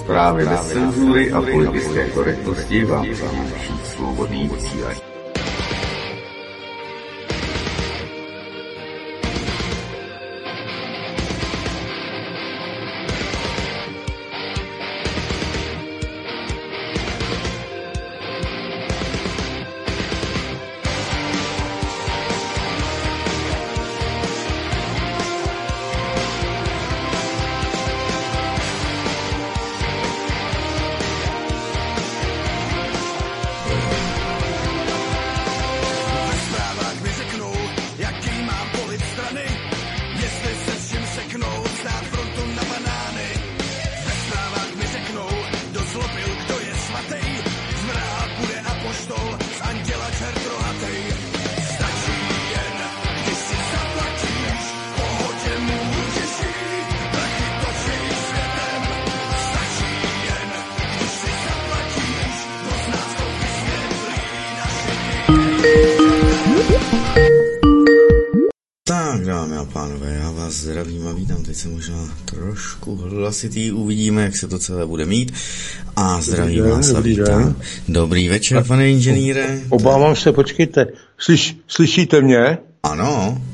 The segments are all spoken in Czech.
Zprávy bez cenzury a politické korektnosti vám přináší svobodný vysílač. Tak, dámy a pánové, já vás zdravím a vítám. Teď se možná trošku hlasitý, uvidíme, jak se to celé bude mít. A zdravím vás a vítám. Dobrý večer, pane inženýre. Obávám se, počkejte. Slyšíte mě? Ano.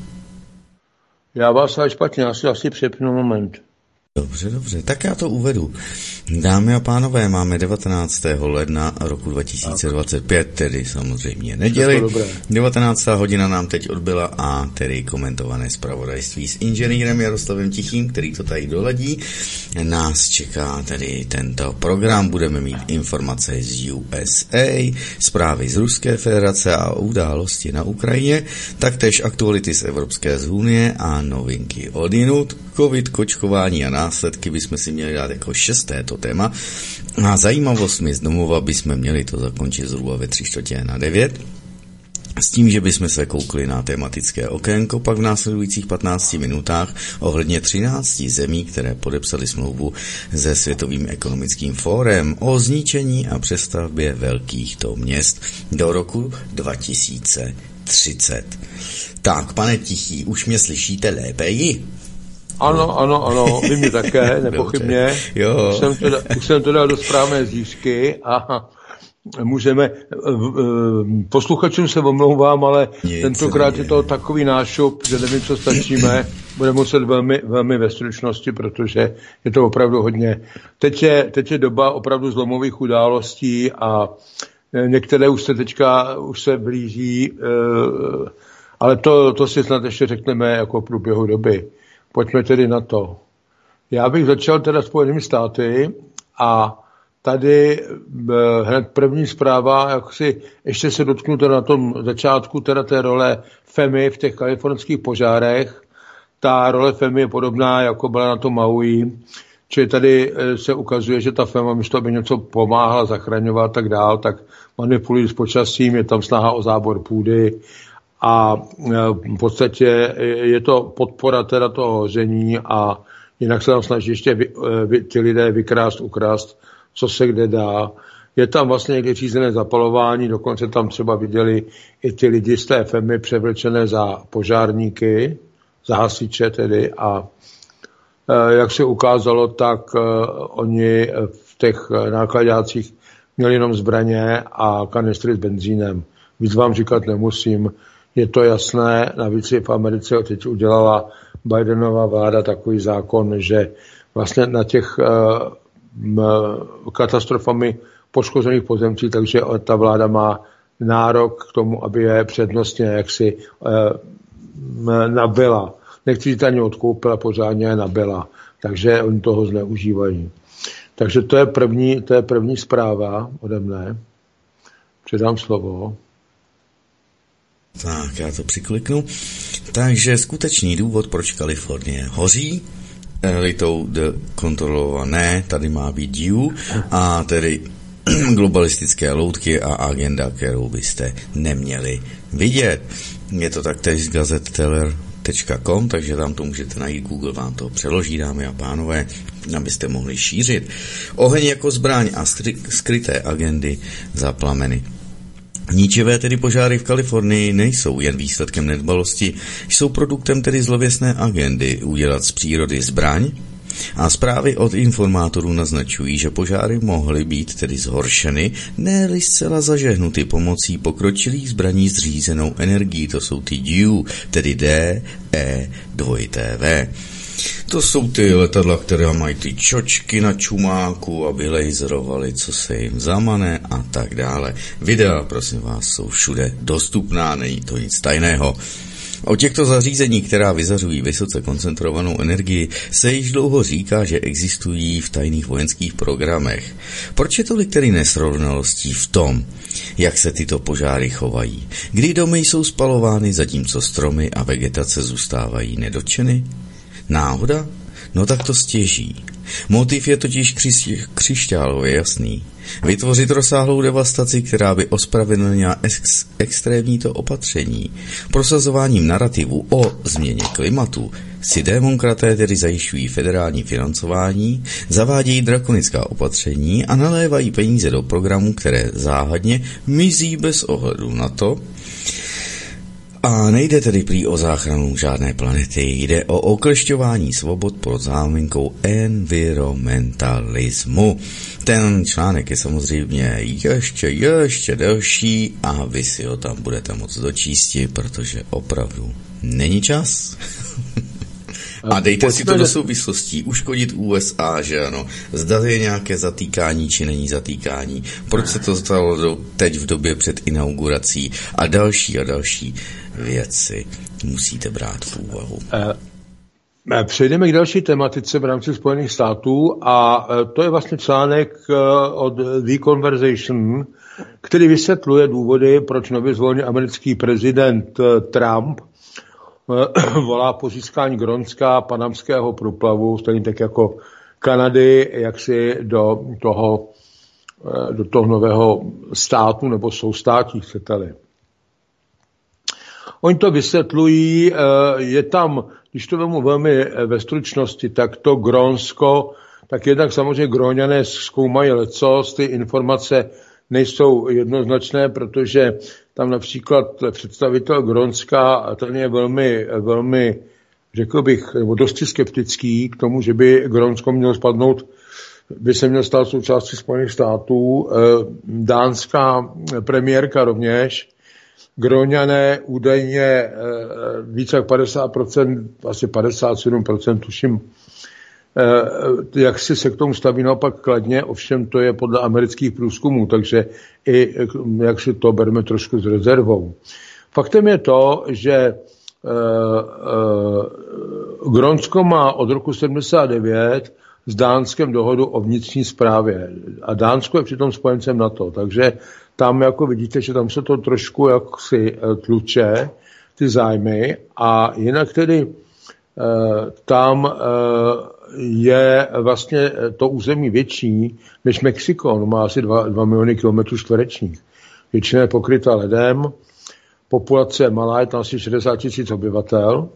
Já vás ale špatně, já si asi přepnu moment. Dobře, tak já to uvedu. Dámy a pánové, máme 19. ledna roku 2025, tedy samozřejmě neděli. 19. hodina nám teď odbyla a tedy komentované zpravodajství s inženýrem Jaroslavem Tichým, který to tady doladí. Nás čeká tedy tento program, budeme mít informace z USA, zprávy z Ruské federace a události na Ukrajině, taktéž aktuality z Evropské unie a novinky odinut, covid, kočkování a následky bychom si měli dát jako 6. téma. A zajímavostmi z domova bychom měli to zakončit zhruba ve 8:45. S tím, že bychom se koukli na tematické okénko, pak v následujících 15 minutách ohledně 13 zemí, které podepsaly smlouvu se Světovým ekonomickým fórem o zničení a přestavbě velkýchto měst do roku 2030. Tak, pane Tichý, už mě slyšíte lépeji? Ano, vy mě také, nepochybně. Jo. Už jsem to dal do správné získy a můžeme, posluchačům se omlouvám, ale tentokrát je to takový nášup, že nevím, co stačíme, budeme muset velmi ve stručnosti, protože je to opravdu hodně. Teď je doba opravdu zlomových událostí a některé už se blíží, ale to si snad ještě řekneme jako v průběhu doby. Pojďme tedy na to. Já bych začal teda Spojenými státy a tady hned první zpráva, jak si ještě se dotknu teda na tom začátku teda té role FEMA v těch kalifornských požárech. Ta role FEMA je podobná, jako byla na tom Maui, čili tady se ukazuje, že ta FEMA místo, aby něco pomáhala zachraňovat tak dál, tak manipulují s počasím, je tam snaha o zábor půdy, a v podstatě je to podpora teda toho hoření a jinak se tam snaží ještě ty lidé ukrást, co se kde dá. Je tam vlastně někdy řízené zapalování, dokonce tam třeba viděli i ty lidi z té FEMA převlečené za požárníky, za hasiče tedy a jak se ukázalo, tak oni v těch nákladácích měli jenom zbraně a kanistry s benzínem. Víc vám říkat nemusím. Je to jasné, navíc v Americe teď udělala Bidenova vláda takový zákon, že vlastně na těch katastrofami poškozených pozemcích, takže ta vláda má nárok k tomu, aby je přednostně jaksi nabyla. Nechci říct ani odkoupila, pořádně je nabyla. Takže oni toho zneužívají. Takže to je první zpráva ode mne. Předám slovo. Tak, já to přikliknu. Takže skutečný důvod, proč Kalifornie hoří, elitou kontrolované, tady má být DIU, a tedy globalistické loutky a agenda, kterou byste neměli vidět. Je to taktéž z gazetteller.com, takže tam to můžete najít, Google vám to přeloží, dámy a pánové, abyste mohli šířit. Oheň jako zbraň a skryté agendy za plameny. Ničivé tedy požáry v Kalifornii nejsou jen výsledkem nedbalosti, jsou produktem tedy zlověsné agendy udělat z přírody zbraň, A zprávy od informátorů naznačují, že požáry mohly být tedy zhoršeny, ne-li zcela zažehnuty pomocí pokročilých zbraní s řízenou energií, to jsou ty DEW, tedy DE2TV. To jsou ty letadla, které mají ty čočky na čumáku, aby laserovali, co se jim zamane a tak dále. Videa, prosím vás, jsou všude dostupná, není to nic tajného. O těchto zařízení, která vyzařují vysoce koncentrovanou energii, se již dlouho říká, že existují v tajných vojenských programech. Proč je tolik tedy nesrovnalostí v tom, jak se tyto požáry chovají? Kdy domy jsou spalovány, zatímco stromy a vegetace zůstávají nedotčeny? Náhoda? No tak to stěží. Motiv je totiž křišťálově jasný. Vytvořit rozsáhlou devastaci, která by ospravedlnila extrémní to opatření. Prosazováním narrativu o změně klimatu si demokraté tedy zajišťují federální financování, zavádějí drakonická opatření a nalévají peníze do programů, které záhadně mizí bez ohledu na to. A nejde tedy prý o záchranu žádné planety, jde o oklešťování svobod pod záminkou environmentalismu. Ten článek je samozřejmě ještě delší a vy si ho tam budete moct dočíst, protože opravdu není čas. A dejte si to do souvislostí, uškodit USA, že ano, zda je nějaké zatýkání, či není zatýkání, proč se to stalo teď v době před inaugurací a další věci musíte brát v úvahu. Přejdeme k další tematice v rámci Spojených států a to je vlastně článek od The Conversation, který vysvětluje důvody, proč nově zvolený americký prezident Trump volá po získání Grónska, panamského průplavu, stejně tak jako Kanady, jaksi do toho nového státu nebo soustátí, chcete-li. Oni to vysvětlují, je tam, když to vemu velmi ve stručnosti, tak to Grónsko, tak jednak samozřejmě Gróňané zkoumají lecos, ty informace nejsou jednoznačné, protože tam například představitel Grónska, ten je velmi, řekl bych, nebo dosti skeptický k tomu, že by Grónsko mělo spadnout, by se měl stát součástí Spojených států. Dánská premiérka rovněž. Gróňané údajně více jak 50%, asi 57% tuším, jak si se k tomu staví naopak kladně, ovšem to je podle amerických průzkumů, takže i jak si to bereme trošku s rezervou. Faktem je to, že Grónsko má od roku 79 s Dánskem dohodu o vnitřní správě a Dánsko je přitom spojencem NATO, takže tam jako vidíte, že tam se to trošku jaksi tluče, ty zájmy a jinak tedy tam je vlastně to území větší než Mexiko, on má asi 2 miliony kilometrů čtverečních. Většina je pokryta ledem, populace je malá, je tam asi 60 000 obyvatel.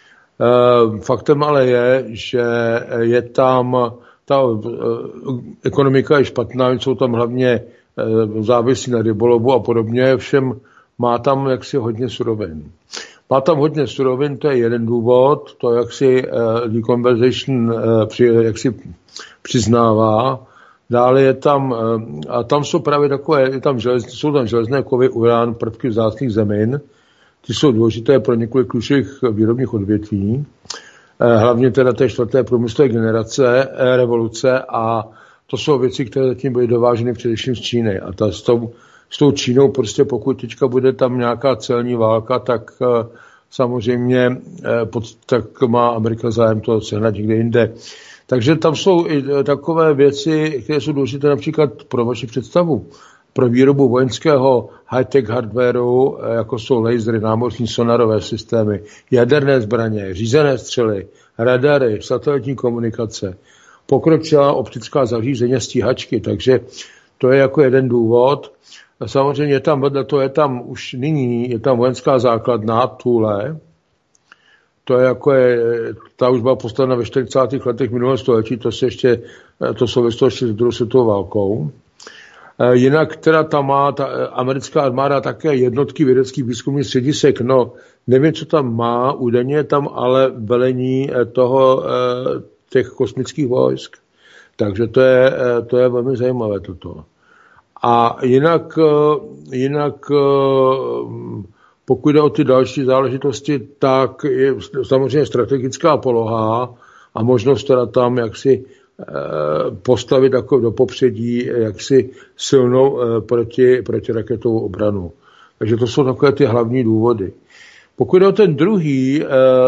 Faktem ale je, že je tam, ta ekonomika je špatná, jsou tam hlavně závislí na rybolovu a podobně, všem má tam jaksi hodně surovin. Má tam hodně surovin, to je jeden důvod, to jaksi The Conversation jaksi přiznává. Dále je tam, a tam jsou právě takové, jsou tam železné kovy, urán, prvky vzácných zemin, ty jsou důležité pro několik klíčových výrobních odvětví, hlavně teda té 4. průmyslové generace, revoluce a to jsou věci, které zatím byly dováženy především z Číny. A s tou Čínou prostě pokud teďka bude tam nějaká celní válka, tak samozřejmě tak má Amerika zájem to sehnat někde jinde. Takže tam jsou i takové věci, které jsou důležité například pro vaši představu. Pro výrobu vojenského high-tech hardwareu, jako jsou lasery, námořní sonarové systémy, jaderné zbraně, řízené střely, radary, satelitní komunikace, pokročilá optická zařízení, stíhačky, takže to je jako jeden důvod. Samozřejmě je tam vedle to, je tam už nyní, je tam vojenská základna Thule, to je jako ta už byla postavena ve 40. letech minulého století, to souvislo ještě s druhou světovou válkou. Jinak teda tam má ta americká armáda také jednotky vědeckých výzkumných středisek, no nevím, co tam má, údajně je tam ale velení těch kosmických vojsk. Takže to je velmi zajímavé toto. A jinak pokud jde o ty další záležitosti, tak je samozřejmě strategická poloha a možnost teda tam jaksi postavit jako do popředí jaksi silnou protiraketovou obranu. Takže to jsou takové ty hlavní důvody. Pokud jde o ten druhý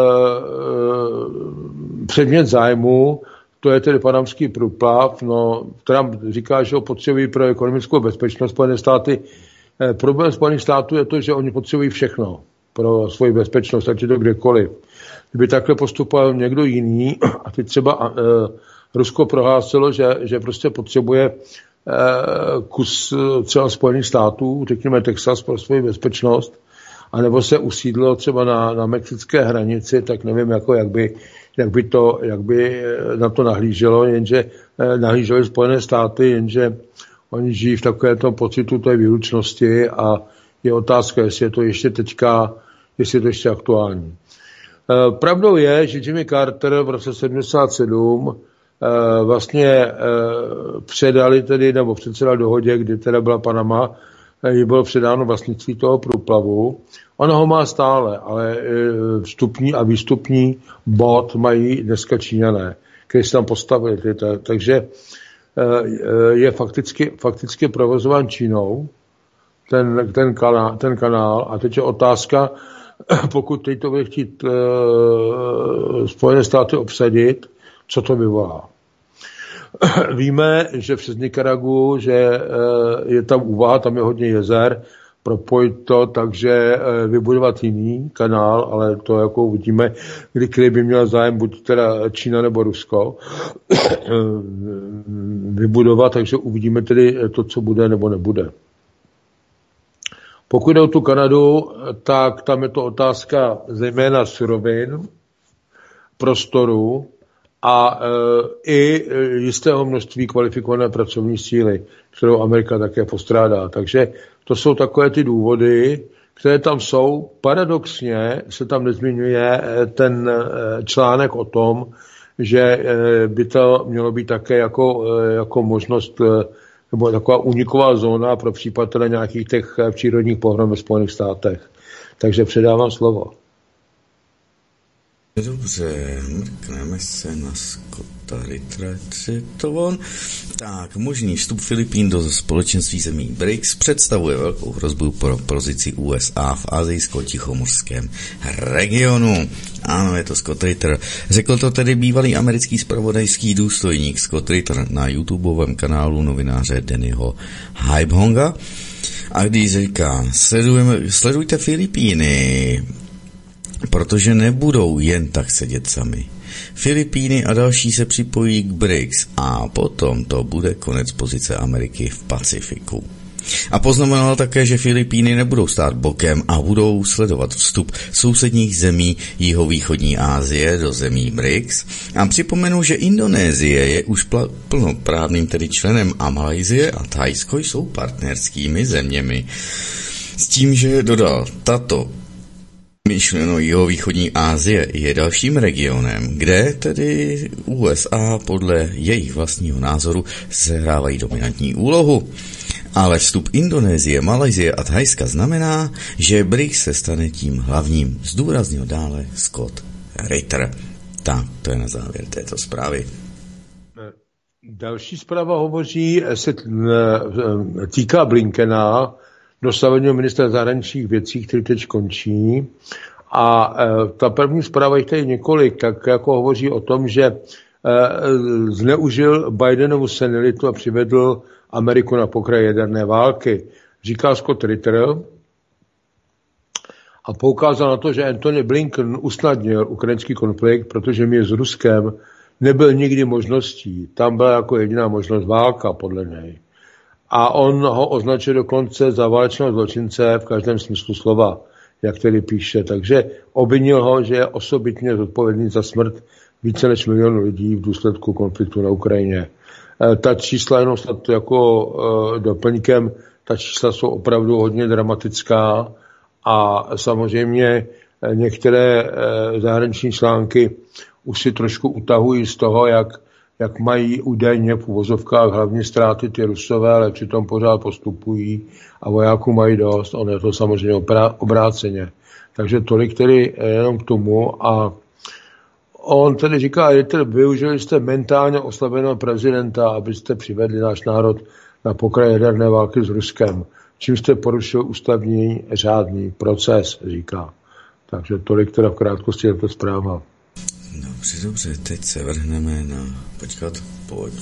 předmět zájmu, to je tedy panamský průplav. No, Trump říká, že ho potřebují pro ekonomickou bezpečnost Spojené státy. Problém Spojených států je to, že oni potřebují všechno pro svoji bezpečnost, ať je to kdekoliv. Kdyby takhle postupoval někdo jiný, a teď třeba Rusko prohlásilo, že prostě potřebuje kus třeba Spojených států, řekněme Texas pro svoji bezpečnost, anebo se usídlo třeba na mexické hranici, tak nevím, jako jak by na to nahlíželo, jenže nahlíželi Spojené státy, jenže oni žijí v takovéto pocitu té výlučnosti a je otázka, jestli je to ještě aktuální. Pravdou je, že Jimmy Carter v roce 77 vlastně předali tedy, nebo předsedal dohodě, kdy teda byla Panama, jí bylo předáno vlastnictví toho průplavu. Ono ho má stále, ale vstupní a výstupní bod mají dneska Číňané, kteří se tam postavili. Takže je fakticky provozován Čínou ten kanál. A teď je otázka, pokud teď to bude chtít Spojené státy obsadit, co to vyvolá. Víme, že přes Nikaragu, že je tam úvaha, tam je hodně jezer, propojit to, takže vybudovat jiný kanál, ale to jako uvidíme, kdy by měl zájem buď teda Čína nebo Rusko vybudovat, takže uvidíme tedy to, co bude nebo nebude. Pokud jde o tu Kanadu, tak tam je to otázka zejména surovin, prostoru a i jistého množství kvalifikované pracovní síly, kterou Amerika také postrádá. Takže to jsou takové ty důvody, které tam jsou. Paradoxně se tam nezmiňuje ten článek o tom, že by to mělo být také jako možnost nebo taková uniková zóna pro případ teda nějakých těch přírodních pohrom ve Spojených státech. Takže předávám slovo. Dobře, mrkneme se na Scotta Rittera. Tak, možný vstup Filipín do společenství zemí BRICS představuje velkou hrozbu pro pozici USA v asijsko-tichomorském regionu. Ano, je to Scott Ritter. Řekl to tedy bývalý americký zpravodajský důstojník Scott Ritter na YouTubeovém kanálu novináře Dannyho Haibhonga. A když říká, sledujte Filipíny, protože nebudou jen tak sedět sami. Filipíny a další se připojí k BRICS a potom to bude konec pozice Ameriky v Pacifiku. A poznamenal také, že Filipíny nebudou stát bokem a budou sledovat vstup sousedních zemí jihovýchodní Asie do zemí BRICS. A připomenu, že Indonésie je už plnoprávným tedy členem a Malajsie a Thajsko jsou partnerskými zeměmi. S tím, že dodal tato myšleno jihovýchodní Asie je dalším regionem, kde tedy USA podle jejich vlastního názoru sehrávají dominantní úlohu. Ale vstup Indonésie, Malajsie a Thajska znamená, že BRICS se stane tím hlavním, zdůraznil dále Scott Ritter. Tak, to je na závěr této zprávy. Další zpráva se týká Blinkena, dosavadního ministra zahraničních věcí, který teď končí. A ta první zpráva, jich tady několik, tak jako hovoří o tom, že zneužil Bidenovu senilitu a přivedl Ameriku na pokraj jaderné války. Říká Scott Ritter a poukázal na to, že Antony Blinken usnadnil ukrajinský konflikt, protože mír s Ruskem nebyl nikdy možností. Tam byla jako jediná možnost válka, podle něj. A on ho označil dokonce za válečného zločince v každém smyslu slova, jak tedy píše. Takže obvinil ho, že je osobitně zodpovědný za smrt více než 1 milion lidí v důsledku konfliktu na Ukrajině. Ta čísla, jenom jako doplňkem, ta čísla jsou opravdu hodně dramatická a samozřejmě některé zahraniční články už si trošku utahují z toho, jak mají údajně v uvozovkách hlavní ztráty ty Rusové, ale přitom pořád postupují a vojáků mají dost. On je to samozřejmě obráceně. Takže tolik tedy jenom k tomu. A on tedy říká, využili jste mentálně oslabeného prezidenta, abyste přivedli náš národ na pokraj jaderné války s Ruskem. Čím jste porušil ústavní řádný proces, říká. Takže tolik teda v krátkosti je to zpráva. Dobře, teď se vrhneme na... Pojď.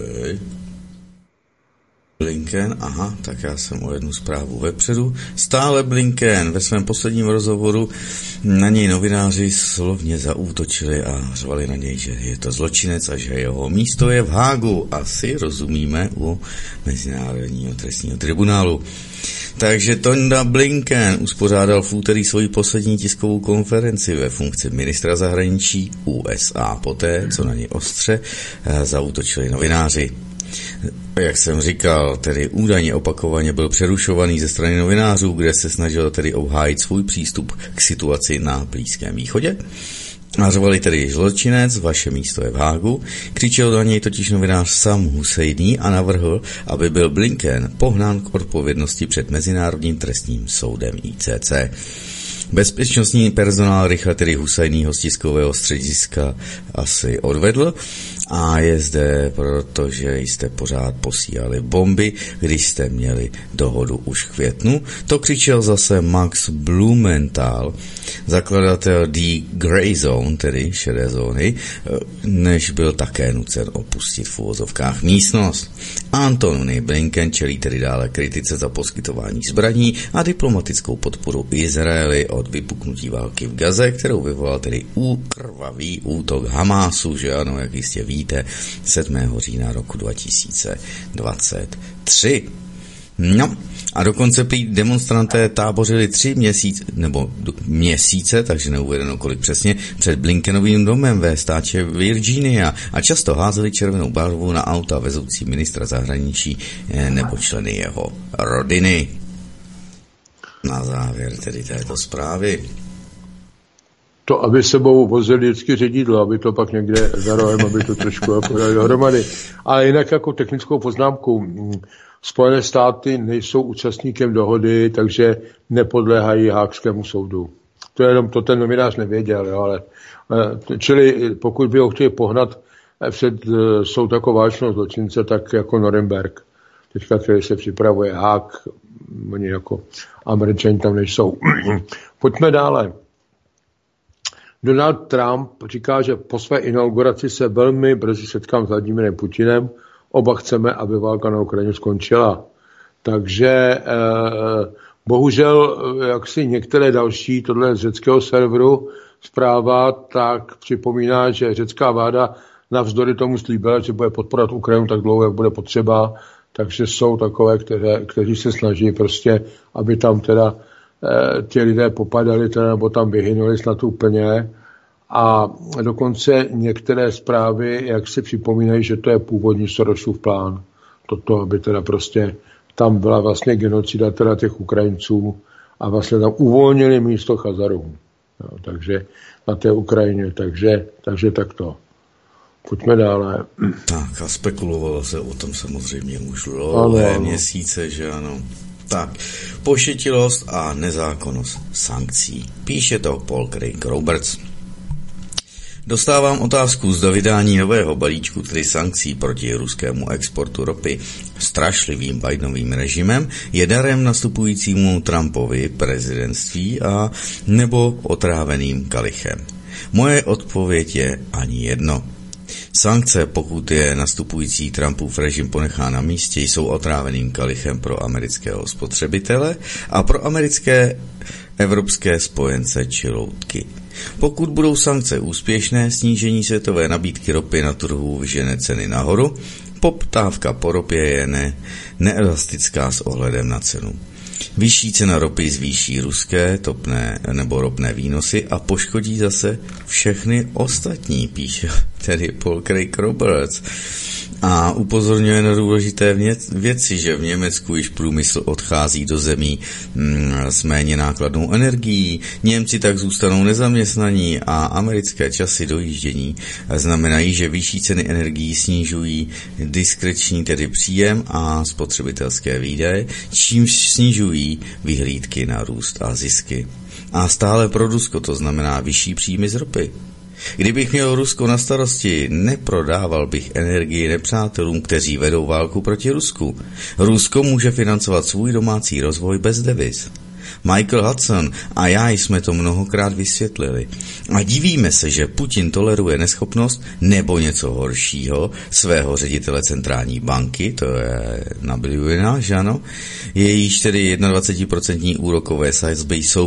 Blinken, tak já jsem o jednu zprávu vepředu. Stále Blinken ve svém posledním rozhovoru na něj novináři slovně zaútočili a řvali na něj, že je to zločinec a že jeho místo je v Hágu. Asi rozumíme u Mezinárodního trestního tribunálu. Takže Tonda Blinken uspořádal v úterý svoji poslední tiskovou konferenci ve funkci ministra zahraničí USA poté, co na něj ostře zaútočili novináři. Jak jsem říkal, tedy údajně opakovaně byl přerušovaný ze strany novinářů, kde se snažil tedy obhájit svůj přístup k situaci na Blízkém východě. A řvali tedy zločinec, vaše místo je v Hágu. Křičel do něj totiž novinář Sam Husseini a navrhl, aby byl Blinken pohnán k odpovědnosti před Mezinárodním trestním soudem ICC. Bezpečnostní personál rychle tedy Husajnýho z tiskového střediska asi odvedl a je zde, protože jste pořád posílali bomby, když jste měli dohodu už v květnu. To křičel zase Max Blumenthal, zakladatel The Grey Zone, tedy šedé zóny, než byl také nucen opustit v uvozovkách místnost. Antony Blinken čelí tedy dále kritice za poskytování zbraní a diplomatickou podporu Izraeli od vypuknutí války v Gaze, kterou vyvolal tedy krvavý útok Hamásu, že ano, jak jistě víte, 7. října roku 2023. No, a dokonce prý demonstranté tábořili 3 měsíce, takže neuvedeno kolik přesně, před Blinkenovým domem ve státě Virginia a často házeli červenou barvu na auta vezoucí ministra zahraničí nebo členy jeho rodiny. Na závěr tedy této zprávy. To, aby sebou vozili vždycky ředidlo, aby to pak někde za rohem, aby to trošku podali dohromady. Ale jinak jako technickou poznámku, Spojené státy nejsou účastníkem dohody, takže nepodléhají Hágskému soudu. To je jenom, to ten novinář nevěděl, jo, ale čili pokud by ho chtěli pohnat před soud jako válečného zločince, tak jako Norimberg. Teďka, který se připravuje Haag, oni jako Američani tam nejsou. Pojďme dále. Donald Trump říká, že po své inauguraci se velmi brzy setkám s Vladimirem Putinem. Oba chceme, aby válka na Ukrajině skončila. Takže bohužel, jak si některé další, tohle z řeckého serveru zpráva, tak připomíná, že řecká vláda navzdory tomu slíbila, že bude podporovat Ukrajinu tak dlouho, jak bude potřeba. Takže jsou takové, kteří se snaží prostě, aby tam teda ti lidé popadali, teda, nebo tam vyhynuli snad úplně. A dokonce některé zprávy, jak si připomínají, že to je původní Sorosův plán. Toto, aby teda prostě tam byla vlastně genocida teda těch Ukrajinců a vlastně tam uvolnili místo Chazarům. No, takže na té Ukrajině, takže takto. Pojďme dále. Tak a spekulovalo se o tom samozřejmě už dlouhé měsíce, že ano. Tak, pošetilost a nezákonnost sankcí. Píše to Paul Craig Roberts. Dostávám otázku, zda vydání nového balíčku, tedy sankcí proti ruskému exportu ropy strašlivým Bidenovým režimem, je darem nastupujícímu Trumpovi prezidentství a nebo otráveným kalichem. Moje odpověď je ani jedno. Sankce, pokud je nastupující Trumpův režim ponechá na místě, jsou otráveným kalichem pro amerického spotřebitele a pro americké evropské spojence či loutky. Pokud budou sankce úspěšné, snížení světové nabídky ropy na trhu vyžene ceny nahoru, poptávka po ropě je neelastická s ohledem na cenu. Vyšší cena ropy zvýší ruské topné nebo ropné výnosy a poškodí zase všechny ostatní, píše tedy Paul Craig Roberts. A upozorňuje na důležité věci, že v Německu již průmysl odchází do zemí s méně nákladnou energií, Němci tak zůstanou nezaměstnaní a americké časy dojíždění znamenají, že vyšší ceny energií snižují diskreční tedy příjem a spotřebitelské výdaje, čímž snižují vyhlídky na růst a zisky. A stále pro Rusko to znamená vyšší příjmy z ropy. Kdybych měl Rusko na starosti, neprodával bych energii nepřátelům, kteří vedou válku proti Rusku. Rusko může financovat svůj domácí rozvoj bez deviz. Michael Hudson a já jsme to mnohokrát vysvětlili. A divíme se, že Putin toleruje neschopnost nebo něco horšího svého ředitele centrální banky, to je Nabiljina, že ano? Jejíž tedy 21% úrokové sazby jsou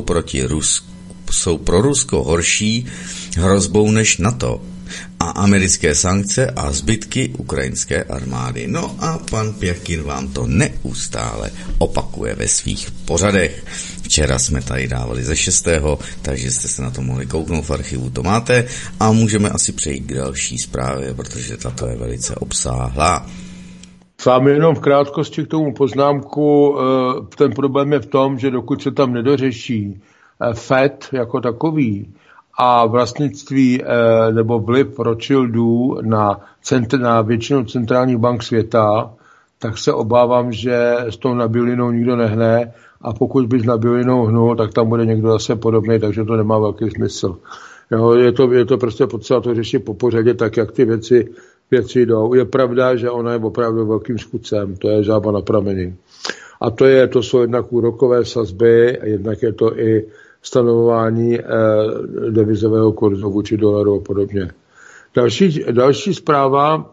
pro Rusko horší hrozbou než NATO a americké sankce a zbytky ukrajinské armády. No a pan Pěchkin vám to neustále opakuje ve svých pořadech. Včera jsme tady dávali ze 6., takže jste se na to mohli kouknout, v archivu to máte a můžeme asi přejít k další zprávě, protože tato je velice obsáhlá. Sám jenom v krátkosti k tomu poznámku, ten problém je v tom, že dokud se tam nedořeší FED jako takový a vlastnictví nebo vliv Rothschildů na většinu centrálních bank světa, tak se obávám, že s tou Nabiljinou nikdo nehne a pokud by s Nabiljinou hnul, tak tam bude někdo zase podobný, takže to nemá velký smysl. Jo, je to prostě potřeba to řešit po pořadě tak, jak ty věci jdou. Je pravda, že ona je opravdu velkým škůdcem, to je žába na prameni. A to jsou jednak úrokové sazby, jednak je to i stanovování devizového kurzu vůči dolaru a podobně. Další zpráva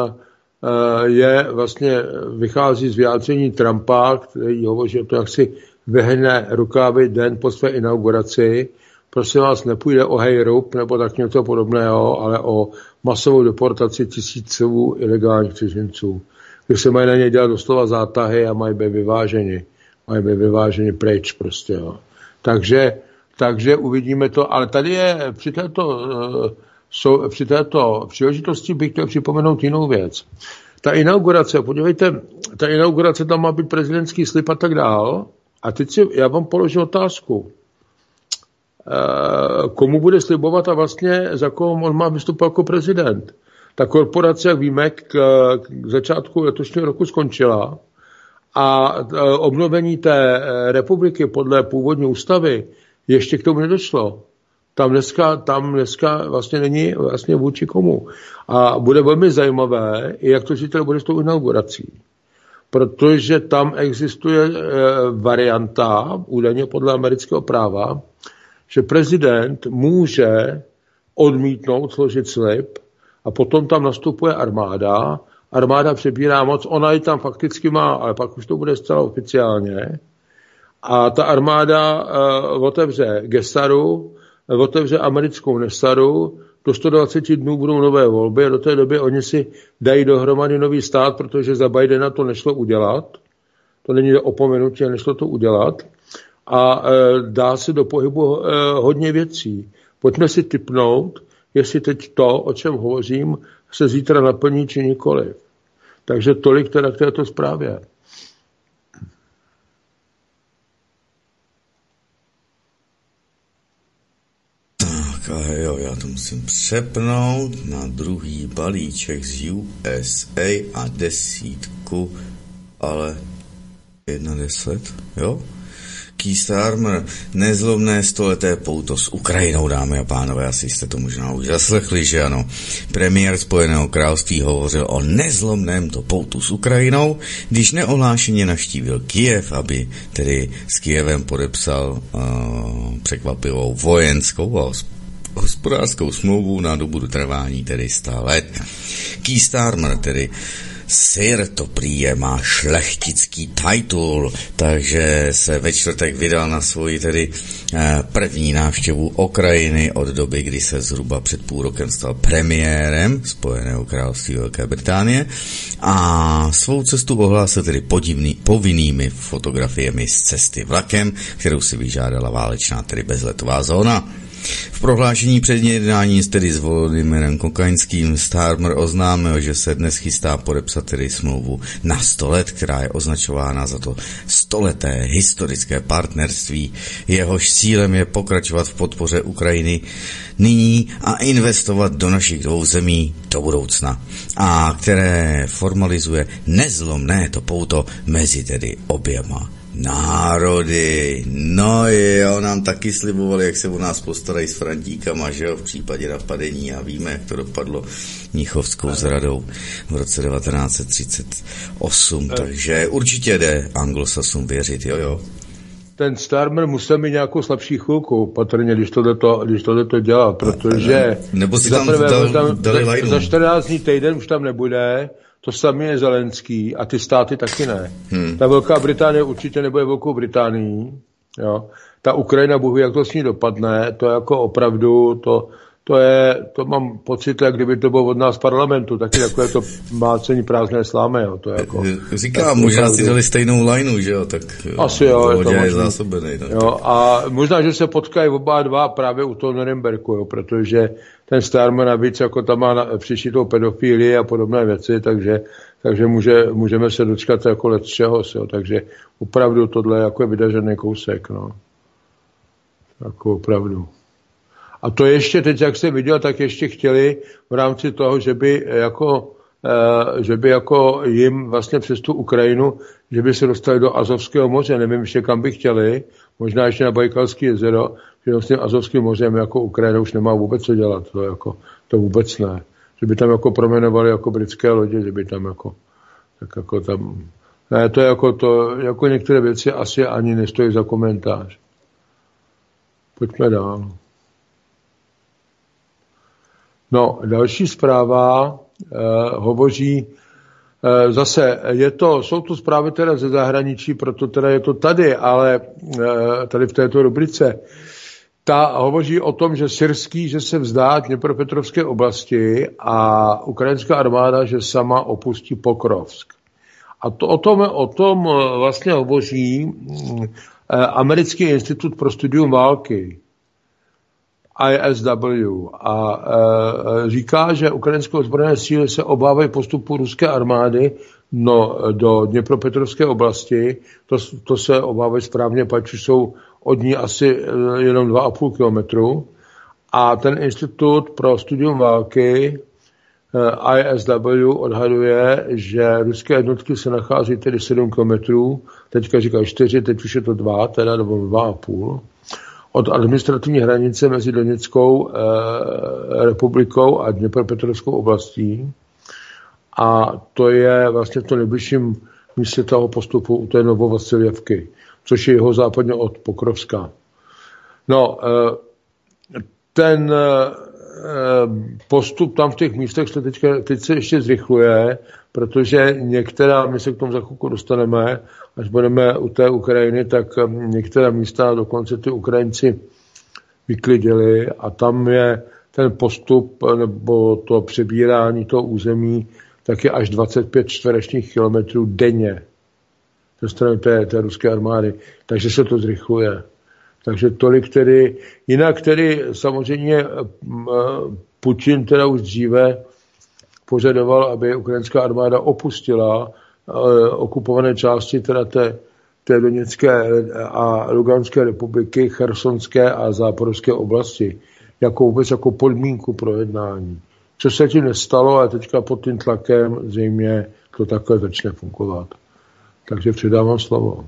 je vlastně, vychází z vyjádření Trumpa, který hovoří o tom, jak si vyhne rukávy den po své inauguraci. Prosím vás, nepůjde o hejrup nebo tak něco podobného, ale o masovou deportaci tisíců ilegálních cizinců, kdy se mají na ně dělat doslova zátahy a mají být vyváženi pryč prostě, jo. Takže uvidíme to, ale tady je při této příležitosti bych chtěl připomenout jinou věc. Ta inaugurace, podívejte, tam má být prezidentský slib a tak dál. A teď já vám položím otázku. Komu bude slibovat a vlastně za koho on má vystupovat jako prezident? Ta korporace, jak víme, k začátku letošního roku skončila a obnovení té republiky podle původní ústavy ještě k tomu nedošlo. Tam dneska vlastně není vlastně vůči komu. A bude velmi zajímavé, jak to zítra bude s tou inaugurací. Protože tam existuje varianta, údajně podle amerického práva, že prezident může odmítnout složit slib a potom tam nastupuje armáda. Armáda přebírá moc, ona ji tam fakticky má, ale pak už to bude zcela oficiálně. A ta armáda otevře Gestaru, otevře americkou Nestaru, do 120 dnů budou nové volby a do té doby oni si dají dohromady nový stát, protože za Bidena to nešlo udělat. To není opomenutí, nešlo to udělat. A dá se do pohybu hodně věcí. Pojďme si tipnout, jestli teď to, o čem hovořím, se zítra naplní či nikoliv. Takže tolik teda k této zprávě. Tak a jo, já to musím přepnout na druhý balíček z USA a 10, ale 1,10, jo? Keir Starmer, nezlomné stoleté pouto s Ukrajinou, dámy a pánové, asi jste to možná už zaslechli, že ano. Premiér Spojeného království hovořil o nezlomném to poutu s Ukrajinou, když neohlášeně navštívil Kyjev, aby tedy s Kyjevem podepsal překvapivou vojenskou a hospodářskou smlouvu na dobu trvání tedy 100 let. Keir Starmer tedy Sir to prý má šlechtický titul, takže se ve čtvrtek vydal na svoji tedy první návštěvu Ukrajiny od doby, kdy se zhruba před půl rokem stal premiérem Spojeného království Velké Británie a svou cestu ohlásil tedy povinnými fotografiemi z cesty vlakem, kterou si vyžádala válečná tedy bezletová zóna. V prohlášení před jednání tedy s Volodymyrem Kokaňským Starmer oznámil, že se dnes chystá podepsat tedy smlouvu na 100 let, která je označována za to 100leté historické partnerství. Jehož cílem je pokračovat v podpoře Ukrajiny nyní a investovat do našich dvou zemí do budoucna. A které formalizuje nezlomné to pouto mezi tedy oběma národy. No jo, nám taky slibovali, jak se o nás postarají s Frantíkama, že jo, v případě napadení a víme, jak to dopadlo Mnichovskou zradou v roce 1938, takže určitě jde Anglosasům věřit, jo. Ten Starmer musel mít nějakou slabší chvilku, patrně, když tohleto dělá, protože nebo si tam dali lajnu. Za 14 dní týden už tam nebude, to samé je Zelenský a ty státy taky ne. Ta Velká Británie určitě nebude Velkou Británií, jo. Ta Ukrajina, Bůh ví, jak to s ní dopadne, to jako opravdu, to mám pocit, jak kdyby to bylo od nás parlamentu, taky takové to mácení prázdné slámy, jo, to jako. Říkám, možná si dali stejnou lajnu, že jo, tak asi jo, je zásobený. No. Jo, a možná, že se potkají oba dva právě u toho Norimberku, jo, protože ten Starmer navíc jako tam má přišitou pedofílii a podobné věci, takže můžeme se dočkat jako let čehos, jo, takže opravdu tohle jako je vydažený kousek, no. Jako opravdu. A to ještě teď, jak jsem viděl, tak ještě chtěli v rámci toho, že by jako jim vlastně přes tu Ukrajinu, že by se dostali do Azovského moře, nevím ještě kam by chtěli, možná ještě na Bajkalské jezero, že vlastně Azovským mořem jako Ukrajina už nemá vůbec co dělat, to vůbec ne. Že by tam jako promenovali jako britské lodě, že by tam jako, tak jako tam, ne, to jako některé věci asi ani nestojí za komentář. Pojďme dál. No, další zpráva hovoří, zase jsou to zprávy teda ze zahraničí, proto teda je to tady, ale tady v této rubrice. Ta hovoří o tom, že že se vzdá Dněpropetrovské oblasti a ukrajinská armáda, že sama opustí Pokrovsk. A o tom vlastně hovoří Americký institut pro studium války, ISW, a říká, že ukrajinské ozbrojené síly se obávají postupu ruské armády do Dněpropetrovské oblasti. To se obávají správně, pač jsou od ní asi jenom 2,5 kilometru. A ten institut pro studium války ISW odhaduje, že ruské jednotky se nachází tedy 7 kilometrů, teďka říkají 4, teď už je to 2, teda nebo 2,5. Od administrativní hranice mezi Doněckou republikou a Dněpropetrovskou oblastí. A to je vlastně v tom nejbližším místě toho postupu, to je Novovasiljevky, což je jihozápadně od Pokrovska. No, ten postup tam v těch místech se teď se ještě zrychluje, protože my se k tomu za chvilku dostaneme, až budeme u té Ukrajiny, tak některá místa dokonce ty Ukrajinci vyklidili a tam je ten postup nebo to přebírání toho území tak je až 25 čtverečních kilometrů denně ze strany té ruské armády. Takže se to zrychluje. Takže tolik tedy, jinak tedy samozřejmě Putin teda už dříve požadoval, aby ukrajinská armáda opustila okupované části teda té Doněcké a Luganské republiky, Chersonské a Záporovské oblasti, vůbec jako podmínku pro jednání. Co se tím nestalo a teďka pod tím tlakem zřejmě to takhle začne fungovat. Takže předávám slovo.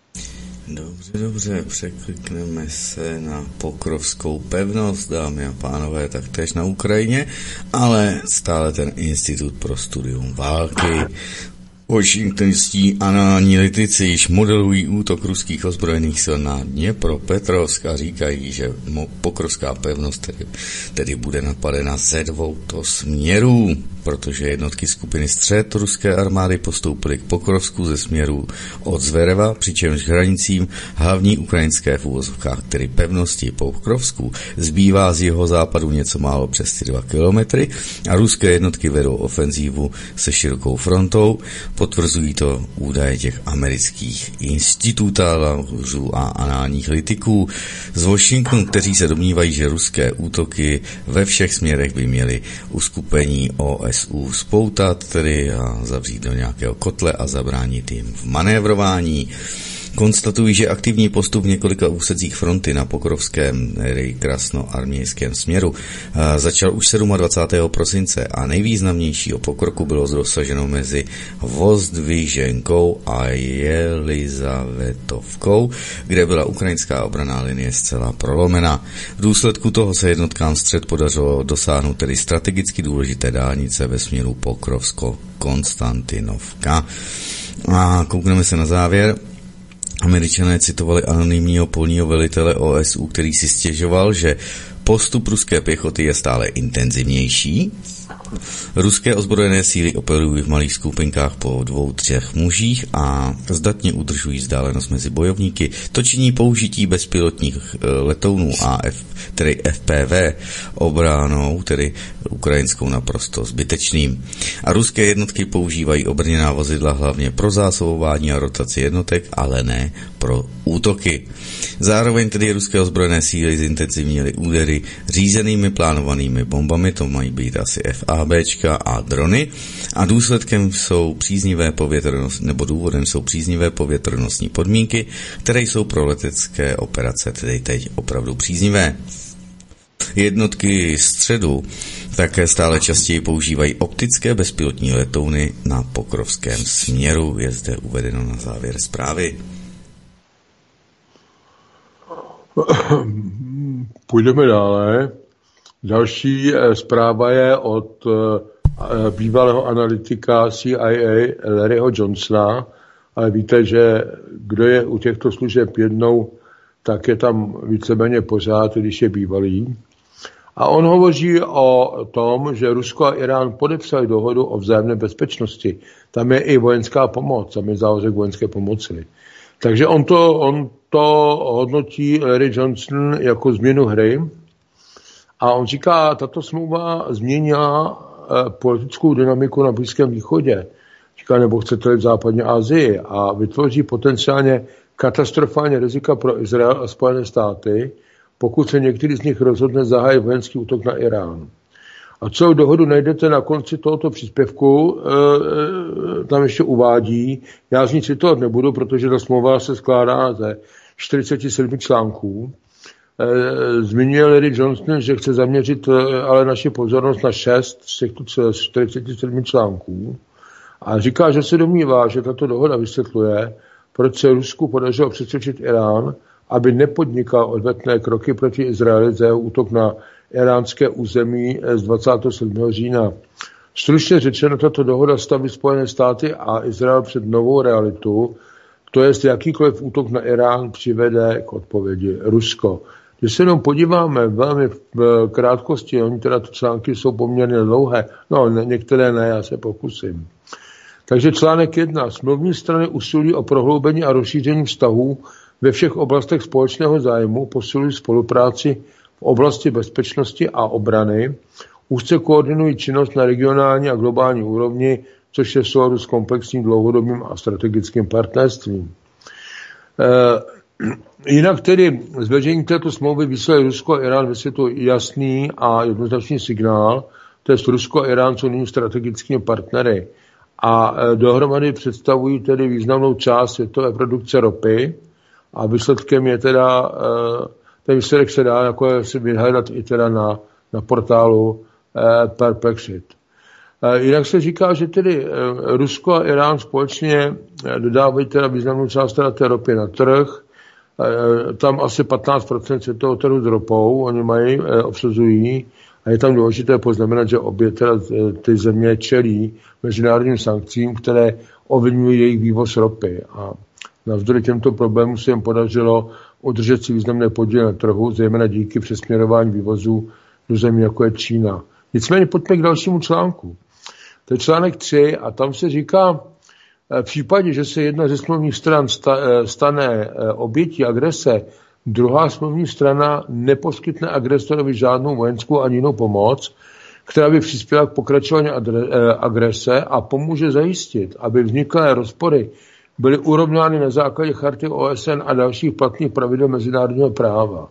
Dobře, překlikneme se na Pokrovskou pevnost, dámy a pánové, taktéž na Ukrajině, ale stále ten Institut pro studium války. Washingtonští analytici již modelují útok ruských ozbrojených sil na Dněpropetrovsk a říkají, že Pokrovská pevnost tedy bude napadena ze 2 směrů. protože jednotky skupiny Střed ruské armády postoupily k Pokrovsku ze směru od Zvereva, přičemž hranicím hlavní ukrajinské v uvozovkách, tedy pevnosti Pokrovsku, zbývá z jeho západu něco málo přes 2 kilometry a ruské jednotky vedou ofenzívu se širokou frontou. Potvrzují to údaje těch amerických institutářů a análních kritiků z Washingtonu, kteří se domnívají, že ruské útoky ve všech směrech by měly uskupení OSU spoutat, tedy a zavřít do nějakého kotle a zabránit jim v manévrování. Konstatují, že aktivní postup v několika úsecích fronty na Pokrovském, krasnoarmějském směru začal už 27. prosince a nejvýznamnějšího pokroku bylo dosaženo mezi Vozdviženkou a Jelizavetovkou, kde byla ukrajinská obranná linie zcela prolomena. V důsledku toho se jednotkám Střed podařilo dosáhnout tedy strategicky důležité dálnice ve směru Pokrovsko-Konstantinovka. A koukneme se na závěr. Američané citovali anonymního polního velitele OSU, který si stěžoval, že postup ruské pěchoty je stále intenzivnější. Ruské ozbrojené síly operují v malých skupinkách po 2-3 mužích a zdatně udržují vzdálenost mezi bojovníky. To činí použití bezpilotních letounů tedy FPV obránou, tedy ukrajinskou, naprosto zbytečným. A ruské jednotky používají obrněná vozidla hlavně pro zásobování a rotaci jednotek, ale ne pro útoky. Zároveň tedy ruské ozbrojené síly zintenzivnily údery řízenými plánovanými bombami, to mají být asi FABčka a drony, a důvodem jsou příznivé povětrnostní podmínky, které jsou pro letecké operace tedy teď opravdu příznivé. Jednotky Středu také stále častěji používají optické bezpilotní letouny na Pokrovském směru, je zde uvedeno na závěr zprávy. Půjdeme dále. Další zpráva je od bývalého analytika CIA Larryho Johnsona, ale víte, že kdo je u těchto služeb jednou, tak je tam víceméně pořád, když je bývalý. A on hovoří o tom, že Rusko a Irán podepsali dohodu o vzájemné bezpečnosti. Tam je i vojenská pomoc, tam je závazek vojenské pomoci. Takže on to hodnotí Larry Johnson jako změnu hry a on říká, tato smlouva změnila politickou dynamiku na Blízkém východě. Říká, nebo chcete v západní Asii a vytvoří potenciálně katastrofální rizika pro Izrael a Spojené státy, pokud se některý z nich rozhodne zahájit vojenský útok na Irán. A celou dohodu najdete na konci tohoto příspěvku, tam ještě uvádí, já z ní citovat nebudu, protože ta smlouva se skládá ze 47 článků. Zmiňuje Larry Johnson, že chce zaměřit ale naši pozornost na 6 z těchto 47 článků a říká, že se domnívá, že tato dohoda vysvětluje, proč se Rusku podařilo přesvědčit Irán, aby nepodnikal odvetné kroky proti Izraeli za jeho útok na iránské území z 27. října. Stručně řečeno, tato dohoda staví Spojené státy a Izrael před novou realitu, to jest jakýkoliv útok na Irán přivede k odpovědi Rusko. Když se jenom podíváme velmi v krátkosti, oni teda ty články jsou poměrně dlouhé, některé ne, já se pokusím. Takže článek 1. Smluvní strany usilují o prohloubení a rozšíření vztahů ve všech oblastech společného zájmu, posilují spolupráci v oblasti bezpečnosti a obrany, úzce koordinují činnost na regionální a globální úrovni, což je v souladu s komplexním dlouhodobým a strategickým partnerstvím. Jinak tedy zveřejnění této smlouvy vyslali Rusko a Irán vysvětlují jasný a jednoznačný signál, to je Rusko a Irán jsou nyní strategickými partnery a dohromady představují tedy významnou část světové produkce ropy a výsledkem je teda, ten výsledek se dá jako si vyhledat i teda na portálu Perplexit. Jinak se říká, že tedy Rusko a Irán společně dodávají teda významnou část teda té ropy na trh. Tam asi 15% světového trhu s ropou oni mají, obsazují a je tam důležité poznamenat, že obě teda ty země čelí mezinárodním sankcím, které ovlivňují jejich vývoz ropy. A navzdory těmto problémům se jim podařilo udržet si významné podíl na trhu, zejména díky přesměrování vývozů do zemí, jako je Čína. Nicméně pojďme k dalšímu článku. To je článek 3 a tam se říká, v případě, že se jedna ze smluvních stran stane obětí agrese, druhá smluvní strana neposkytne agresorovi žádnou vojenskou ani jinou pomoc, která by přispěla k pokračování agrese a pomůže zajistit, aby vzniklé rozpory byly urovnány na základě charty OSN a dalších platných pravidel mezinárodního práva.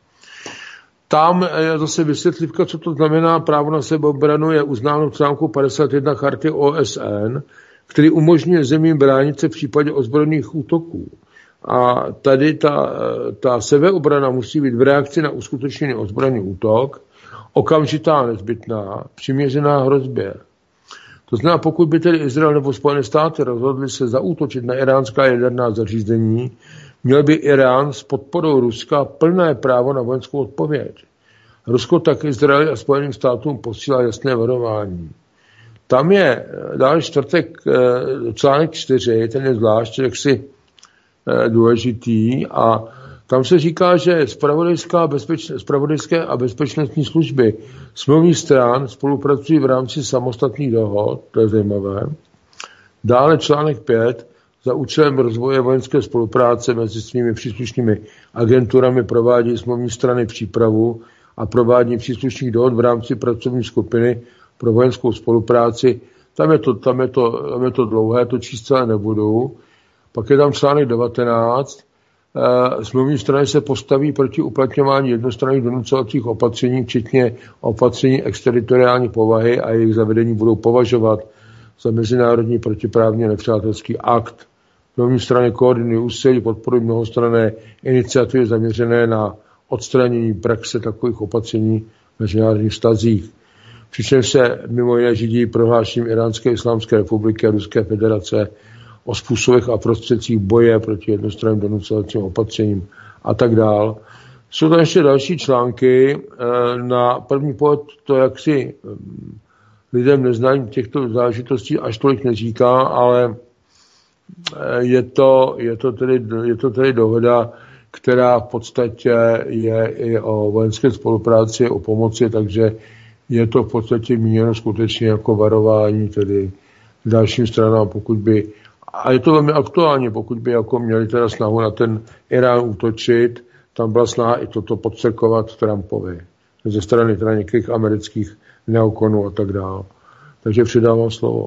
Tam je zase vysvětlivka, co to znamená právo na sebeobranu, je uznáno v článku 51 charty OSN, který umožňuje zemím bránit se v případě ozbrojených útoků. A tady ta sebeobrana musí být v reakci na uskutečněný ozbrojený útok, okamžitá, nezbytná, přiměřená hrozbě. To znamená, pokud by tedy Izrael nebo Spojené státy rozhodli se zaútočit na iránská jaderná zařízení, měl by Irán s podporou Ruska plné právo na vojenskou odpověď. Rusko tak Izraeli a Spojeným státům posílá jasné varování. Tam je dále článek 4, ten je zvlášť jaksi důležitý a tam se říká, že zpravodajské a bezpečnostní služby smluvních stran spolupracují v rámci samostatných dohod, to je zajímavé. Dále článek 5, za účelem rozvoje vojenské spolupráce mezi svými příslušnými agenturami provádí smluvní strany přípravu a provádí příslušných dohod v rámci pracovní skupiny pro vojenskou spolupráci. Tam je to dlouhé, to číst celé nebudu. Pak je tam článek 19. Smluvní strany se postaví proti uplatňování jednostranných donucovacích opatření, včetně opatření exteritoriální povahy a jejich zavedení budou považovat za mezinárodní protiprávně nepřátelský akt. Smluvní strany koordinují úsilí, podporují mnohostranné iniciativy zaměřené na odstranění praxe takových opatření v mezinárodních vztazích. Přičemž se mimo jiné řídí prohlášením Iránské islámské republiky a Ruské federace o způsobech a prostředcích boje proti jednostranným donucovacím opatřením a tak dál. Jsou tam ještě další články. Na první pohled to jaksi lidem neznání těchto záležitostí až tolik neříká, ale je to tedy dohoda, která v podstatě je i o vojenské spolupráci, o pomoci, takže je to v podstatě míněno skutečně jako varování tedy dalším stranám, pokud by, a je to velmi aktuálně, pokud by jako měli teda snahu na ten Irán útočit, tam byla snaha i toto podsekovat Trumpovi ze strany teda některých amerických neokonů a tak dále. Takže přidávám slovo.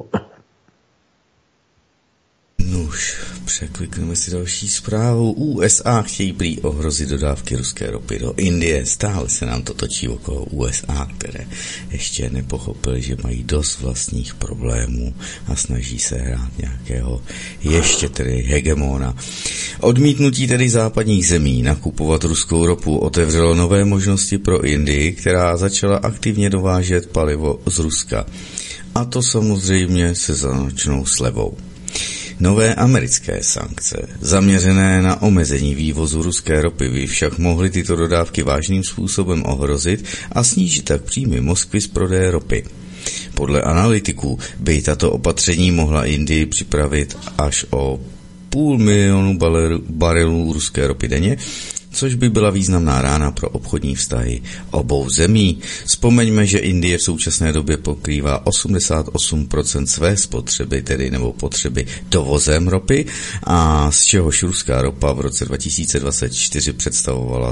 Nuž, překlikneme si další zprávu. USA chtějí prý ohrozit dodávky ruské ropy do Indie. Stále se nám to točí okolo USA, které ještě nepochopili, že mají dost vlastních problémů a snaží se hrát nějakého ještě tedy hegemona. Odmítnutí tedy západních zemí nakupovat ruskou ropu otevřelo nové možnosti pro Indii, která začala aktivně dovážet palivo z Ruska. A to samozřejmě se značnou slevou. Nové americké sankce, zaměřené na omezení vývozu ruské ropy, by však mohly tyto dodávky vážným způsobem ohrozit a snížit tak příjmy Moskvy z prodeje ropy. Podle analytiků by tato opatření mohla Indii připravit až o 500 000 barelů ruské ropy denně, což by byla významná rána pro obchodní vztahy obou zemí. Vzpomeňme, že Indie v současné době pokrývá 88% své spotřeby, tedy nebo potřeby dovozem ropy, a z čehož ruská ropa v roce 2024 představovala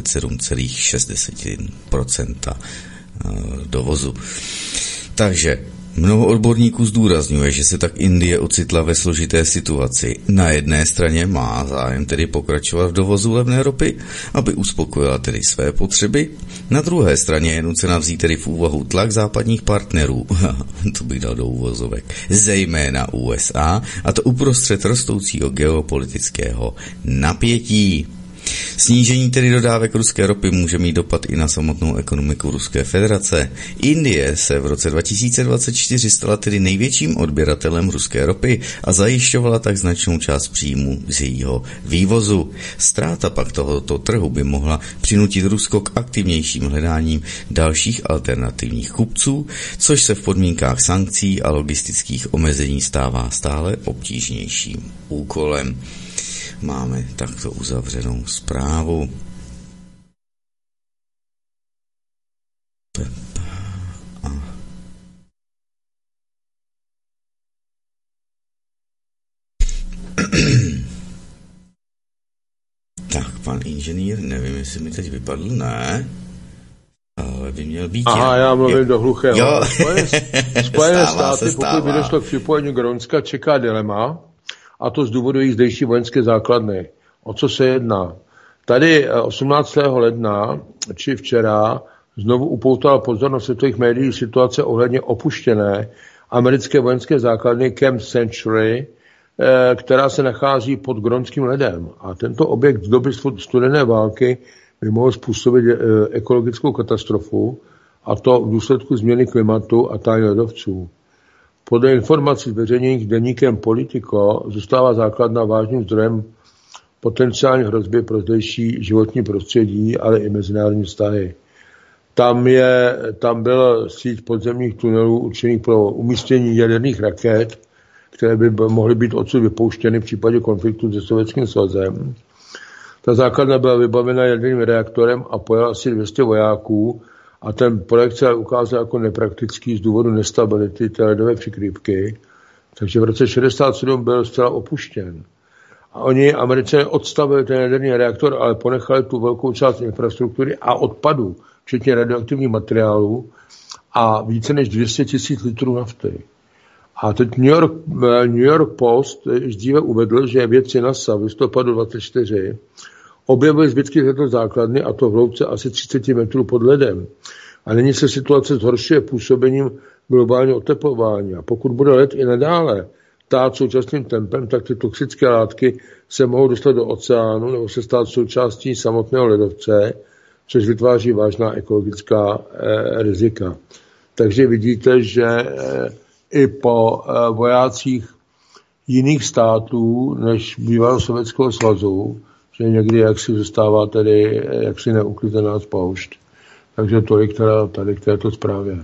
37,6% dovozu. Takže mnoho odborníků zdůrazňuje, že se tak Indie ocitla ve složité situaci. Na jedné straně má zájem tedy pokračovat v dovozu levné ropy, aby uspokojila tedy své potřeby. Na druhé straně je nucena vzít tedy v úvahu tlak západních partnerů, to bych dal do uvozovek, zejména USA, a to uprostřed rostoucího geopolitického napětí. Snížení tedy dodávek ruské ropy může mít dopad i na samotnou ekonomiku Ruské federace. Indie se v roce 2024 stala tedy největším odběratelem ruské ropy a zajišťovala tak značnou část příjmu z jejího vývozu. Ztráta pak tohoto trhu by mohla přinutit Rusko k aktivnějším hledáním dalších alternativních kupců, což se v podmínkách sankcí a logistických omezení stává stále obtížnějším úkolem. Máme takto uzavřenou zprávu. inženýr, nevím, jestli mi teď vypadl, ne, ale by měl být. Aha, já mluvím do hluchého. Spojené státy, pokud by došlo k připojení Grónska, čeká dilema, a to z důvodu jejich zdejší vojenské základny. O co se jedná? Tady 18. ledna, či včera, znovu upoutala pozornost světových médií situace ohledně opuštěné americké vojenské základny Camp Century, která se nachází pod Grónským ledem. A tento objekt z doby studené války by mohl způsobit ekologickou katastrofu, a to v důsledku změny klimatu a táně ledovců. Podle informací zveřejněných deníkem Politico zůstává základna vážným zdrojem potenciální hrozby pro zdejší životní prostředí, ale i mezinárodní vztahy. Tam byla síť podzemních tunelů určených pro umístění jaderných raket, které by mohly být odsud vypouštěny v případě konfliktu se Sovětským svazem. Ta základna byla vybavena jaderným reaktorem a pojela asi 200 vojáků a ten projekt se ukázal jako nepraktický z důvodu nestability té ledové přikrývky, takže v roce 1967 byl zcela opuštěn. A oni, Američané, odstavili ten jaderný reaktor, ale ponechali tu velkou část infrastruktury a odpadu, včetně radioaktivních materiálů a více než 200 000 litrů nafty. A teď New York Post již dříve uvedl, že vědci NASA v listopadu 24 objevili zbytky této základny, a to v hloubce asi 30 metrů pod ledem. A nyní se situace zhoršuje působením globálního oteplování. A pokud bude led i nadále tát současným tempem, tak ty toxické látky se mohou dostat do oceánu nebo se stát součástí samotného ledovce, což vytváří vážná ekologická rizika. Takže vidíte, že i po vojácích jiných států než bývalého Sovětského svazu, že někdy jaksi zůstává tedy jaksi neuklizená spoušť. Takže tolik teda tady k této zprávě.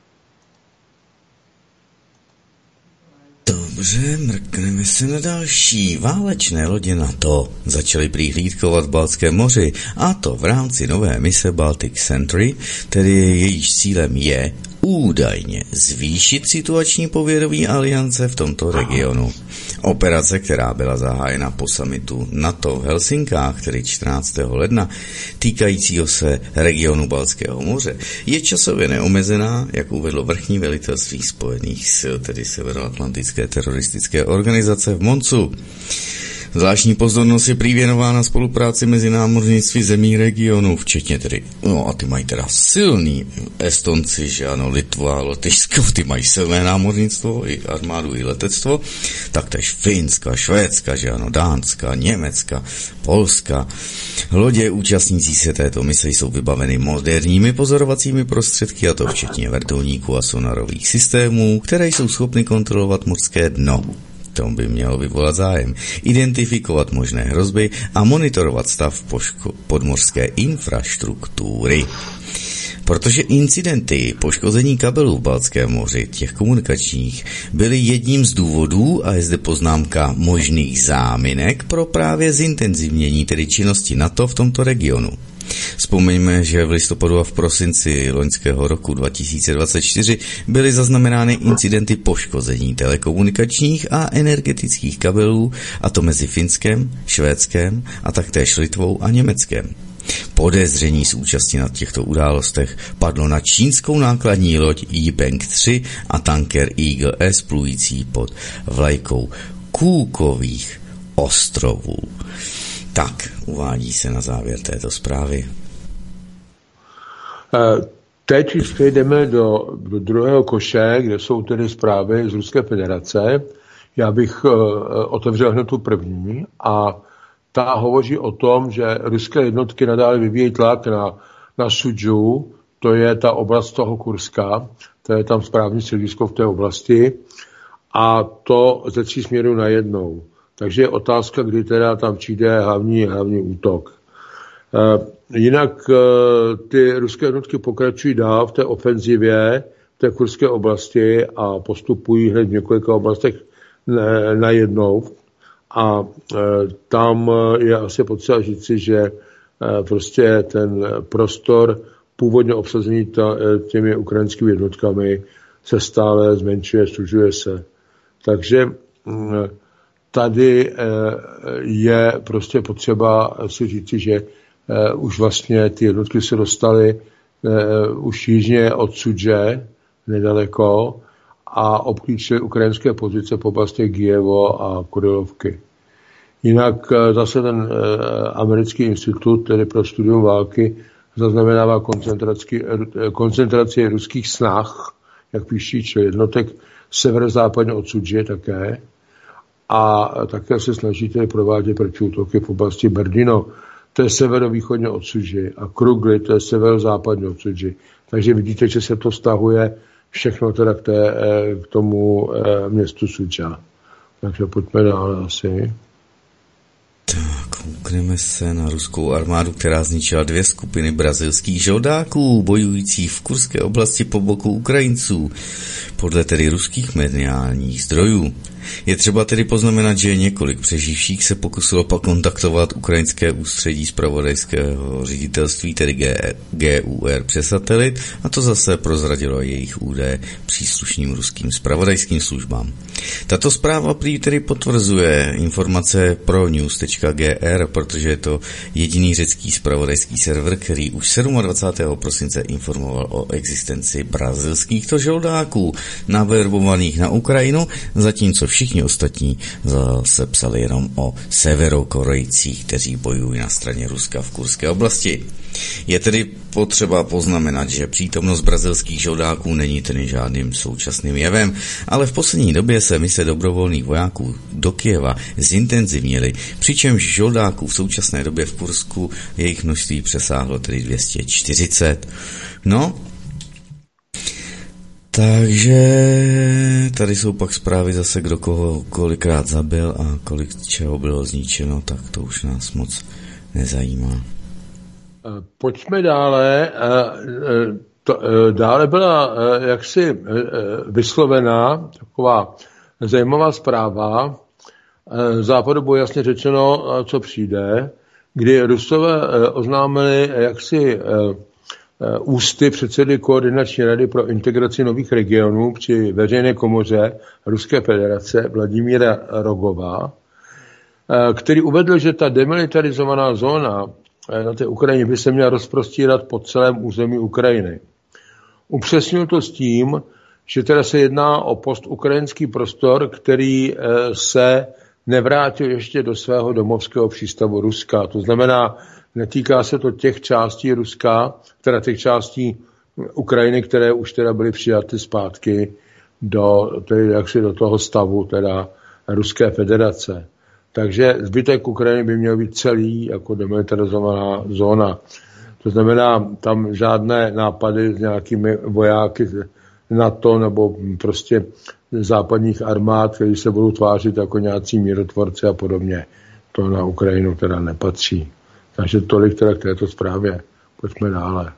Dobře, mrkneme se na další. Válečné lodě NATO začaly přihlídkovat v Baltském moři, a to v rámci nové mise Baltic Sentry, tedy jejíž cílem je údajně zvýšit situační povědomí aliance v tomto regionu. Operace, která byla zahájena po summitu NATO v Helsinkách, tedy 14. ledna, týkajícího se regionu Baltského moře, je časově neomezená, jak uvedlo vrchní velitelství spojených sil, tedy Severoatlantické teroristické organizace v Moncu. Zvláštní pozornost je prý věnována spolupráci mezi námořnictví zemí regionu, včetně tedy, no a ty mají teda silný Estonci, že ano, Litva, Lotyšsko, ty mají silné námořnictvo, i armádu, i letectvo, taktéž Finska, Švédska, že ano, Dánska, Německa, Polska. Lodě účastnící se této mise jsou vybaveny moderními pozorovacími prostředky, a to včetně vrtulníků a sonarových systémů, které jsou schopny kontrolovat mořské dno. To by mělo vyvolat zájem, identifikovat možné hrozby a monitorovat stav podmořské infrastruktury. Protože incidenty poškození kabelů v Baltském moři, těch komunikačních, byly jedním z důvodů, a je zde poznámka možných záminek pro právě zintenzivnění tedy činnosti NATO v tomto regionu. Vzpomeňme, že v listopadu a v prosinci loňského roku 2024 byly zaznamenány incidenty poškození telekomunikačních a energetických kabelů, a to mezi Finskem, Švédskem a taktéž Litvou a Německem. Podezření z účasti na těchto událostech padlo na čínskou nákladní loď Yipeng 3 a tanker Eagle S plující pod vlajkou Cookových ostrovů. Tak, uvádí se na závěr této zprávy. Teď už přejdeme do druhého koše, kde jsou tedy zprávy z Ruské federace. Já bych otevřel hned tu první, a ta hovoří o tom, že ruské jednotky nadále vyvíjejí tlak na Sudžu, to je ta oblast toho Kurska, to je tam správní středisko v té oblasti, a to ze 3 směrů najednou. Takže je otázka, kdy teda tam přijde hlavní útok. Jinak ty ruské jednotky pokračují dál v té ofenzivě, v té kurské oblasti, a postupují hned v několika oblastech najednou. A tam je asi potřeba říci, že prostě ten prostor původně obsazený těmi ukrajinskými jednotkami se stále zmenšuje, sužuje se. Takže tady je prostě potřeba si říci, že už vlastně ty jednotky se dostaly už jižně od Sudže, nedaleko, a obklíčily ukrajinské pozice po oblasti Kijevo a Kurilovky. Jinak zase ten americký institut, tedy pro studium války, zaznamenává koncentraci ruských snah, jak píší, čili jednotek severozápadně od Sudže také. A také se snaží tedy provádět protiútoky v oblasti Berdino, to je severovýchodně od Sudži, a Krugli, to je severozápadně od Sudži. Takže vidíte, že se to vztahuje všechno teda k tomu městu Sudža. Takže pojďme dál asi. Tak, koukneme se na ruskou armádu, která zničila 2 skupiny brazilských žoldáků, bojujících v Kurské oblasti po boku Ukrajinců, podle tedy ruských mediálních zdrojů. Je třeba tedy poznamenat, že několik přeživších se pokusilo pak kontaktovat ukrajinské ústředí zpravodajského ředitelství, tedy GUR přes satelit, a to zase prozradilo jejich údaje příslušným ruským zpravodajským službám. Tato zpráva prý tedy potvrzuje informace pro news.gr, protože je to jediný řecký zpravodajský server, který už 27. prosince informoval o existenci brazilských žoldáků naverbovaných na Ukrajinu, zatímco všichni ostatní zase psali jenom o severokorejcích, kteří bojují na straně Ruska v Kurské oblasti. Je tedy potřeba poznamenat, že přítomnost brazilských žoldáků není tedy žádným současným jevem, ale v poslední době se mise dobrovolných vojáků do Kyjeva zintenzivnily, přičemž žoldáků v současné době v Kursku jejich množství přesáhlo tedy 240. No, takže tady jsou pak zprávy zase, kdo koho kolikrát zabil a kolik čeho bylo zničeno, tak to už nás moc nezajímá. Pojďme dále. Dále byla jaksi vyslovená taková zajímavá zpráva. Západu bylo jasně řečeno, co přijde, kdy Rusové oznámili jaksi ústy předsedy Koordinační rady pro integraci nových regionů při veřejné komoře Ruské federace Vladimíra Rogova, který uvedl, že ta demilitarizovaná zóna na té Ukrajině by se měla rozprostírat po celém území Ukrajiny. Upřesnil to s tím, že teda se jedná o postukrajinský prostor, který se nevrátil ještě do svého domovského přístavu Ruska. To znamená, netýká se to těch částí Ruska, teda těch částí Ukrajiny, které už teda byly přijaty zpátky do toho stavu teda Ruské federace. Takže zbytek Ukrajiny by měl být celý jako demilitarizovaná zóna. To znamená, tam žádné nápady s nějakými vojáky NATO nebo prostě západních armád, kteří se budou tvářit jako nějací mírotvorci a podobně. To na Ukrajinu teda nepatří. Takže tolik teda k této zprávě. Pojďme dále.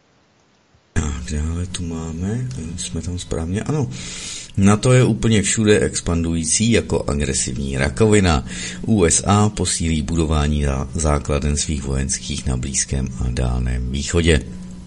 Tak, dále tu máme, jsme tam správně, ano. NATO je úplně všude expandující jako agresivní rakovina. USA posílí budování základen svých vojenských na Blízkém a Dálném východě.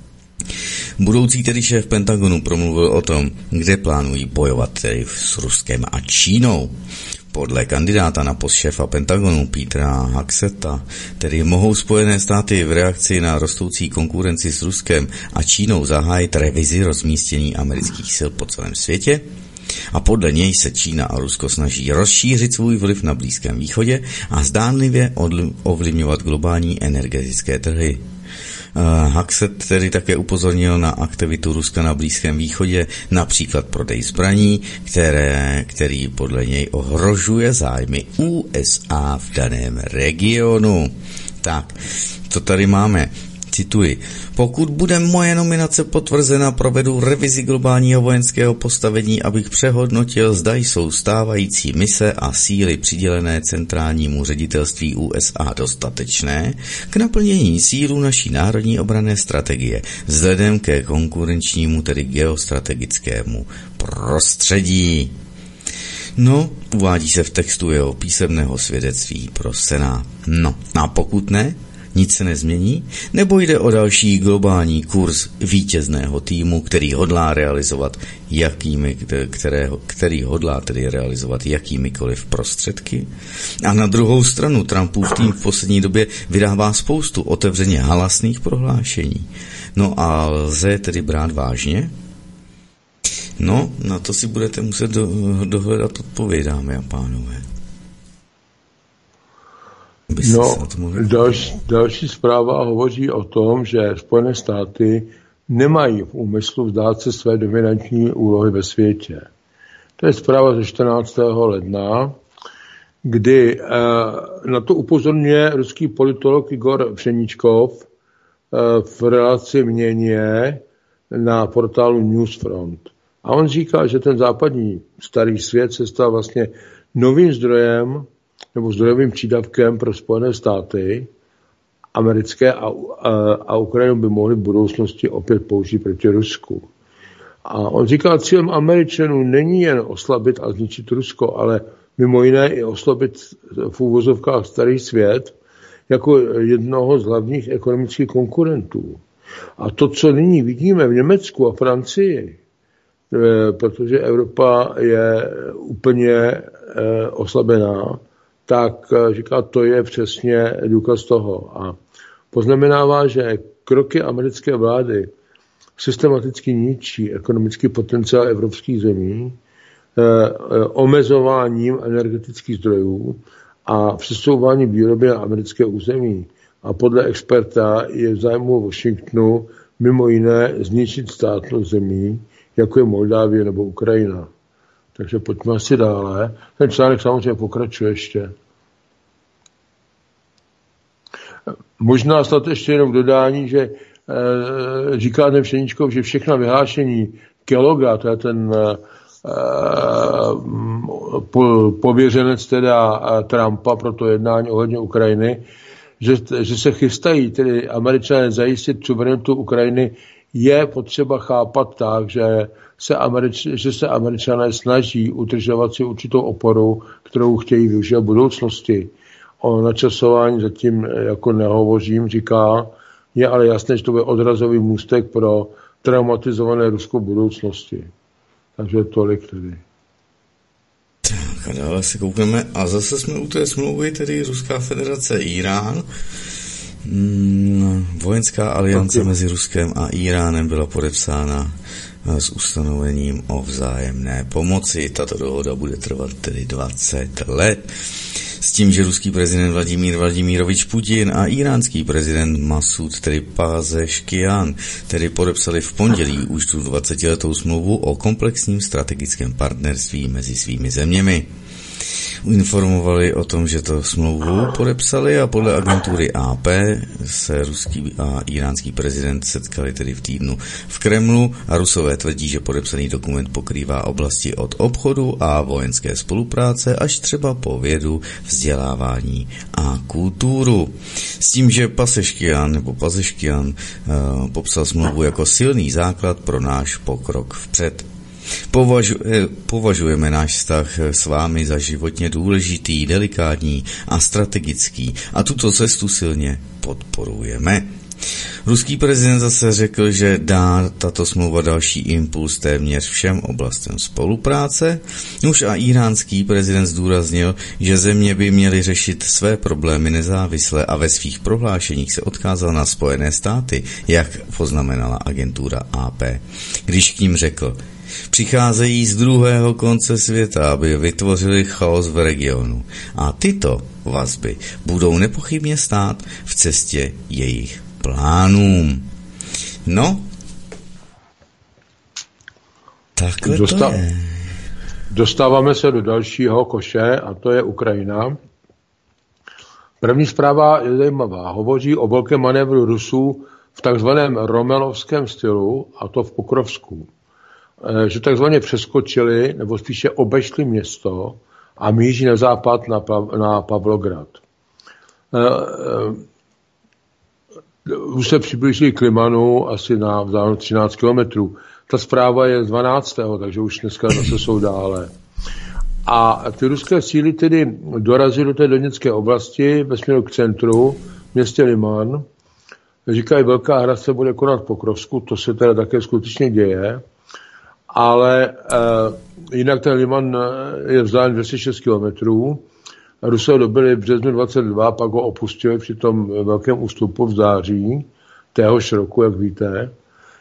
Budoucí tedy šéf Pentagonu promluvil o tom, kde plánují bojovat tedy s Ruskem a Čínou. Podle kandidáta na post šéfa Pentagonu Petera Hegseta tedy mohou Spojené státy v reakci na rostoucí konkurenci s Ruskem a Čínou zahájit revizi rozmístění amerických sil po celém světě. A podle něj se Čína a Rusko snaží rozšířit svůj vliv na Blízkém východě a zdánlivě ovlivňovat globální energetické trhy. Hexet tedy také upozornil na aktivitu Ruska na Blízkém východě, například prodej zbraní, který podle něj ohrožuje zájmy USA v daném regionu. Tak, to tady máme. Cituji, pokud bude moje nominace potvrzena, provedu revizi globálního vojenského postavení, abych přehodnotil, zda jsou stávající mise a síly přidělené centrálnímu ředitelství USA dostatečné k naplnění cílů naší národní obranné strategie vzhledem ke konkurenčnímu, tedy geostrategickému prostředí. No, uvádí se v textu jeho písemného svědectví pro Senát. No, a pokud ne, nic se nezmění? Nebo jde o další globální kurz vítězného týmu, který hodlá realizovat který hodlá tedy realizovat jakýmikoliv prostředky? A na druhou stranu Trumpův tým v poslední době vydává spoustu otevřeně halasných prohlášení. No a lze tedy brát vážně? No, na to si budete muset dohledat odpověď, dámy a pánové. Další zpráva hovoří o tom, že Spojené státy nemají v úmyslu vzdát se své dominantní úlohy ve světě. To je zpráva ze 14. ledna, kdy na to upozorňuje ruský politolog Igor Pšeničkov v relaci Měně na portálu Newsfront. A on říká, že ten západní starý svět se stal vlastně novým zdrojem nebo zdrojovým přídavkem pro Spojené státy americké a Ukrajinu by mohli v budoucnosti opět použít proti Rusku. A on říká, cílem Američanů není jen oslabit a zničit Rusko, ale mimo jiné i oslabit v úvozovkách starý svět jako jednoho z hlavních ekonomických konkurentů. A to, co nyní vidíme v Německu a Francii, protože Evropa je úplně oslabená, tak říká, to je přesně důkaz toho. A poznamenává, že kroky americké vlády systematicky ničí ekonomický potenciál evropských zemí, omezováním energetických zdrojů a přesouváním výroby na americké území. A podle experta je v zájmu Washingtonu mimo jiné zničit státnost zemí, jako je Moldávie nebo Ukrajina. Takže pojďme asi dále. Ten článek samozřejmě pokračuje ještě. Možná snad ještě jenom dodání, že říká ten Pšeničkov, že všechna vyhlášení Kelloga, to je ten pověřenec teda Trumpa pro to jednání ohledně Ukrajiny, že se chystají tedy Američané zajistit suverenitu Ukrajiny, je potřeba chápat tak, že se Američané snaží udržovat si určitou oporu, kterou chtějí využít v budoucnosti. O načasování zatím jako nehovořím, říká, je ale jasné, že to bude odrazový můstek pro traumatizované Rusko budoucnosti. Takže tolik tedy. Tak a dále se koukneme a zase jsme u té smlouvy, tedy Ruská federace Irán. Vojenská aliance mezi Ruskem a Iránem byla podepsána s ustanovením o vzájemné pomoci. Tato dohoda bude trvat tedy 20 let. S tím, že ruský prezident Vladimír Vladimirovič Putin a iránský prezident Masud, tedy Pezeškian, tedy podepsali v pondělí už tu 20letou smlouvu o komplexním strategickém partnerství mezi svými zeměmi. Informovali o tom, že to smlouvu podepsali a podle agentury AP se ruský a iránský prezident setkali tedy v týdnu v Kremlu a Rusové tvrdí, že podepsaný dokument pokrývá oblasti od obchodu a vojenské spolupráce až třeba po vědu, vzdělávání a kulturu. S tím, že Pezeškian popsal smlouvu jako silný základ pro náš pokrok vpřed. Považujeme náš vztah s vámi za životně důležitý, delikátní a strategický a tuto cestu silně podporujeme. Ruský prezident zase řekl, že dá tato smlouva další impuls téměř všem oblastem spolupráce. Už a iránský prezident zdůraznil, že země by měly řešit své problémy nezávisle a ve svých prohlášeních se odkázal na Spojené státy, jak poznamenala agentura AP, když k ním řekl: přicházejí z druhého konce světa, aby vytvořili chaos v regionu. A tyto vazby budou nepochybně stát v cestě jejich plánům. No, takhle to je. Dostáváme se do dalšího koše a to je Ukrajina. První zpráva je zajímavá. Hovoří o velkém manévru Rusů v takzvaném romelovském stylu, a to v Pokrovsku. Že takzvaně přeskočili, nebo spíše obešli město a míří na západ na Pavlograd. Už se přiblížili k Limanu asi na 13 kilometrů. Ta zpráva je z 12. takže už dneska zase jsou dále. A ty ruské síly tedy dorazily do té Doněcké oblasti ve směru k centru, městě Liman. Říkají, velká hra se bude konat v Pokrovsku, to se teda také skutečně děje, ale jinak ten Liman je vzdálen 206 kilometrů. Rusové dobili v březnu 22, pak ho opustili při tom velkém ústupu v září téhož roku, jak víte.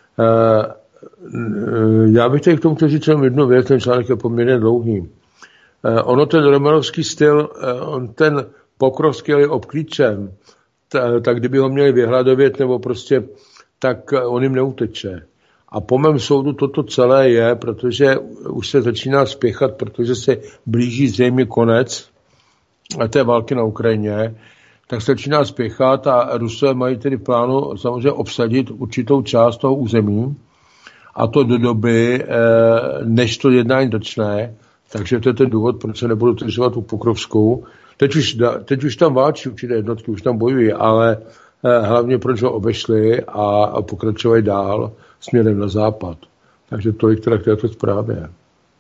Já bych tady k tomu chtěl říct jednu věc, ten článek je poměrně dlouhý. Ono ten romanovský styl, ten Pokrovský je obklíčen, tak kdyby ho měli vyhladovět nebo prostě, tak on jim neuteče. A po mém soudu toto celé je, protože už se začíná spěchat, protože se blíží zřejmě konec té války na Ukrajině, tak se začíná spěchat a Rusové mají tedy v plánu samozřejmě obsadit určitou část toho území, a to do doby, než to jednání začne. Takže to je ten důvod, proč se nebudu držovat u Pokrovskou. Teď už tam válčí určité jednotky, už tam bojují, ale hlavně proč ho obešli a pokračovají dál směrem na západ. Takže tolik teda k této zprávě.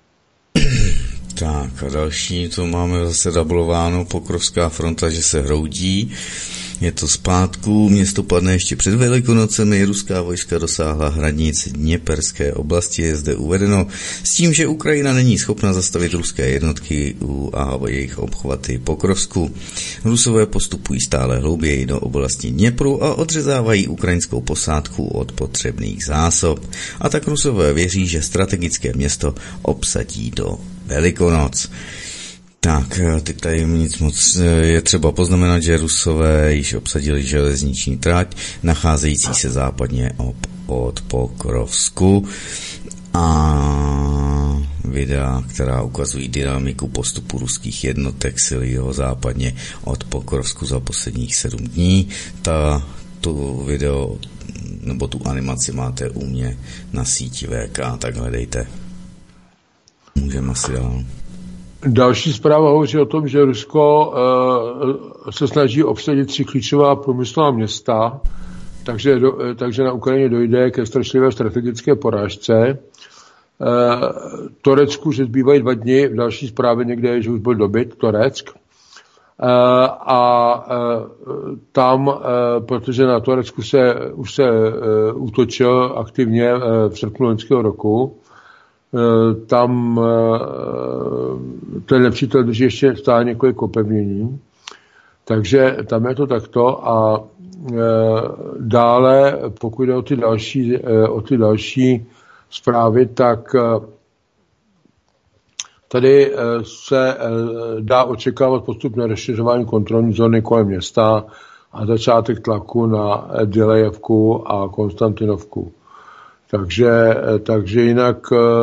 Tak a další, to máme zase dablováno, Pokrovská fronta, že se hroudí. Je to zpátku, město padne ještě před Velikonocemi, ruská vojska dosáhla hranic Dněperské oblasti, je zde uvedeno, s tím, že Ukrajina není schopna zastavit ruské jednotky a jejich obchvaty Pokrovsku. Rusové postupují stále hlouběji do oblasti Dněpru a odřezávají ukrajinskou posádku od potřebných zásob. A tak Rusové věří, že strategické město obsadí do Velikonoc. Tak, teď tady nic moc je třeba poznamenat, že Rusové již obsadili železniční trať, nacházející se západně od Pokrovsku, a videa, která ukazují dynamiku postupu ruských jednotek sil jihozápadně od Pokrovsku za posledních 7 dní. Tu video nebo tu animaci máte u mě na síti VK, tak hledejte. Můžeme asi dál. Další zpráva hovoří o tom, že Rusko se snaží obsadit 3 klíčová průmyslová města, takže na Ukrajině dojde ke strašlivé strategické porážce. Turecku, že zbývají 2 dny, v další zprávě někde je, že už byl dobyt Tureck. Tam, protože na Turecku už se útočil aktivně v srpnu loňského roku, tam ten nepřítel drží ještě stále několik opevnění, takže tam je to takto. A dále, pokud jde o ty další zprávy, tak tady se dá očekávat postupné rozšiřování kontrolní zóny kolem města a začátek tlaku na Dilejevku a Konstantinovku. Takže jinak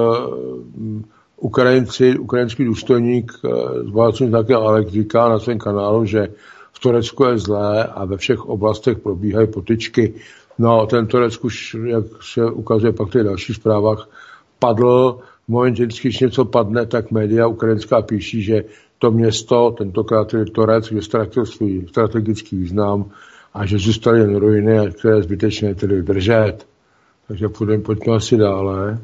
ukrajinský důstojník s válečným znakem Alex říká na svém kanálu, že v Turecku je zlé a ve všech oblastech probíhají potyčky. No, ten Turecku, jak se ukazuje pak v těch dalších zprávách, padl. V momentě, když něco padne, tak média ukrajinská píší, že to město, tentokrát je Torec, kde ztratil svůj strategický význam a že zůstaly jen ruiny, které zbytečně tedy držet. Takže pojďme asi dále.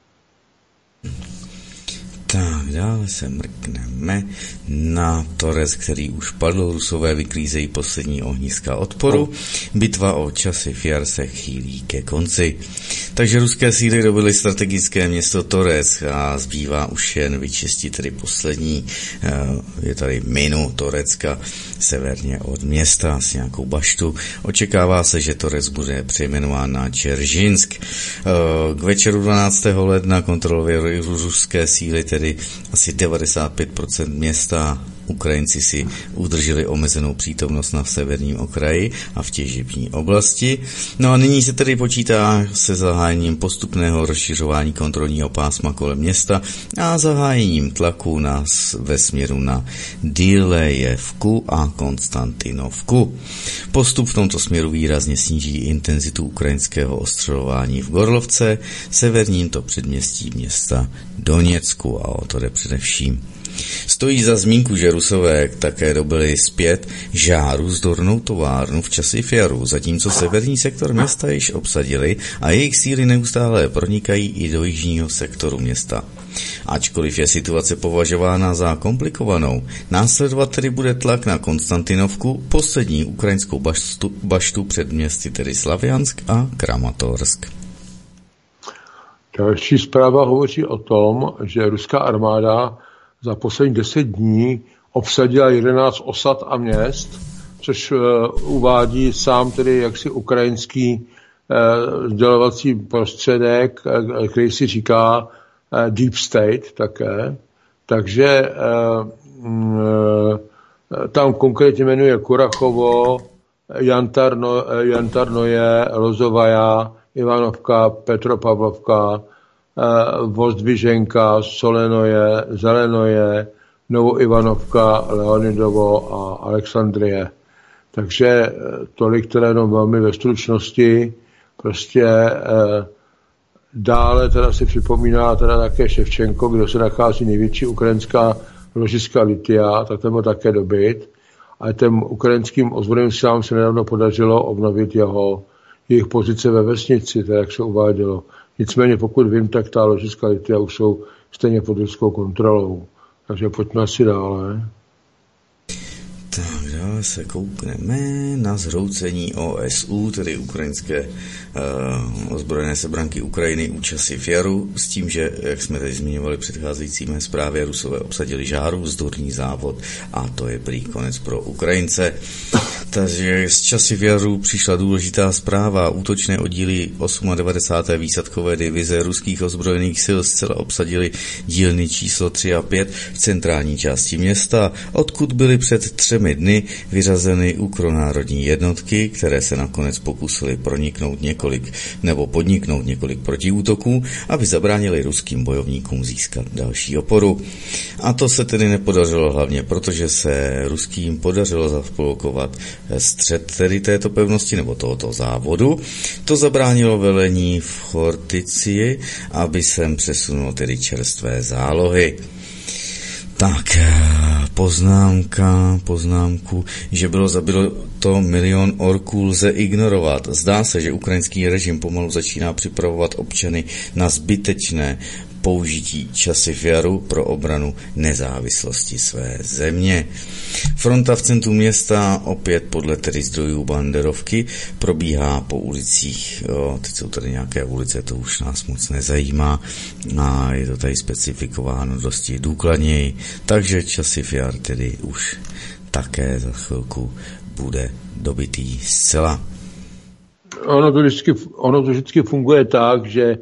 Tak, dále se mrkneme na Torec, který už padl. Rusové vyklízejí poslední ohniska odporu. Bitva o Časiv Jar se chýlí ke konci. Takže ruské síly dobily strategické město Torec a zbývá už jen vyčistit tedy poslední. Je tady minu Torecka severně od města s nějakou baštu. Očekává se, že Torec bude přejmenován na Čeržinsk. K večeru 12. ledna kontrolovali ruské síly tedy asi 95% města. Ukrajinci si udrželi omezenou přítomnost na severním okraji a v těžební oblasti. No a nyní se tedy počítá se zahájením postupného rozšiřování kontrolního pásma kolem města a zahájením tlaku ve směru na Dilejevku a Konstantinovku. Postup v tomto směru výrazně sníží intenzitu ukrajinského ostřelování v Gorlovce, severním to předměstí města Doněcku, a o to jde především. Stojí za zmínku, že Rusové také dobili zpět Žáru zdornou továrnu v Časifjaru, zatímco severní sektor města již obsadili a jejich síly neustále pronikají i do jižního sektoru města. Ačkoliv je situace považována za komplikovanou, následovat tedy bude tlak na Konstantinovku, poslední ukrajinskou baštu před městy, tedy Slaviansk a Kramatorsk. Další zpráva hovoří o tom, že ruská armáda za poslední 10 dní obsadila 11 osad a měst, což uvádí sám tedy jaksi ukrajinský sdělovací prostředek, který si říká Deep State také. Takže tam konkrétně jmenuje Kurachovo, Jantarnoje, Lozovaja, Ivanovka, Petropavlovka, Vozdviženka, Solenoje, Zelenoje, Novoivanovka, Leonidovo a Alexandrie. Takže tolik teda jenom velmi ve stručnosti. Prostě dále teda si připomíná teda také Ševčenko, kde se nachází největší ukrajinská ložiska litia, tak ten byl také dobyt. A těm ukrajinským ozbrojeným silám se nedávno podařilo obnovit jejich pozice ve vesnici, tak jak se uvádělo. Nicméně pokud vím, tak ta ložiska litia už jsou stejně pod ruskou kontrolou. Takže pojďme asi dále. Tak dále se koukneme na zhroucení OSU, tedy ukrajinské ozbrojené sebranky Ukrajiny u Časifjaru, s tím, že, jak jsme tady zmiňovali v předcházející mé zprávě, Rusové obsadili Žáru, vzdorný závod a to je prý konec pro Ukrajince. Takže z Časifjaru přišla důležitá zpráva. Útočné oddíly 98. výsadkové divize ruských ozbrojených sil zcela obsadili dílny číslo 3 a 5 v centrální části města, odkud byly před 3 dny vyřazeny ukronárodní jednotky, které se nakonec pokusily podniknout několik protiútoků, aby zabránili ruským bojovníkům získat další oporu. A to se tedy nepodařilo hlavně, protože se ruským podařilo zablokovat střed tedy této pevnosti nebo tohoto závodu. To zabránilo velení v Chorticii, aby sem přesunulo tedy čerstvé zálohy. Tak, poznámku, že bylo zabito 1 milion orků, lze ignorovat. Zdá se, že ukrajinský režim pomalu začíná připravovat občany na zbytečné použití Časifjaru pro obranu nezávislosti své země. Fronta v centru města opět podle tedy zdrojů banderovky probíhá po ulicích. Teď jsou tady nějaké ulice, to už nás moc nezajímá a je to tady specifikováno dosti důkladněji. Takže Časifjar tedy už také za chvilku bude dobitý zcela. Ono to vždycky funguje tak, že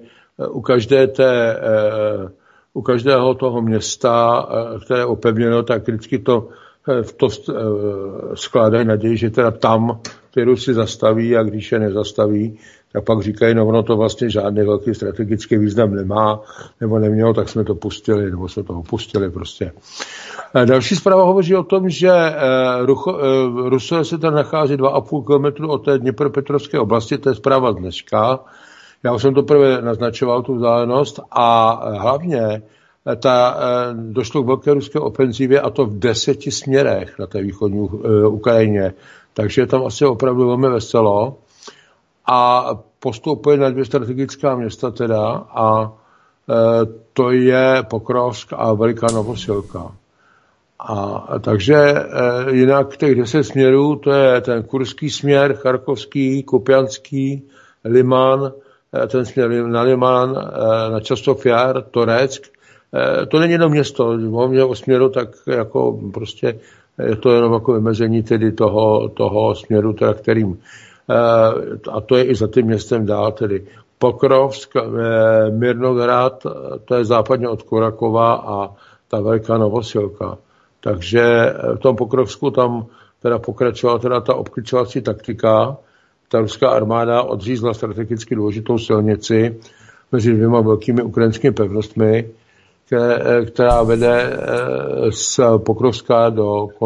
u každého toho města, které je opevněno, tak vždycky to skládají naději, že teda tam ty Rusy zastaví a když je nezastaví, tak pak říkají, no ono to vlastně žádný velký strategický význam nemá, nebo nemělo, tak jsme to pustili, nebo jsme to opustili prostě. Další zpráva hovoří o tom, že Rusové se tam nachází 2,5 kilometru od té Dněpropetrovské oblasti, to je zpráva dneška. Já už jsem to prvé naznačoval, tu vzdálenost, a hlavně došlo k velké ruské ofenzivě, a to v 10 směrech na té východní Ukrajině. Takže je tam asi opravdu velmi veselo. A postoupuje na 2 strategická města teda, a to je Pokrovsk a Veliká Novosilka. A takže jinak těch 10 směrů, to je ten kurský směr, charkovský, kupianský, Liman, ten směr na Liman, na Časofjar, Toreck. To není jenom město, o směru, tak jako prostě je to jenom jako vymezení tedy toho směru, teda kterým. A to je i za tím městem dál, tedy Pokrovsk, Mirnograd, to je západně od Kurakova, a ta Velká Novosilka. Takže v tom Pokrovsku tam teda pokračovala teda ta obklíčovací taktika. Ta ruská armáda odřízla strategicky důležitou silnici mezi 2 velkými ukrajinskými pevnostmi, která vede z Pokrovska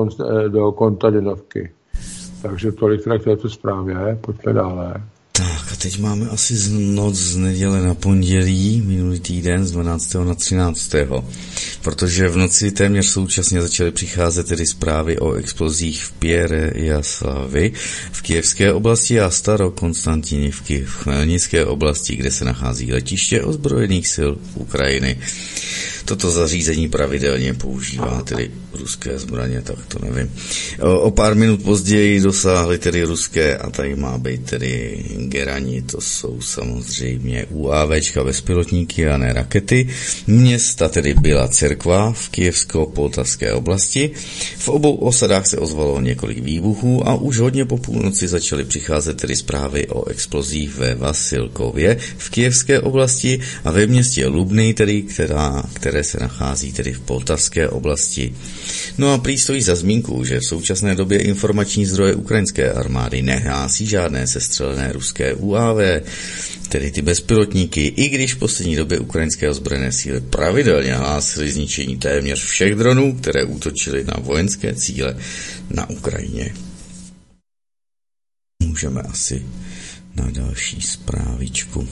do Konstantinovky. Takže tolik k této zprávě. Pojďme dále. Tak, teď máme asi noc z neděle na pondělí, minulý týden z 12. na 13. Protože v noci téměř současně začaly přicházet tedy zprávy o explozích v Pěrejaslavi v Kyjevské oblasti a Starokonstantinivky v Chmelnické oblasti, kde se nachází letiště ozbrojených sil Ukrajiny. Toto zařízení pravidelně používá tedy ruské zbraně, tak to nevím. O pár minut později dosáhly tedy ruské, a tady má být tedy Gerani, to jsou samozřejmě UAVčka bezpilotníky a ne rakety. Města tedy byla Cerkva v Kyjevsko-Poltavské oblasti. V obou osadách se ozvalo několik výbuchů a už hodně po půlnoci začaly přicházet tedy zprávy o explozích ve Vasilkově v Kyjevské oblasti a ve městě Lubny, tedy které se nachází tedy v Poltavské oblasti. No a prý stojí za zmínku, že v současné době informační zdroje ukrajinské armády nehlásí žádné sestřelené ruské UAV, tedy ty bezpilotníky, i když v poslední době ukrajinské ozbrojené síly pravidelně hlásily zničení téměř všech dronů, které útočily na vojenské cíle na Ukrajině. Můžeme asi na další zprávičku.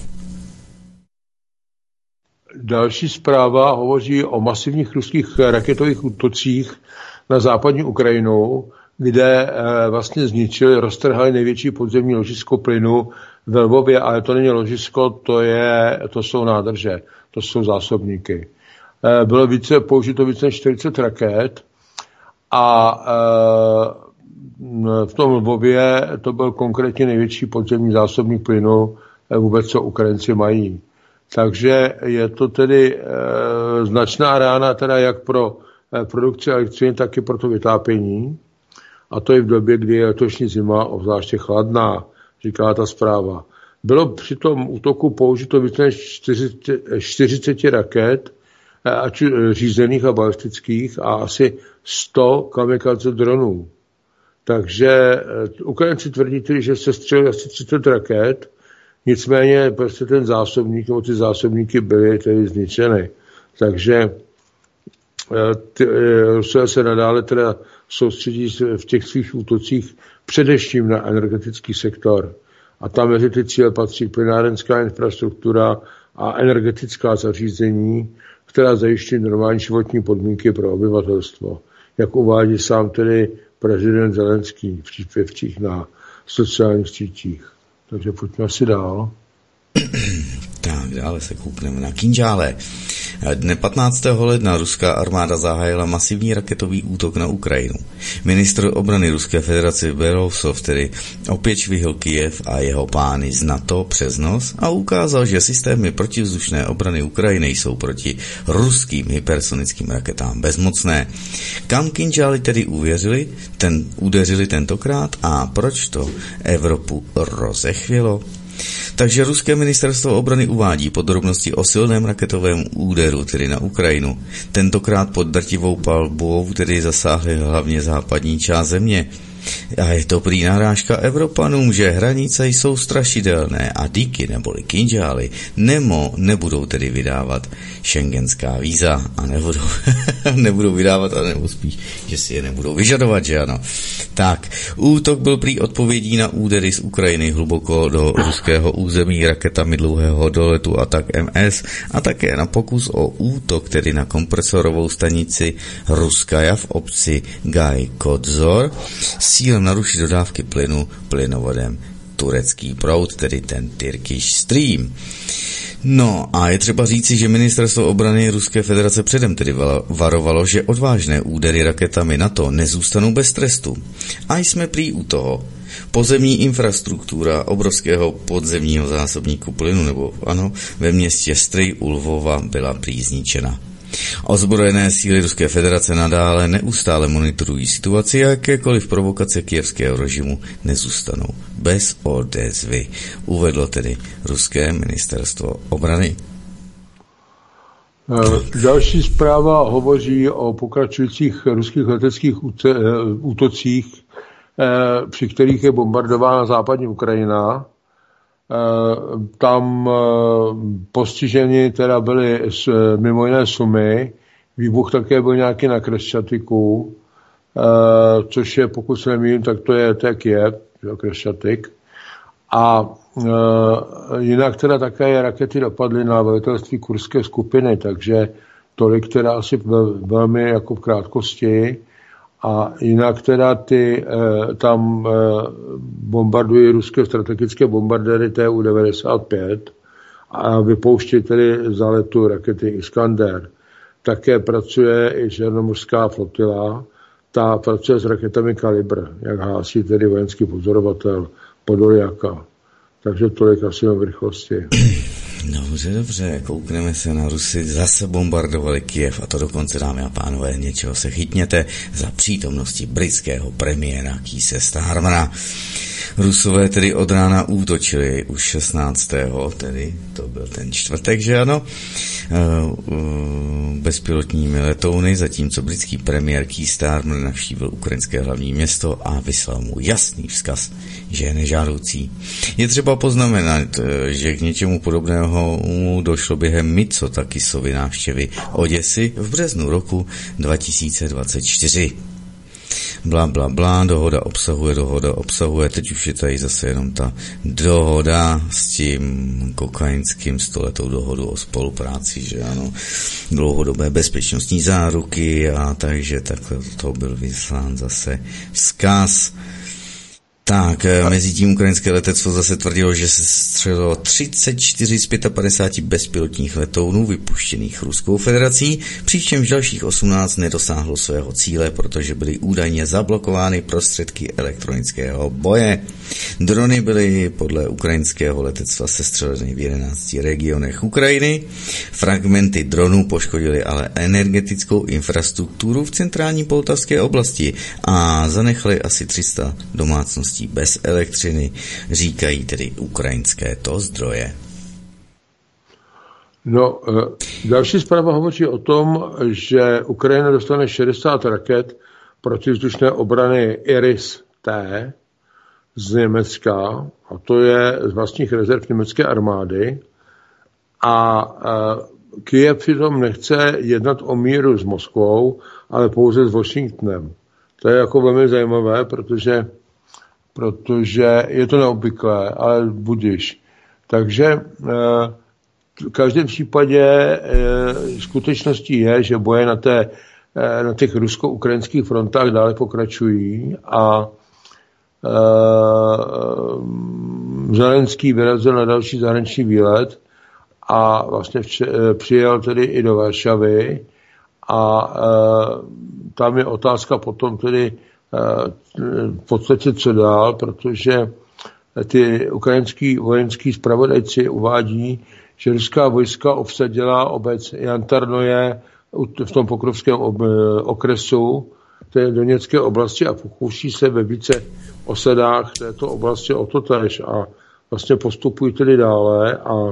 Další zpráva hovoří o masivních ruských raketových útocích na západní Ukrajinu, kde vlastně zničili, roztrhali největší podzemní ložisko plynu ve Lvově, ale to není ložisko, to jsou nádrže, to jsou zásobníky. Bylo použito více než 40 raket a v tom Lvově to byl konkrétně největší podzemní zásobník plynu vůbec, co Ukrajinci mají. Takže je to tedy značná rána teda jak pro produkci elektřiny, tak i pro to vytápění. A to i v době, kdy je letošní zima obzvláště chladná, říká ta zpráva. Bylo při tom útoku použito více než 40 raket, ať řízených a balistických, a asi 100 kamikaze dronů. Takže Ukrajinci tvrdí tedy, že se střelili asi 30 raket, nicméně prostě ten zásobník, nebo ty zásobníky byly tedy zničeny. Takže Rusové se nadále teda soustředí v těch svých útocích především na energetický sektor. A tam mezi ty cíle patří plynárenská infrastruktura a energetická zařízení, která zajišťují normální životní podmínky pro obyvatelstvo. Jak uvádí sám tedy prezident Zelenský v příspěvcích na sociálních sítích. Takže pojďme asi dál. Tak, dále se koukneme na Kinžále. Dne 15. ledna ruská armáda zahájila masivní raketový útok na Ukrajinu. Ministr obrany Ruské federace Berosov tedy opět švihl Kyjev a jeho pány z NATO přes nos a ukázal, že systémy protivzdušné obrany Ukrajiny jsou proti ruským hypersonickým raketám bezmocné. Kam Kinžály tedy udeřili tentokrát a proč to Evropu rozechvělo? Takže ruské ministerstvo obrany uvádí podrobnosti o silném raketovém úderu, tedy na Ukrajinu. Tentokrát pod drtivou palbou tedy zasáhly hlavně západní část země. A je to prý narážka Evropanům, že hranice jsou strašidelné a díky neboli Kinžály nebudou tedy vydávat schengenská víza a nebudou vydávat, a nebo spíš, že si je nebudou vyžadovat, že ano. Tak, útok byl prý odpovědí na údery z Ukrajiny hluboko do ruského území raketami dlouhého doletu Atak MS a také na pokus o útok, tedy na kompresorovou stanici Ruskaja v obci Gaj-Kodzor, s cílem narušit dodávky plynu plynovodem Turecký proud, tedy ten Turkish Stream. No a je třeba říci, že ministerstvo obrany Ruské federace předem tedy varovalo, že odvážné údery raketami NATO nezůstanou bez trestu. A jsme prý u toho. Pozemní infrastruktura obrovského podzemního zásobníku plynu, nebo ano, ve městě Stryj u Lvova byla prý zničena. Ozbrojené síly Ruské federace nadále neustále monitorují situaci a jakékoliv provokace kyjevského režimu nezůstanou bez odezvy, uvedlo tedy ruské ministerstvo obrany. Další zpráva hovoří o pokračujících ruských leteckých útocích, při kterých je bombardována západní Ukrajina. Tam postiženi teda byly mimo jiné Sumy, výbuch také byl nějaký na Křesťatiku, což je, pokud se nemýlím, tak to je Kyjev, Křesťatik. A jinak teda také rakety dopadly na velitelství kurské skupiny, takže tolik teda asi velmi jako v krátkosti. A jinak teda tam bombardují ruské strategické bombardéry Tu-95 a vypouští tedy za letu rakety Iskander. Také pracuje i černomořská flotila, ta pracuje s raketami Kalibr, jak hlásí tedy vojenský pozorovatel Podoljaka. Takže tolik asi v rychlosti. Dobře, koukneme se na Rusy, zase bombardovali Kyjev a to dokonce, dámy a pánové, něčeho se chytněte, za přítomnosti britského premiéra Keise Starmera. Rusové tedy od rána útočili už 16. tedy to byl ten čtvrtek, že ano, bezpilotními letouny, zatímco britský premiér Keir Starmer navštívil ukrajinské hlavní město a vyslal mu jasný vzkaz, že je nežádoucí. Je třeba poznamenat, že k něčemu podobného došlo během Mitsotakisovy návštěvy Oděsy v březnu roku 2024. Bla, bla, bla, dohoda obsahuje, teď už je tady zase jenom ta dohoda s tím kokainským stoletou dohodu o spolupráci, že ano, dlouhodobé bezpečnostní záruky a takže takhle to byl vyslán zase vzkaz. Tak, mezi tím ukrajinské letectvo zase tvrdilo, že se střelilo 34 z 55 bezpilotních letounů vypuštěných Ruskou federací, přičemž dalších 18 nedosáhlo svého cíle, protože byly údajně zablokovány prostředky elektronického boje. Drony byly podle ukrajinského letectva sestřeleny v 11 regionech Ukrajiny. Fragmenty dronů poškodily ale energetickou infrastrukturu v centrální poltavské oblasti a zanechaly asi 300 domácností bez elektřiny, říkají tedy ukrajinské to zdroje. No, další zpráva hovoří o tom, že Ukrajina dostane 60 raket protivzdušné obrany Iris-T z Německa, a to je z vlastních rezerv německé armády, a Kyjev přitom nechce jednat o míru s Moskvou, ale pouze s Washingtonem. To je jako velmi zajímavé, protože je to neobvyklé, ale budiš. Takže v každém případě skutečností je, že boje na těch rusko-ukrajinských frontách dále pokračují a Zelenský vyrazil na další zahraniční výlet a vlastně přijel tedy i do Varšavy a tam je otázka potom tedy v podstatě co dál, protože ty ukrajinský vojenský zpravodajci uvádí, že ruská vojska obsadila obec Jantarnoje v tom pokrovském okresu té Doněcké oblasti a pokouší se ve více osadách této oblasti o to též a vlastně postupují tedy dále a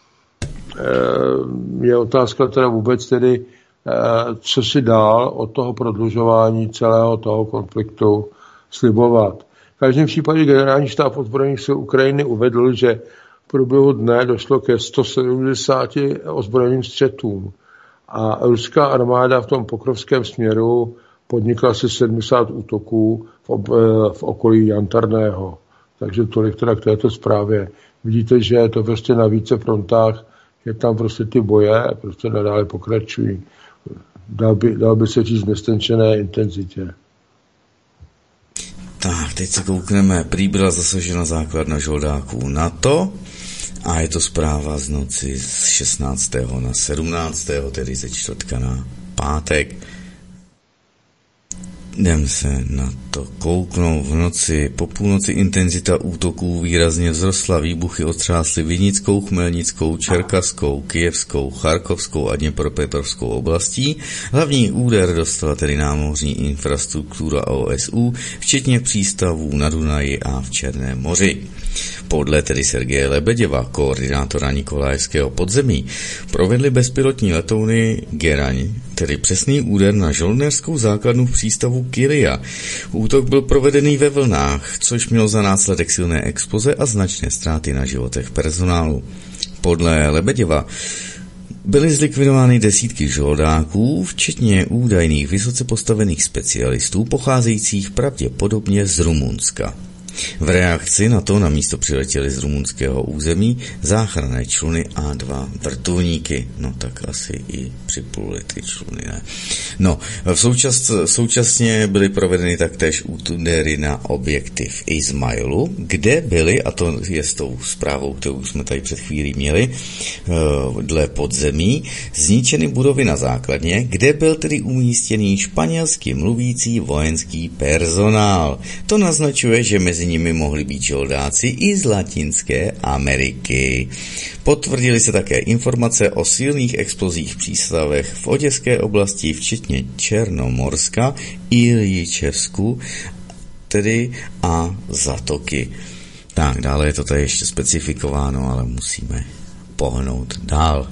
je otázka teda vůbec tedy, co si dál od toho prodlužování celého toho konfliktu slibovat. V každém případě generální štáb ozbrojených sil Ukrajiny uvedl, že v průběhu dne došlo ke 170 ozbrojeným střetům a ruská armáda v tom pokrovském směru podnikla asi 70 útoků v okolí Jantarného. Takže tolik teda k této zprávě. Vidíte, že je to prostě na více frontách, že tam prostě ty boje prostě nadále pokračují. Dal by se říct nestenčené intenzitě. Tak, teď se koukneme. Prý byla zasažena základna žoldáků NATO a je to zpráva z noci z 16. na 17. tedy ze čtvrtka na pátek. Jdem se na to kouknout. Po půlnoci intenzita útoků výrazně vzrostla. Výbuchy otřásly Vinickou, Chmelnickou, Čerkaskou, Kyjevskou, Charkovskou a Dněpropetrovskou oblastí. Hlavní úder dostala tedy námořní infrastruktura OSU, včetně přístavů na Dunaji a v Černém moři. Podle tedy Sergeje Lebeděva, koordinátora Nikolajevského podzemí, provedli bezpilotní letouny Geraň, tedy přesný úder na žoldnéřskou základnu v přístavu Kyria. Útok byl provedený ve vlnách, což mělo za následek silné exploze a značné ztráty na životech personálu. Podle Lebeděva byly zlikvidovány desítky žoldáků, včetně údajných vysoce postavených specialistů pocházejících pravděpodobně z Rumunska. V reakci na to na místo přiletěly z rumunského území záchranné čluny a 2 vrtulníky. No tak asi i připluly ty čluny, ne? No, současně byly provedeny taktéž údery na objekty v Izmailu, kde byly, a to je s tou zprávou, kterou jsme tady před chvílí měli, dle podzemí, zničeny budovy na základně, kde byl tedy umístěný španělsky mluvící vojenský personál. To naznačuje, že mezi nimi mohli být žoldáci i z Latinské Ameriky. Potvrdily se také informace o silných explozích v přístavech v Oděské oblasti, včetně Černomorska, Iljičevsku, tedy a Zatoky. Tak, dále je to tady ještě specifikováno, ale musíme pohnout dál.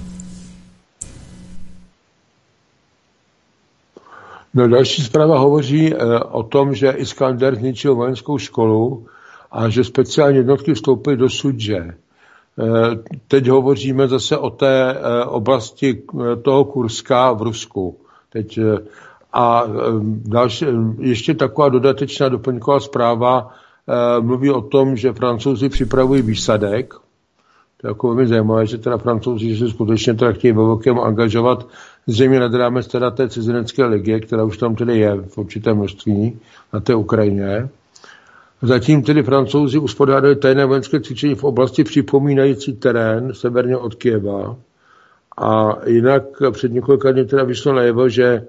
No, další zpráva hovoří o tom, že Iskander zničil vojenskou školu a že speciální jednotky vstoupily do Sudže. Teď hovoříme zase o té oblasti toho Kurska v Rusku. Další, ještě taková dodatečná doplňková zpráva mluví o tom, že Francouzi připravují výsadek. To je jako velmi zajímavé, že teda Francouzi se skutečně teda chtějí ve velkém angažovat zřejmě nad rámec teda té cizinecké ligy, která už tam tedy je v určitém množství na té Ukrajině. Zatím tedy Francouzi uspořádali tajné vojenské cvičení v oblasti připomínající terén severně od Kyjeva. A jinak před několika dny teda vyšlo najevo, že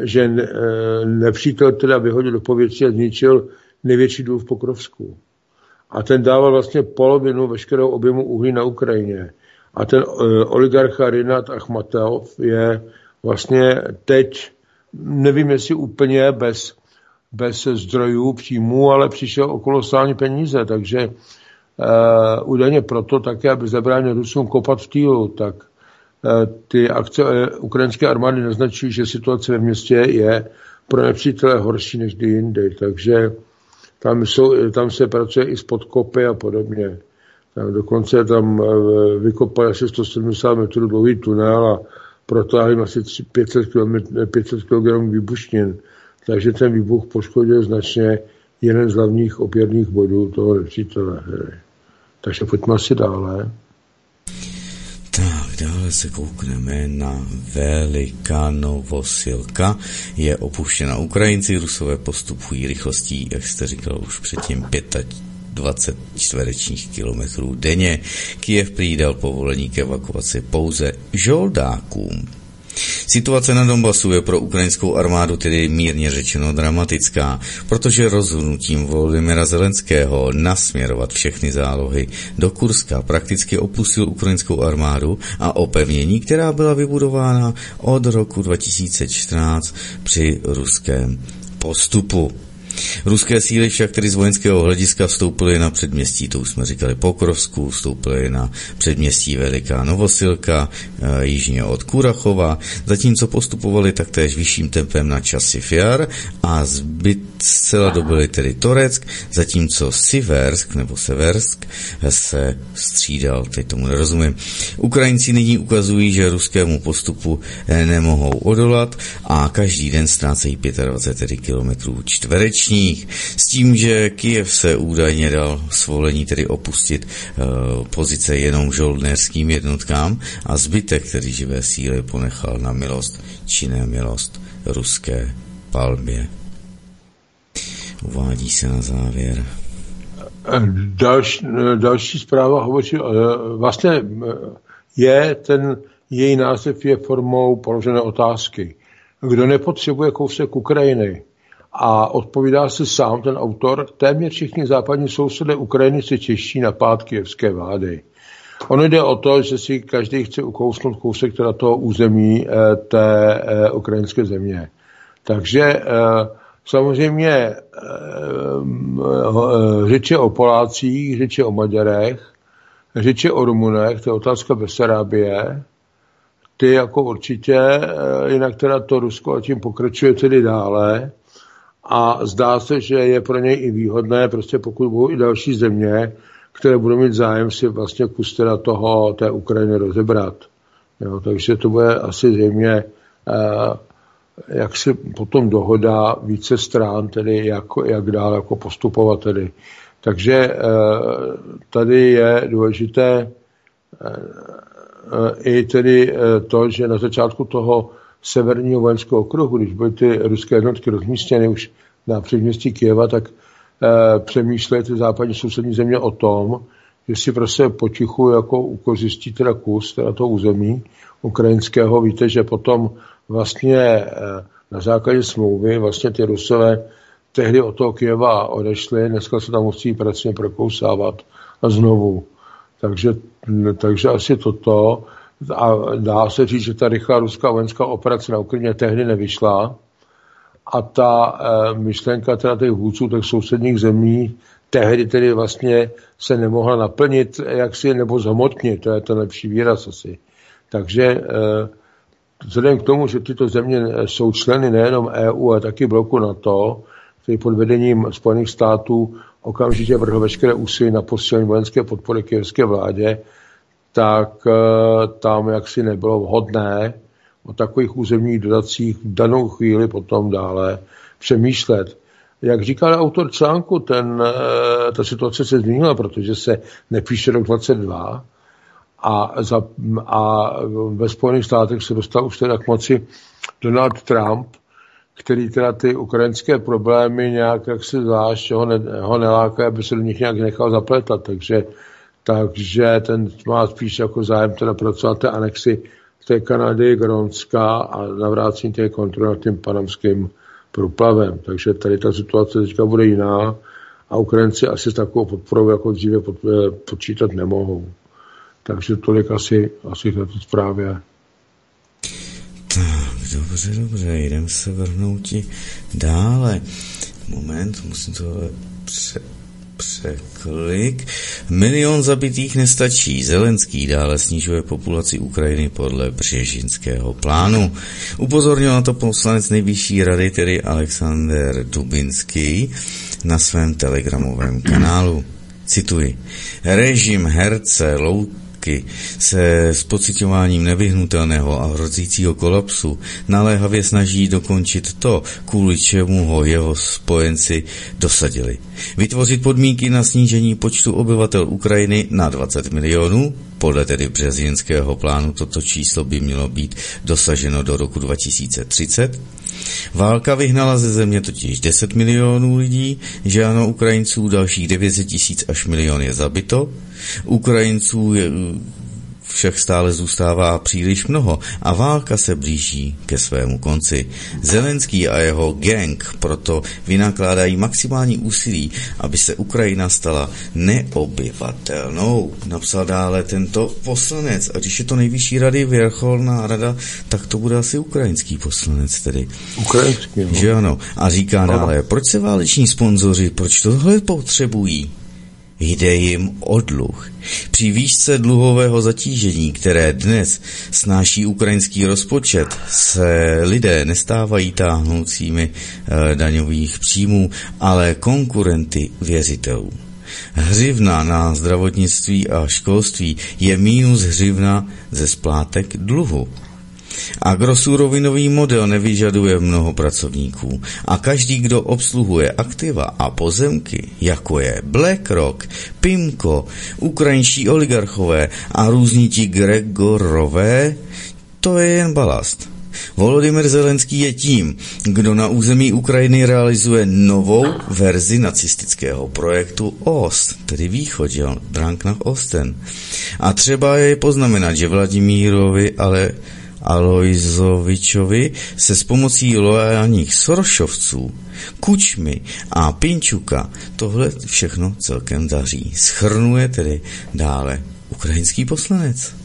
nepřítel teda vyhodil do povětří a zničil největší důl v Pokrovsku. A ten dával vlastně polovinu veškerého objemu uhlí na Ukrajině. A ten oligarcha Rinat Achmatov je vlastně teď, nevím jestli úplně bez zdrojů příjmů, ale přišel o kolosální peníze, takže údajně proto také, aby zabránil Rusům kopat v týlu, tak ty akce ukrajinské armády naznačují, že situace ve městě je pro nepřítele horší než kdy jindy, takže tam se pracuje i s podkopy a podobně. Dokonce tam vykopali asi 170 metrů dlouhý tunel a protáhli asi 500 kg výbušnin. Takže ten výbuch poškodil značně jeden z hlavních opěrných bodů toho nepřítele. Takže pojďme asi dále. Tak, dále se koukneme na Velika Novosilka. Je opuštěna Ukrajinci, Rusové postupují rychlostí, jak jste říkal už předtím, 20 čtverečních kilometrů denně. Kyjev prý dal povolení k evakuaci pouze žoldákům. Situace na Donbasu je pro ukrajinskou armádu tedy mírně řečeno dramatická, protože rozhodnutím Volodymyra Zelenského nasměrovat všechny zálohy do Kurska prakticky opustil ukrajinskou armádu a opevnění, která byla vybudována od roku 2014 při ruském postupu. Ruské síly však tedy z vojenského hlediska vstoupily na předměstí, to už jsme říkali Pokrovsku, vstoupily na předměstí Veliká Novosilka, jižně od Kurachova, zatímco postupovali taktéž vyšším tempem na Časiv Jar a zcela dobili tedy Toreck, zatímco Seversk se střídal, teď tomu nerozumím. Ukrajinci nyní ukazují, že ruskému postupu nemohou odolat a každý den ztrácejí 25 tedy kilometrů čtverečních. S tím, že Kyjev se údajně dal svolení tedy opustit pozice jenom žoldnérským jednotkám a zbytek, který živé síly ponechal na milost či nemilost ruské palbě. Uvádí se na závěr. Další zpráva hovoří, vlastně její název je formou položené otázky. Kdo nepotřebuje kousek Ukrajiny? A odpovídá se sám ten autor, téměř všichni západní sousedé Ukrajiny se těší na pád kyjevské vlády. Ono jde o to, že si každý chce ukousnout kousek teda toho území té ukrajinské země. Takže samozřejmě řeče o Polácích, řeče o Maďarech, řeče o Rumunech, to je otázka Besarábie, ty jako určitě, jinak teda to Rusko a tím pokračuje tedy dále. A zdá se, že je pro něj i výhodné, prostě pokud budou i další země, které budou mít zájem si vlastně kus teda té Ukrajiny rozebrat. Jo, takže to bude asi zřejmě jak si potom dohoda více stran, tedy jak dál jako postupovat tedy. Takže tady je důležité i tedy to, že na začátku toho severního vojenského okruhu, když byly ty ruské jednotky rozmístěny už na předměstí Kyjeva, tak přemýšleli ty západní sousední země o tom, že si prostě potichu jako ukořistí teda kus teda toho území ukrajinského. Víte, že potom vlastně na základě smlouvy vlastně ty Rusové tehdy od toho Kyjeva odešli, dneska se tam musí pracně prokousávat a znovu. Takže asi toto. A dá se říct, že ta rychlá ruská vojenská operace na Ukrajině tehdy nevyšla a ta myšlenka teda těch vůdců těch sousedních zemí tehdy tedy vlastně se nemohla naplnit jaksi nebo zhmotnit, to je ten lepší výraz asi. Takže vzhledem k tomu, že tyto země jsou členy nejenom EU, ale taky bloku NATO, který pod vedením Spojených států okamžitě vrhl veškeré úsilí na posílení vojenské podpory kyjevské vládě, tak tam jaksi nebylo vhodné o takových územních dodacích v danou chvíli potom dále přemýšlet. Jak říkal autor článku, ta situace se změnila, protože se nepíše rok 22 a ve Spojených státech se dostal už teda k moci Donald Trump, který teda ty ukrajinské problémy nějak jaksi zvlášť ho neláká, aby se do nich nějak nechal zapletat, takže ten má spíš jako zájem teda pracovat té anexi té Kanady, Grónska a navrácení té kontroly nad tím panamským průplavem. Takže tady ta situace teďka bude jiná a Ukrajinci asi s takovou podporou jako dříve počítat nemohou. Takže tolik asi k této zprávě. Tak, dobře, jdem se vrhnout dále. Moment, musím to překlik. 1 000 000 zabitých nestačí. Zelenský dále snižuje populaci Ukrajiny podle Břežinského plánu. Upozornil na to poslanec nejvyšší rady, tedy Alexander Dubinský, na svém telegramovém kanálu. Cituji. Režim herce Louky se s pociťováním nevyhnutelného a hrozícího kolapsu naléhavě snaží dokončit to, kvůli čemu ho jeho spojenci dosadili. Vytvořit podmínky na snížení počtu obyvatel Ukrajiny na 20 milionů. Podle tedy březinského plánu toto číslo by mělo být dosaženo do roku 2030. Válka vyhnala ze země totiž 10 milionů lidí, že ano, Ukrajinců dalších 900 000 až milion je zabito. Ukrajinců však stále zůstává příliš mnoho a válka se blíží ke svému konci. Zelenský a jeho gang proto vynakládají maximální úsilí, aby se Ukrajina stala neobyvatelnou. Napsal dále tento poslanec. A když je to nejvyšší rady, vrcholná rada, tak to bude asi ukrajinský poslanec tedy. Ukrajinský, no. Že ano. A říká dále, proč se váleční sponzoři, proč tohle potřebují? Jde jim o dluh. Při výšce dluhového zatížení, které dnes snáší ukrajinský rozpočet, se lidé nestávají táhnoucími daňových příjmů, ale konkurenty věřitelů. Hřivna na zdravotnictví a školství je minus hřivna ze splátek dluhu. Agrosurovinový model nevyžaduje mnoho pracovníků a každý, kdo obsluhuje aktiva a pozemky, jako je BlackRock, PIMCO, ukrajinští oligarchové a různí ti Gregorové, to je jen balast. Volodymyr Zelenský je tím, kdo na území Ukrajiny realizuje novou verzi nacistického projektu Ost, tedy východ, Drang nach Osten. A třeba je poznamenat, že Vladimírovi Alojzovičovi se s pomocí loajálních Sorošovců, Kučmy a Pinčuka tohle všechno celkem daří. Shrnuje tedy dále ukrajinský poslanec.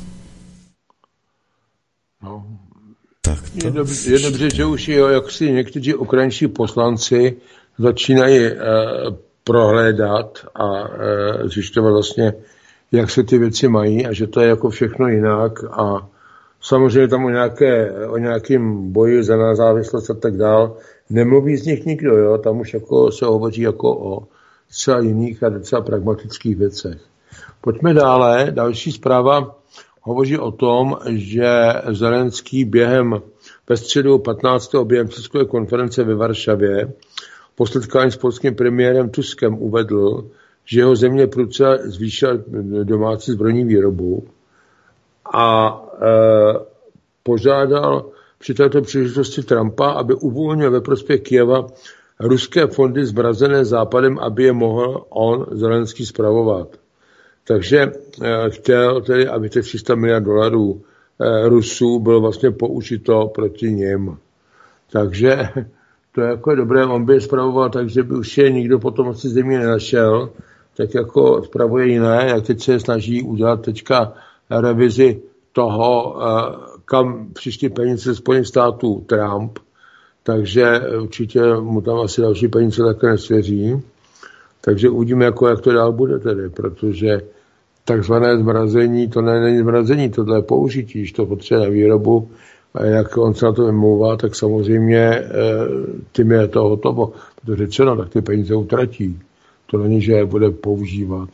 No. Tak to je dobře, že už jak si někteří ukrajinští poslanci začínají prohlédat a zjišťovat vlastně, jak se ty věci mají a že to je jako všechno jinak a samozřejmě tam o nějakým boji za nezávislost a tak dál nemluví z nich nikdo, jo? Tam už jako se hovoří jako o docela jiných a docela pragmatických věcech. Pojďme dále. Další zpráva hovoří o tom, že Zelenský ve středu 15. během tiskové konference ve Varšavě po setkání s polským premiérem Tuskem uvedl, že jeho země prudce zvýšila domácí zbrojní výrobu a požádal při této příležitosti Trumpa, aby uvolnil ve prospěch Kyjeva ruské fondy zmrazené Západem, aby je mohl on, Zelenský, spravovat. Takže chtěl tedy, aby těch $300 miliard Rusů bylo vlastně použito proti něm. Takže to je jako dobré, on by je spravoval, takže by už je nikdo potom asi země nenašel, tak jako spravuje jiné, jak teď se snaží udělat teďka revizi toho, kam přišly peníze Spojených států Trump, takže určitě mu tam asi další peníze také nesvěří. Takže uvidíme, jak to dál bude tedy, protože takzvané zmrazení, to není zmrazení, tohle je použití, když to potřebuje na výrobu, a jak on se na to vymlouvá, tak samozřejmě tím je to hotovo. Protože řečeno, tak ty peníze utratí. To není, že je bude používat.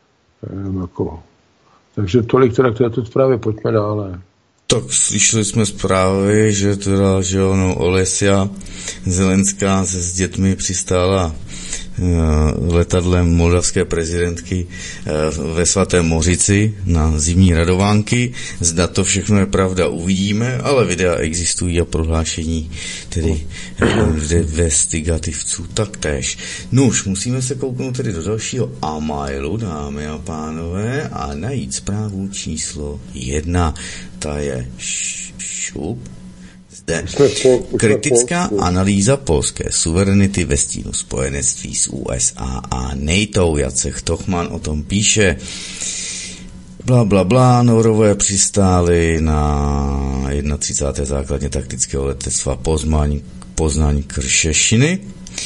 Takže tolik teda k této zprávě, pojďme dále. Tak slyšeli jsme zprávy, že teda, že Olesia Zelenská se s dětmi přistála letadlem moldavské prezidentky ve Svatém Mořici na zimní radovánky. Zda to všechno je pravda, uvidíme, ale videa existují a prohlášení tedy investigativců taktéž. Nuž, musíme se kouknout tedy do dalšího e-mailu, dámy a pánové, a najít zprávu číslo 1. Ta je šup. Zde kritická analýza polské suverenity ve stínu spojenectví s USA a NATO. Jacek Tochman o tom píše. Blablabla, Norové přistáli na 31. základně taktického letectva Poznaň Kršešiny.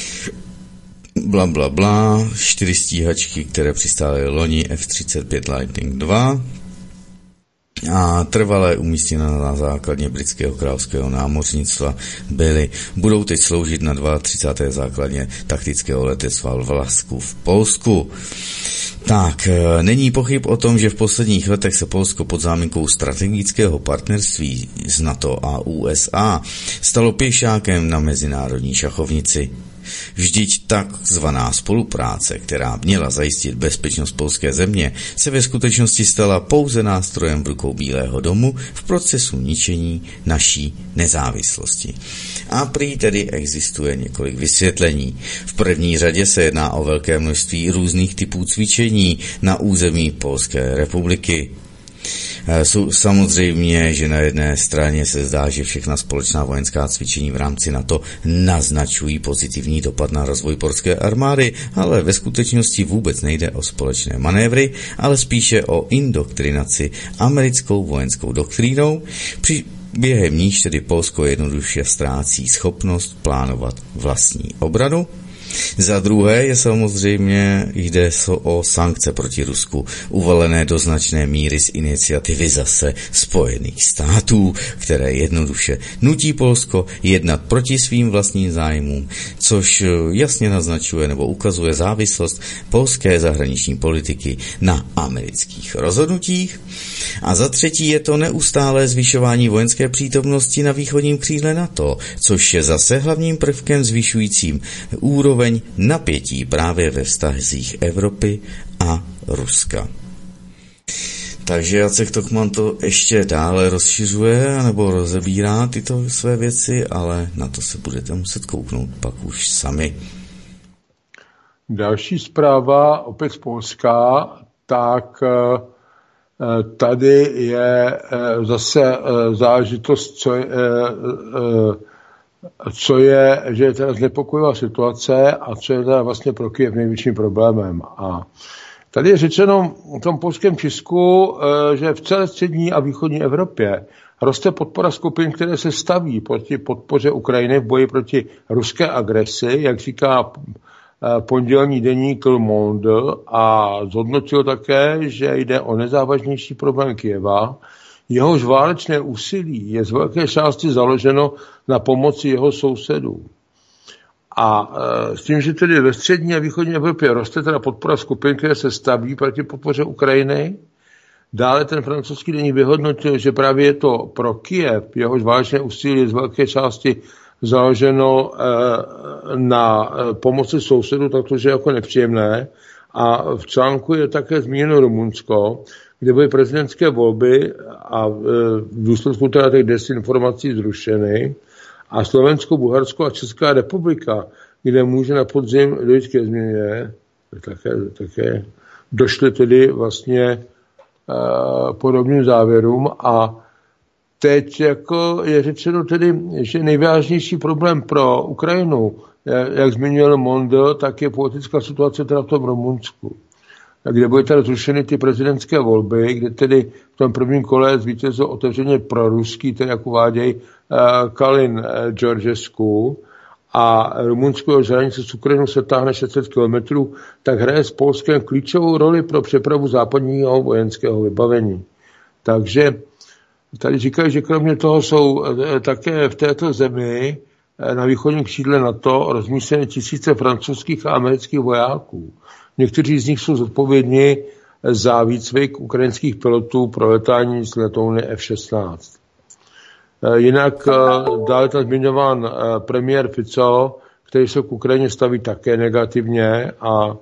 Blablabla, 4 stíhačky, které přistály loni F-35 Lightning II. A trvalé umístěné na základně britského královského námořnictva budou teď sloužit na 32. základně taktického letectva v Vlasku v Polsku. Tak, není pochyb o tom, že v posledních letech se Polsko pod záminkou strategického partnerství s NATO a USA stalo pěšákem na mezinárodní šachovnici. Vždyť takzvaná spolupráce, která měla zajistit bezpečnost polské země, se ve skutečnosti stala pouze nástrojem v rukou Bílého domu v procesu ničení naší nezávislosti. A prý tedy existuje několik vysvětlení. V první řadě se jedná o velké množství různých typů cvičení na území Polské republiky. Samozřejmě, že na jedné straně se zdá, že všechna společná vojenská cvičení v rámci NATO naznačují pozitivní dopad na rozvoj polské armády, ale ve skutečnosti vůbec nejde o společné manévry, ale spíše o indoktrinaci americkou vojenskou doktrínou, během níž tedy Polsko jednoduše ztrácí schopnost plánovat vlastní obranu. Za druhé je samozřejmě jde o sankce proti Rusku, uvalené do značné míry z iniciativy zase Spojených států, které jednoduše nutí Polsko jednat proti svým vlastním zájmům, což jasně naznačuje nebo ukazuje závislost polské zahraniční politiky na amerických rozhodnutích. A za třetí je to neustálé zvyšování vojenské přítomnosti na východním křídle NATO, což je zase hlavním prvkem zvyšujícím úroveň napětí právě ve vztazích Evropy a Ruska. Takže Jacek Tochman to ještě dále rozšiřuje nebo rozebírá tyto své věci, ale na to se budete muset kouknout pak už sami. Další zpráva, opět z Polska, tak tady je zase záležitost, co je, že je teda znepokojivá situace a co je teda vlastně pro Kyjev největším problémem. A tady je řečeno v tom polském tisku, že v celé střední a východní Evropě roste podpora skupin, které se staví proti podpoře Ukrajiny v boji proti ruské agresi, jak říká pondělní deník Le Monde, a zhodnotil také, že jde o nezávažnější problém Kyjeva. Jehož válečné úsilí je z velké části založeno na pomoci jeho sousedů. A s tím, že tedy ve střední a východní Evropě roste teda podpora skupin, které se staví proti podpoře Ukrajiny, dále ten francouzský deník vyhodnotil, že právě je to pro Kyjev, jehož válečné úsilí je z velké části založeno na pomoci sousedů, takže jako nepříjemné. A v článku je také zmíněno Rumunsko, kde byly prezidentské volby a v důsledku teda těch desinformací zrušeny, a Slovensko, Bulharsko a Česká republika, kde může na podzim dojít ke změně, také došly tedy vlastně podobným závěrům. A teď jako je řečeno tedy, že nejvážnější problém pro Ukrajinu, jak zmínil Mondl, tak je politická situace teda v tom Rumunsku, kde byly tady zrušeny ty prezidentské volby, kde tedy v tom prvním kole zvítězil otevřeně proruský, tedy jak uvádějí Kalin Georgescu, a Rumunsko z hranice s Ukrajinou se táhne 600 kilometrů, tak hraje s Polskem klíčovou roli pro přepravu západního vojenského vybavení. Takže tady říkají, že kromě toho jsou také v této zemi na východním křídle NATO rozmístěny tisíce francouzských a amerických vojáků. Někteří z nich jsou zodpovědní za výcvik ukrajinských pilotů pro letání z letouny F-16. Jinak dále tam zmiňován premiér Fico, který se k Ukrajině staví také negativně, a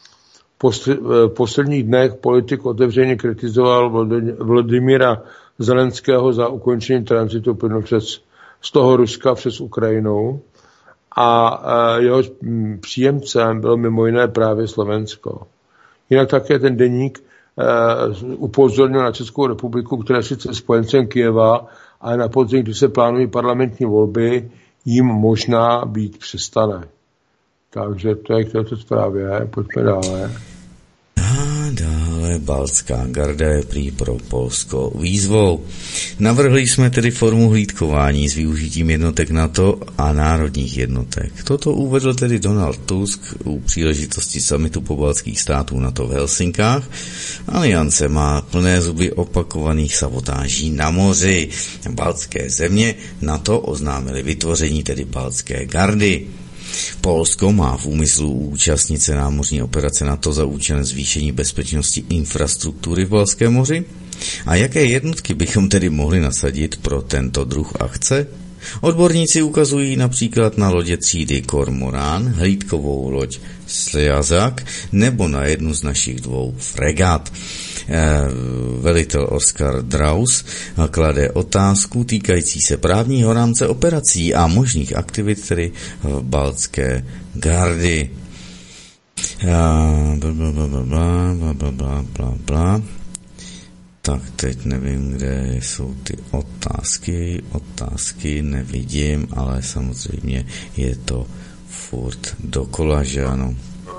v posledních dnech politik otevřeně kritizoval Volodymyra Zelenského za ukončení tranzitu plynu z toho Ruska přes Ukrajinu, a jeho příjemcem bylo mimo jiné právě Slovensko. Jinak také ten deník upozornil na Českou republiku, která je sice spojencem Kyjeva, ale na podzim, když se plánují parlamentní volby, jim možná být přestane. Takže to je k této zprávě. Pojďme dále. A dále Baltská garda je prý pro Polsko výzvou. Navrhli jsme tedy formu hlídkování s využitím jednotek NATO a národních jednotek. Toto uvedl tedy Donald Tusk u příležitosti summitu pobaltských států NATO v Helsinkách. Aliance má plné zuby opakovaných sabotáží na moři. Baltské země NATO oznámili vytvoření tedy Baltské gardy. Polsko má v úmyslu účastnit se námořní operace NATO za účelem zvýšení bezpečnosti infrastruktury v Baltském moři. A jaké jednotky bychom tedy mohli nasadit pro tento druh akce? Odborníci ukazují například na lodě třídy Kormorán, hlídkovou loď Sliazak nebo na jednu z našich dvou fregat. Velitel Oskar Draus klade otázku týkající se právního rámce operací a možných aktivit tedy Baltské gardy. Tak teď nevím, kde jsou ty otázky nevidím, ale samozřejmě je to furt dokola, že ano.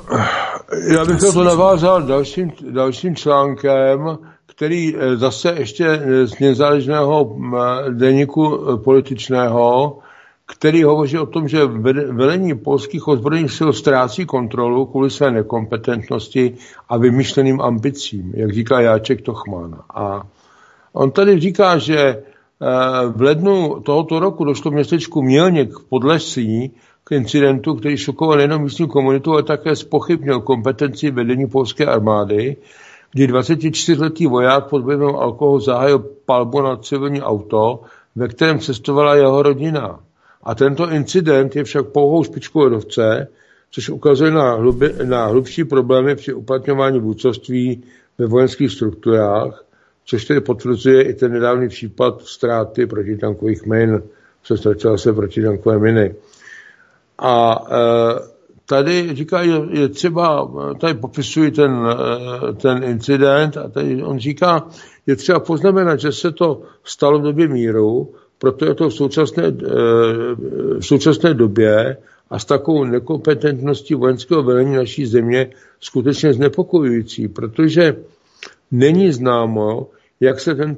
Já bych to navázal dalším článkem, který zase ještě z nezáležného deníku političného, který hovoří o tom, že velení polských ozbrojených sil ztrácí kontrolu kvůli své nekompetentnosti a vymyšleným ambicím, jak říká Jáček Tochman. A on tady říká, že v lednu tohoto roku došlo v městečku Mělník v Podlesí k incidentu, který šokoval nejenom místní komunitu, ale také zpochybnil kompetenci vedení polské armády, kdy 24letý voják pod vlivem alkoholu zahájil palbu na civilní auto, ve kterém cestovala jeho rodina. A tento incident je však pouhou špičkou ledovce, což ukazuje na hlubší problémy při uplatňování vůdcovství ve vojenských strukturách, což tedy potvrzuje i ten nedávný případ ztráty protitankových min, co ztratila se protitankové miny. A tady říká, je třeba, tady popisují ten incident, a tady on říká, je třeba poznamenat, že se to stalo v době míru, proto je to v současné době a s takovou nekompetentností vojenského velení naší země skutečně znepokojující, protože není známo, jak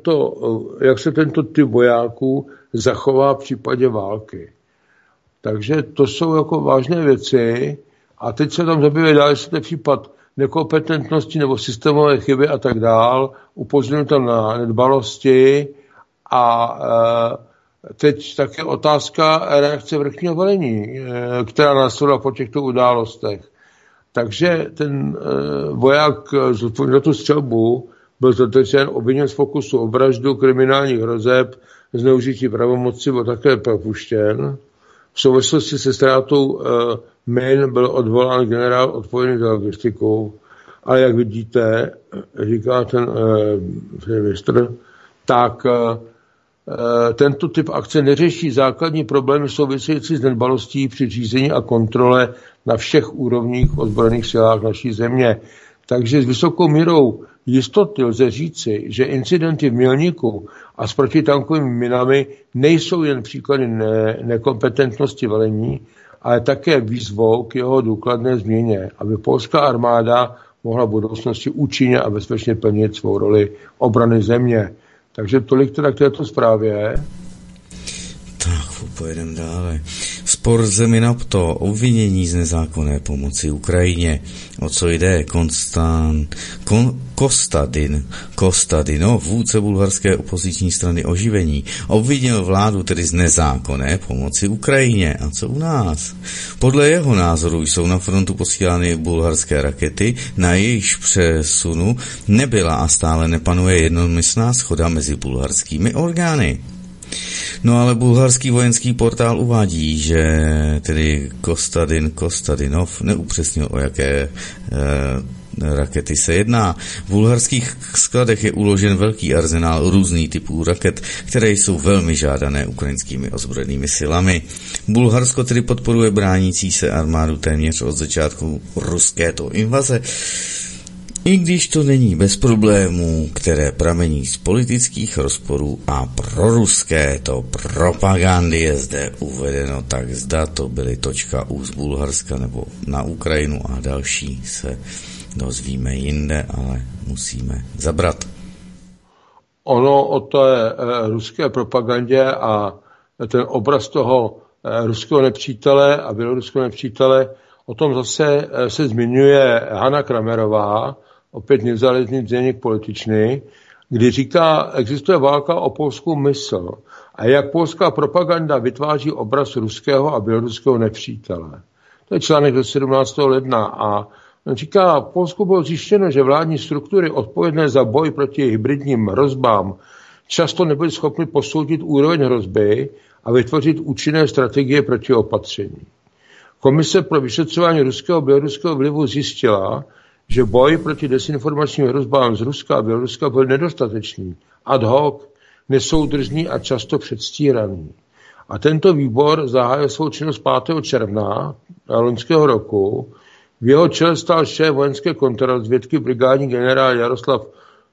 se tento typ vojáků zachová v případě války. Takže to jsou jako vážné věci a teď se tam zabývají dál, jestli to je případ nekompetentnosti nebo systémové chyby a tak dál, upozorňuji tam na nedbalosti a teď také otázka reakce vrchního velení, která následovala po těchto událostech. Takže ten voják za tu střelbu byl zatečen, obviněn z pokusu o vraždu, kriminálních hrozeb, zneužití pravomoci, byl také propuštěn. V souvislosti se ztrátou min byl odvolán generál odpovědný za logistiku. Ale jak vidíte, říká ten ministr, tak tento typ akce neřeší základní problémy související s nedbalostí při řízení a kontrole na všech úrovních ozbrojených silách naší země. Takže s vysokou mírou jistoty lze říci, že incidenty v Mělníku a s protitankovými minami nejsou jen příklady nekompetentnosti velení, ale také výzvou k jeho důkladné změně, aby polská armáda mohla v budoucnosti účinně a bezpečně plnit svou roli obrany země. Takže tolik teda k této zprávě. Tak, pojedeme dále. Spor zemi NATO, obvinění z nezákonné pomoci Ukrajině. O co jde? Kostadinov, vůdce bulharské opoziční strany Oživení, obvinil vládu tedy z nezákonné pomoci Ukrajině. A co u nás? Podle jeho názoru jsou na frontu posílány bulharské rakety, na jejichž přesunu nebyla a stále nepanuje jednomyslná shoda mezi bulharskými orgány. No ale bulharský vojenský portál uvádí, že tedy Kostadinov neupřesnil, o jaké rakety se jedná. V bulharských skladech je uložen velký arzenál různých typů raket, které jsou velmi žádané ukrajinskými ozbrojenými silami. Bulharsko tedy podporuje bránící se armádu téměř od začátku ruskéto invaze, i když to není bez problémů, které pramení z politických rozporů a proruské to propagandy je zde uvedeno, tak zda to byly .u z Bulharska nebo na Ukrajinu a další se dozvíme jinde, ale musíme zabrat. Ono o té ruské propagandě a ten obraz toho ruského nepřítele a běloruského nepřítele, o tom zase se zmiňuje Hana Kramerová, opět nezáležný deník Političný, kdy říká, existuje válka o polskou mysl a jak polská propaganda vytváří obraz ruského a běloruského nepřítele. To je článek do 17. ledna a on říká, v Polsku bylo zjištěno, že vládní struktury odpovědné za boj proti hybridním hrozbám často nebyly schopny posoudit úroveň hrozby a vytvořit účinné strategie proti opatření. Komise pro vyšetřování ruského a běloruského vlivu zjistila, že boj proti desinformačním hrozbám z Ruska a Běloruska byl nedostatečný, ad hoc, nesoudržný a často předstíraný. A tento výbor zahájil svou činnost 5. června loňského roku. V jeho čele stál šéf vojenské kontrarozvědky brigádní generál Jaroslav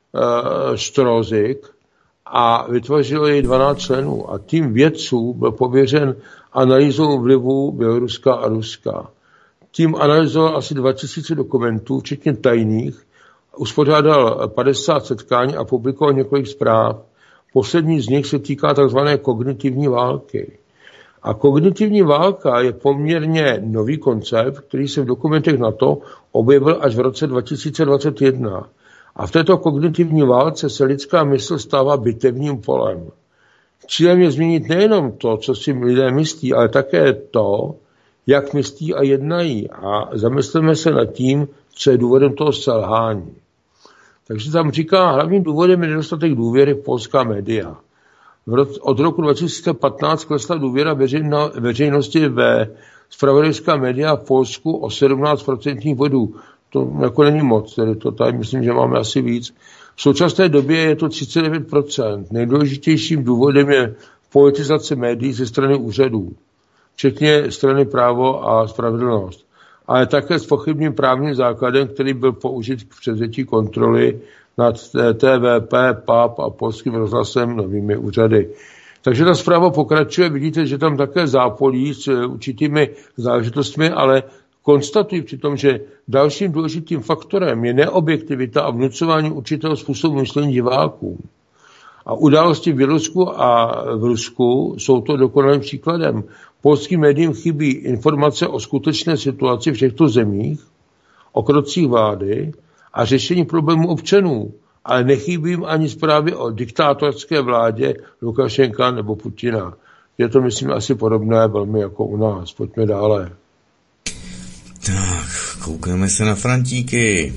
Štrozik a vytvořilo jej 12 členů. A tým vědců byl pověřen analýzou vlivu Běloruska a Ruska. Tým analyzoval asi 2000 dokumentů, včetně tajných, uspořádal 50 setkání a publikoval několik zpráv. Poslední z nich se týká tzv. Kognitivní války. A kognitivní válka je poměrně nový koncept, který se v dokumentech NATO objevil až v roce 2021. A v této kognitivní válce se lidská mysl stává bitevním polem. Cílem je změnit nejenom to, co si lidé myslí, ale také to, jak myslí a jednají. A zamysleme se nad tím, co je důvodem toho selhání. Takže tam říká, hlavním důvodem je nedostatek důvěry v polská média. Od roku 2015 klesla důvěra veřejnosti ve zpravodajská média v Polsku o 17% bodů. To jako není moc, tedy to tady myslím, že máme asi víc. V současné době je to 39%. Nejdůležitějším důvodem je politizace médií ze strany úřadů, včetně strany Právo a spravedlnost. Ale také s pochybným právním základem, který byl použit k převzetí kontroly nad TVP, PAP a Polským rozhlasem novými úřady. Takže ta zpráva pokračuje, vidíte, že tam také zápolí s určitými záležitostmi, ale konstatují přitom, že dalším důležitým faktorem je neobjektivita a vnucování určitého způsobu myšlení divákům. A události v Bělorusku a v Rusku jsou to dokonalým příkladem. Polským médiím chybí informace o skutečné situaci v těchto zemích, o krocích vlády a řešení problémů občanů, ale nechybí jim ani zprávy o diktátorské vládě Lukašenka nebo Putina. Je to, myslím, asi podobné velmi jako u nás. Pojďme dále. Tak, koukneme se na Frantíky.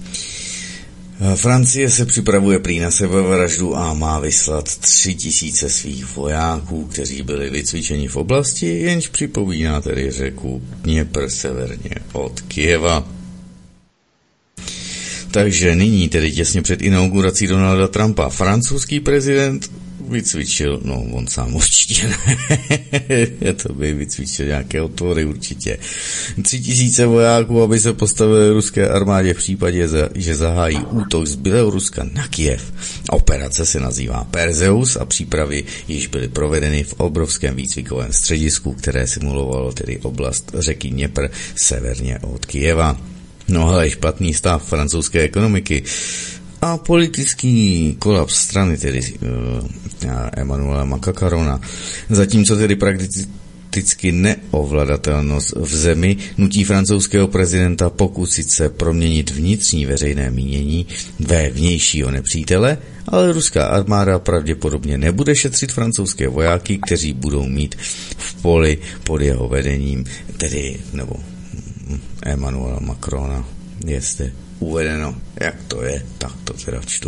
Francie se připravuje prý na sebevraždu a má vyslat 3000 svých vojáků, kteří byli vycvičeni v oblasti, jenž připomíná tedy řeku Dněpr severně od Kyjeva. Takže nyní, tedy těsně před inaugurací Donalda Trumpa, francouzský prezident vycvičil, no on sám určitě ne, to by vycvičil nějaké otvory určitě. 3000 vojáků, aby se postavili ruské armádě v případě, že zahájí útok z Běloruska na Kyjev. Operace se nazývá Perseus a přípravy již byly provedeny v obrovském výcvikovém středisku, které simulovalo tedy oblast řeky Dněpr severně od Kyjeva. No ale špatný stav francouzské ekonomiky a politický kolaps strany, tedy Emmanuela Macrona, zatímco tedy prakticky neovladatelnost v zemi nutí francouzského prezidenta pokusit se proměnit vnitřní veřejné mínění ve vnějšího nepřítele, ale ruská armáda pravděpodobně nebude šetřit francouzské vojáky, kteří budou mít v poli pod jeho vedením, tedy nebo Emmanuela Macrona. Jestli uvedeno, jak to je, tak to teda čtu.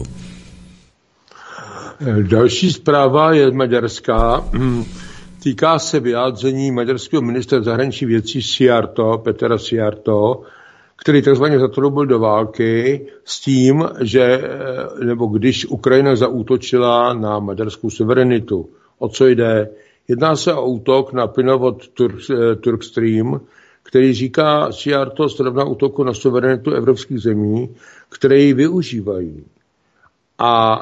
Další zpráva je maďarská. Týká se vyjádření maďarského ministra zahraničních věcí Petera Szijjarto, který takzvaně zatroubil do války s tím, že, nebo když Ukrajina zaútočila na maďarskou suverenitu. O co jde? Jedná se o útok na plynovod Turkstream, který říká Szijjarto srovná útoku na suverenitu evropských zemí, které ji využívají. A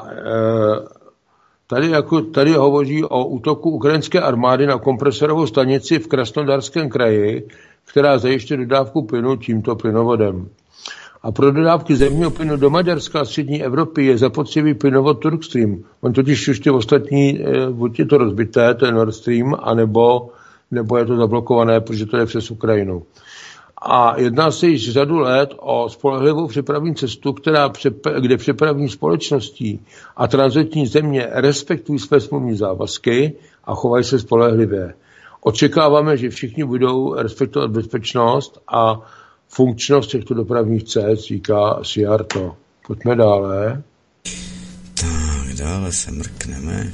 tady hovoří o útoku ukrajinské armády na kompresorovou stanici v Krasnodarském kraji, která zajišťuje dodávku plynu tímto plynovodem. A pro dodávky zemního plynu do Maďarska a střední Evropy je zapotřebí plynovod Turkstream. On totiž už ty ostatní, buď je to rozbité, to je Nord Stream, anebo je to zablokované, protože to je přes Ukrajinu. A jedná se již řadu let o spolehlivou přepravní cestu, kde přepravní společnosti a tranzitní země respektují své smluvní závazky a chovají se spolehlivě. Očekáváme, že všichni budou respektovat bezpečnost a funkčnost těchto dopravních cest, říká Szijjarto. Pojďme dále. Tak, dále se mrkneme.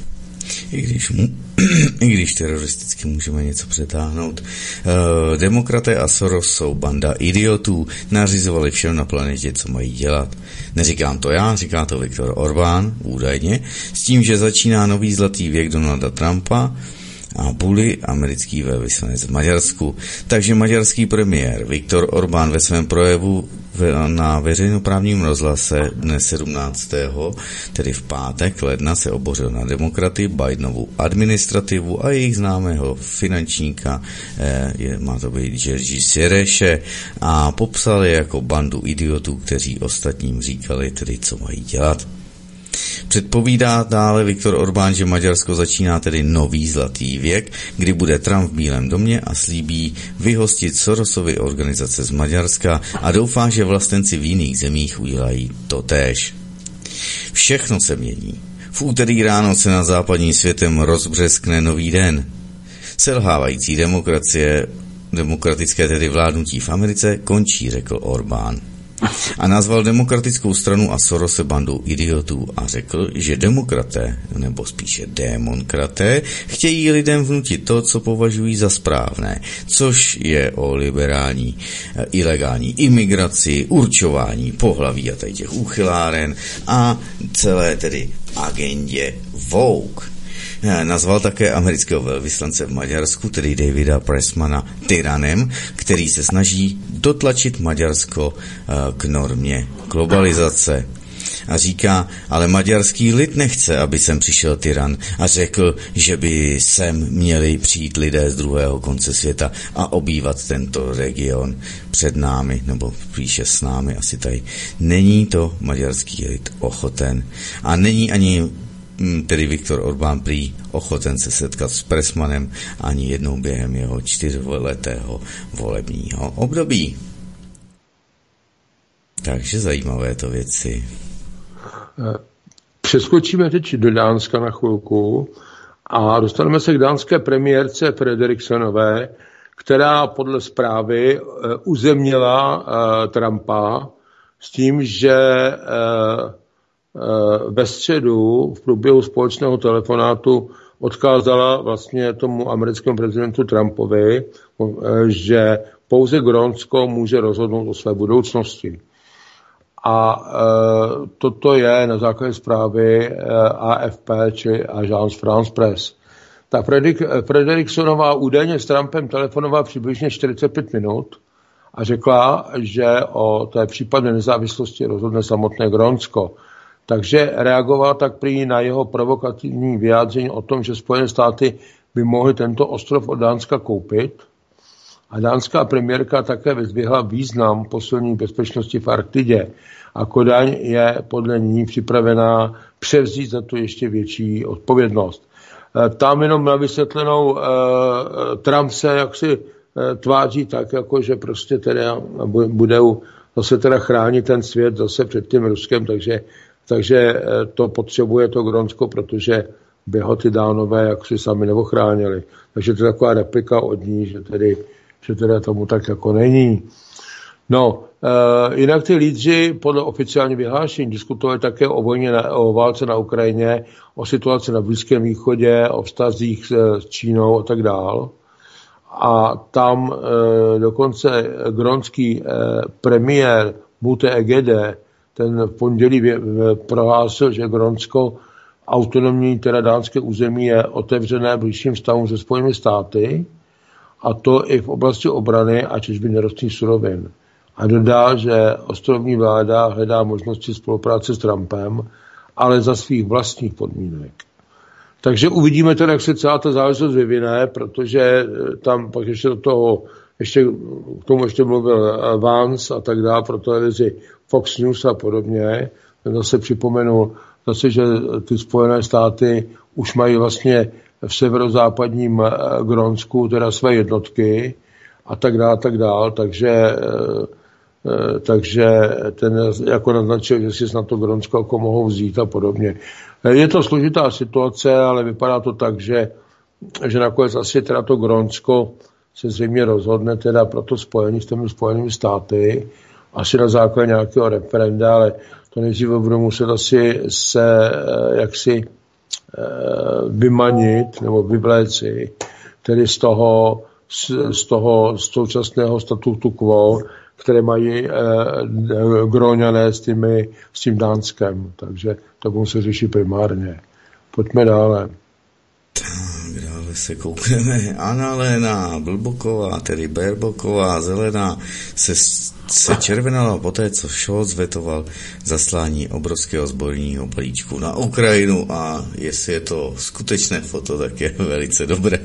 I když teroristicky můžeme něco přetáhnout. Demokraté a Soros jsou banda idiotů, nařizovali všem na planetě, co mají dělat. Neříkám to já, říká to Viktor Orbán, údajně, s tím, že začíná nový zlatý věk Donalda Trumpa a Bully, americký velvyslanec v Maďarsku. Takže maďarský premiér Viktor Orbán ve svém projevu na veřejnoprávním rozhlase dne 17. tedy v pátek ledna se obořil na demokraty, Bidenovu administrativu a jejich známého finančníka, má to být Jerzy Sereše, a popsal je jako bandu idiotů, kteří ostatním říkali tedy, co mají dělat. Předpovídá dále Viktor Orbán, že Maďarsko začíná tedy nový zlatý věk, kdy bude Trump v Bílém domě a slíbí vyhostit Sorosovy organizace z Maďarska a doufá, že vlastenci v jiných zemích udělají totéž. Všechno se mění. V úterý ráno se nad západním světem rozbřeskne nový den. Selhávající demokratické tedy vládnutí v Americe končí, řekl Orbán. A nazval demokratickou stranu a Sorose bandou idiotů a řekl, že demokraté, nebo spíše démonkraté, chtějí lidem vnutit to, co považují za správné, což je o liberální, ilegální imigraci, určování pohlaví a tady těch úchyláren a celé tedy agendě Vogue. Nazval také amerického velvyslance v Maďarsku, tedy Davida Pressmana, tyranem, který se snaží dotlačit Maďarsko k normě globalizace. A říká, ale maďarský lid nechce, aby sem přišel tyran, a řekl, že by sem měli přijít lidé z druhého konce světa a obývat tento region před námi, nebo spíše s námi asi tady. Není to maďarský lid ochoten a není ani tedy Viktor Orbán prý ochoten se setkat s Pressmanem ani jednou během jeho 4letého volebního období. Takže zajímavé to věci. Přeskočíme teď do Dánska na chvilku a dostaneme se k dánské premiérce Fredriksenové, která podle zprávy uzemnila Trumpa s tím, že ve středu v průběhu společného telefonátu odkázala vlastně tomu americkému prezidentu Trumpovi, že pouze Grónsko může rozhodnout o své budoucnosti. A toto je na základě zprávy AFP či Agence France Presse. Ta Fredericksonová údajně s Trumpem telefonovala přibližně 45 minut a řekla, že o té případné nezávislosti rozhodne samotné Grónsko. Takže reagovala tak prý na jeho provokativní vyjádření o tom, že Spojené státy by mohly tento ostrov od Dánska koupit. A dánská premiérka také vyzdvihla význam posilnění bezpečnosti v Arktidě. A Kodaň je podle ní připravená převzít za to ještě větší odpovědnost. Tam jenom na vysvětlenou Trump se jaksi tváří tak, jako že prostě teda budou zase teda chránit ten svět zase před tím Ruskem, takže to potřebuje to Grónsko, protože by ho ty Dánové jaksi sami neochránili. Takže to je taková replika od ní, že teda tomu tak jako není. No, jinak ty lídři podle oficiální vyhlášení diskutovali také o vojně, o válce na Ukrajině, o situaci na Blízkém východě, o vztazích s Čínou a tak dál. A tam dokonce grónský premiér Bute Egede, ten v pondělí prohlásil, že Grónsko autonomní, teda dánské území, je otevřené blížším vztahům se Spojenými státy, a to i v oblasti obrany a těžby nerostných surovin. A dodá, že ostrovní vláda hledá možnosti spolupráce s Trumpem, ale za svých vlastních podmínek. Takže uvidíme teda, jak se celá ta záležitost vyvine, protože tam pak ještě k tomu ještě mluvil Vance a tak dále pro televizi Fox News a podobně. Zase připomenul, že ty Spojené státy už mají vlastně v severozápadním Grónsku teda své jednotky a tak dále, takže ten jako naznačil, že si snad to Grónsko jako mohou vzít a podobně. Je to složitá situace, ale vypadá to tak, že nakonec asi teda to Grónsko se zřejmě rozhodne teda pro to spojení s těmi Spojenými státy, asi na základě nějakého referenda, ale to nejdříve budou muset asi se jaksi vymanit nebo vyvléci tedy z toho současného statutu quo, které mají Gróňané s tím Dánskem. Takže to budou se řešit primárně. Pojďme dále. Tak, dále se koukneme. Anna-Lena Blboková, tedy Baerbocková, Zelená, se červenala poté, co Scholz vetoval zaslání obrovského zbrojního balíčku na Ukrajinu, a jestli je to skutečné foto, tak je velice dobré.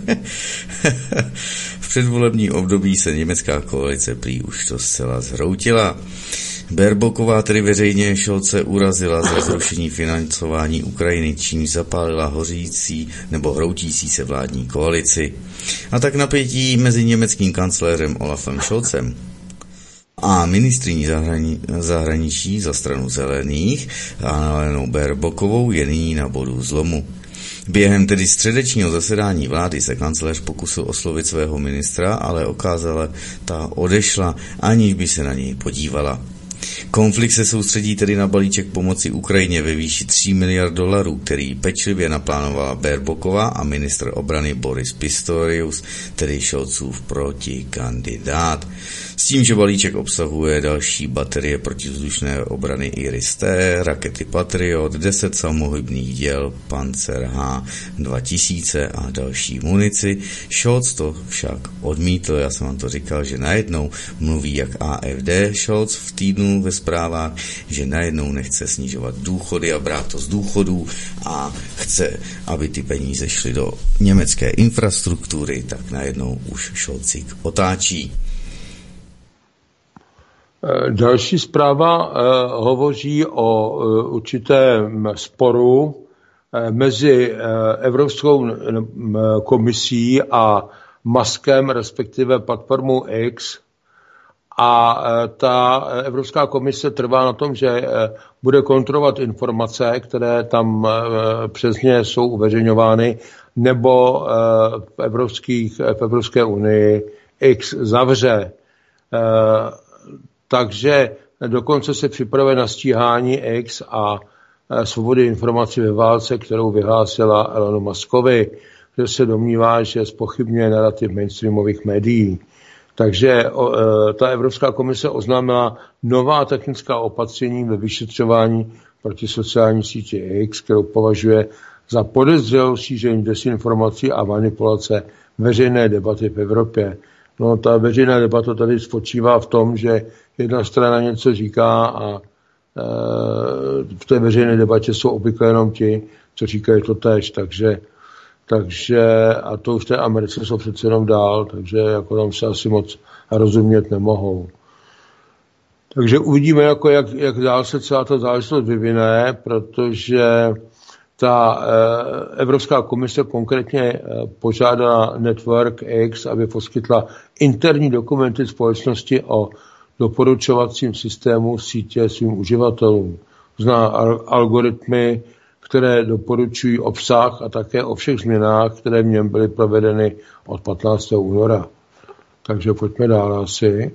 V předvolebním období se německá koalice prý už to zcela zhroutila. Baerbocková tedy veřejně Scholze urazila za zrušení financování Ukrajiny, čímž zapálila hroutící se vládní koalici. A tak napětí mezi německým kancléřem Olafem Scholzem a ministryní zahraničí za stranu zelených Anna-Lenou Baerbockovou je nyní na bodu zlomu. Během tedy středečního zasedání vlády se kancléř pokusil oslovit svého ministra, ale okázala, ta odešla, aniž by se na něj podívala. Konflikt se soustředí tedy na balíček pomoci Ukrajině ve výši $3 miliard, který pečlivě naplánovala Baerbocková a ministr obrany Boris Pistorius, tedy Scholzův protikandidát. S tím, že balíček obsahuje další baterie protivzdušné obrany Iris-T, rakety Patriot, 10 samohybných děl Panzer H2000 a další munici. Scholz to však odmítl, já jsem vám to říkal, že najednou mluví jak AfD Scholz v týdnu ve zprávách, že najednou nechce snižovat důchody a brát to z důchodů a chce, aby ty peníze šly do německé infrastruktury, tak najednou už Scholzík otáčí. Další zpráva hovoří o určitém sporu mezi Evropskou komisí a Muskem, respektive platformou X. A ta Evropská komise trvá na tom, že bude kontrolovat informace, které tam přes ně jsou uveřejňovány, nebo v Evropské unii X zavře. Takže dokonce se připravuje na stíhání X a svobody informací ve válce, kterou vyhlásila Elonu Muskovi, že se domnívá, že zpochybňuje narrativ mainstreamových médií. Takže ta Evropská komise oznámila nová technická opatření ve vyšetřování proti sociální síti X, kterou považuje za podezřelou šíření desinformací a manipulace veřejné debaty v Evropě. No, ta veřejná debata tady spočívá v tom, že jedna strana něco říká a v té veřejné debatě jsou obvykle jenom ti, co říkají to též, takže a to už v té Americe jsou přece jenom dál, takže jako tam se asi moc rozumět nemohou. Takže uvidíme, jako jak dál se celá ta záležitost vyvine, protože ta Evropská komise konkrétně požádala Network X, aby poskytla interní dokumenty společnosti o doporučovacím systému sítě svým uživatelům. Zná algoritmy, které doporučují obsah a také o všech změnách, které v něm byly provedeny od 15. února. Takže pojďme dál asi.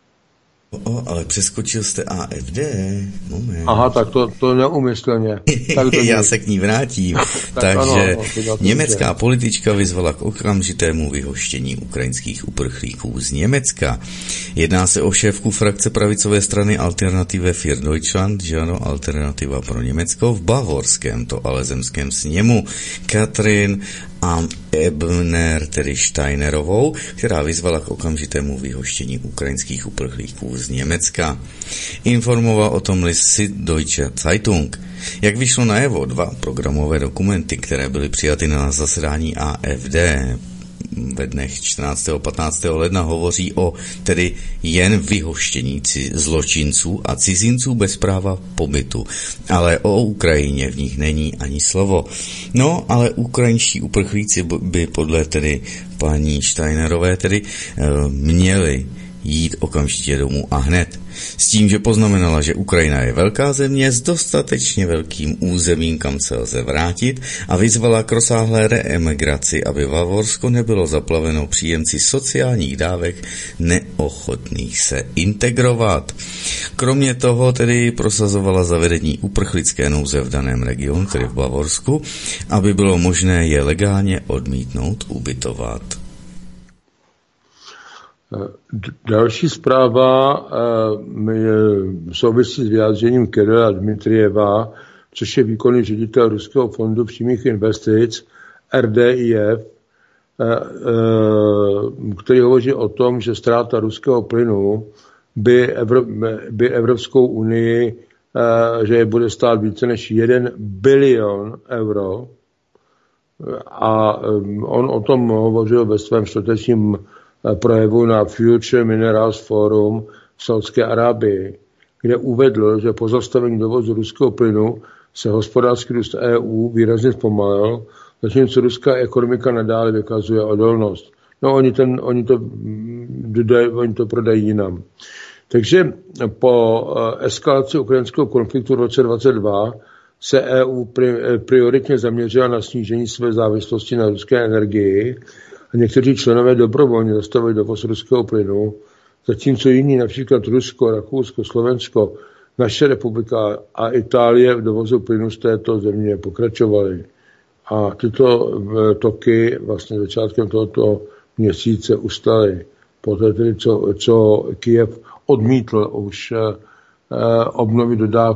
Ale přeskočil jste AfD. Moment. Aha, tak to neumyslně. Tak já se k ní vrátím. Takže německá politička vyzvala k okamžitému vyhoštění ukrajinských uprchlíků z Německa. Jedná se o šéfku frakce pravicové strany Alternative für Deutschland, že ano, Alternativa pro Německo, v bavorském, to ale zemském sněmu, Katrin Ebner, tedy Steinerovou, která vyzvala k okamžitému vyhoštění ukrajinských uprchlíků z Německa. Informoval o tom list Süddeutsche Zeitung. Jak vyšlo najevo, 2 programové dokumenty, které byly přijaty na zasedání AfD ve dnech 14. a 15. ledna, hovoří o tedy jen vyhoštění zločinců a cizinců bez práva pobytu. Ale o Ukrajině v nich není ani slovo. No, ale ukrajinští uprchlíci by podle tedy paní Steinerové tedy měli jít okamžitě domů a hned. S tím, že poznamenala, že Ukrajina je velká země s dostatečně velkým územím, kam se lze vrátit, a vyzvala k rozsáhlé reemigraci, aby Bavorsko nebylo zaplaveno příjemci sociálních dávek neochotných se integrovat. Kromě toho tedy prosazovala zavedení uprchlické nouze v daném regionu, tedy v Bavorsku, aby bylo možné je legálně odmítnout ubytovat. Další zpráva souvisí s vyjádřením Kirila Dmitrijeva, což je výkonný ředitel Ruského fondu přímých investic RDIF, který hovoří o tom, že ztráta ruského plynu by Evropskou unii, že je bude stát více než 1 bilion euro. A on o tom hovořil ve svém čtvrtečním projevu na Future Minerals Forum v Saudské Arábii, kde uvedl, že po zastavení dovozu ruského plynu se hospodářský růst EU výrazně zpomalil, zatímco ruská ekonomika nadále vykazuje odolnost. No, oni to prodají jinam. Takže po eskalaci ukrajinského konfliktu v roce 2022 se EU prioritně zaměřila na snížení své závislosti na ruské energii a někteří členové dobrovolně zastavili dovoz ruského plynu, zatímco jiní, například Rusko, Rakousko, Slovensko, naše republika a Itálie v dovozu plynu z této země pokračovaly. A tyto toky vlastně začátkem tohoto měsíce ustaly. Poté tedy, co Kyjev odmítl už obnovit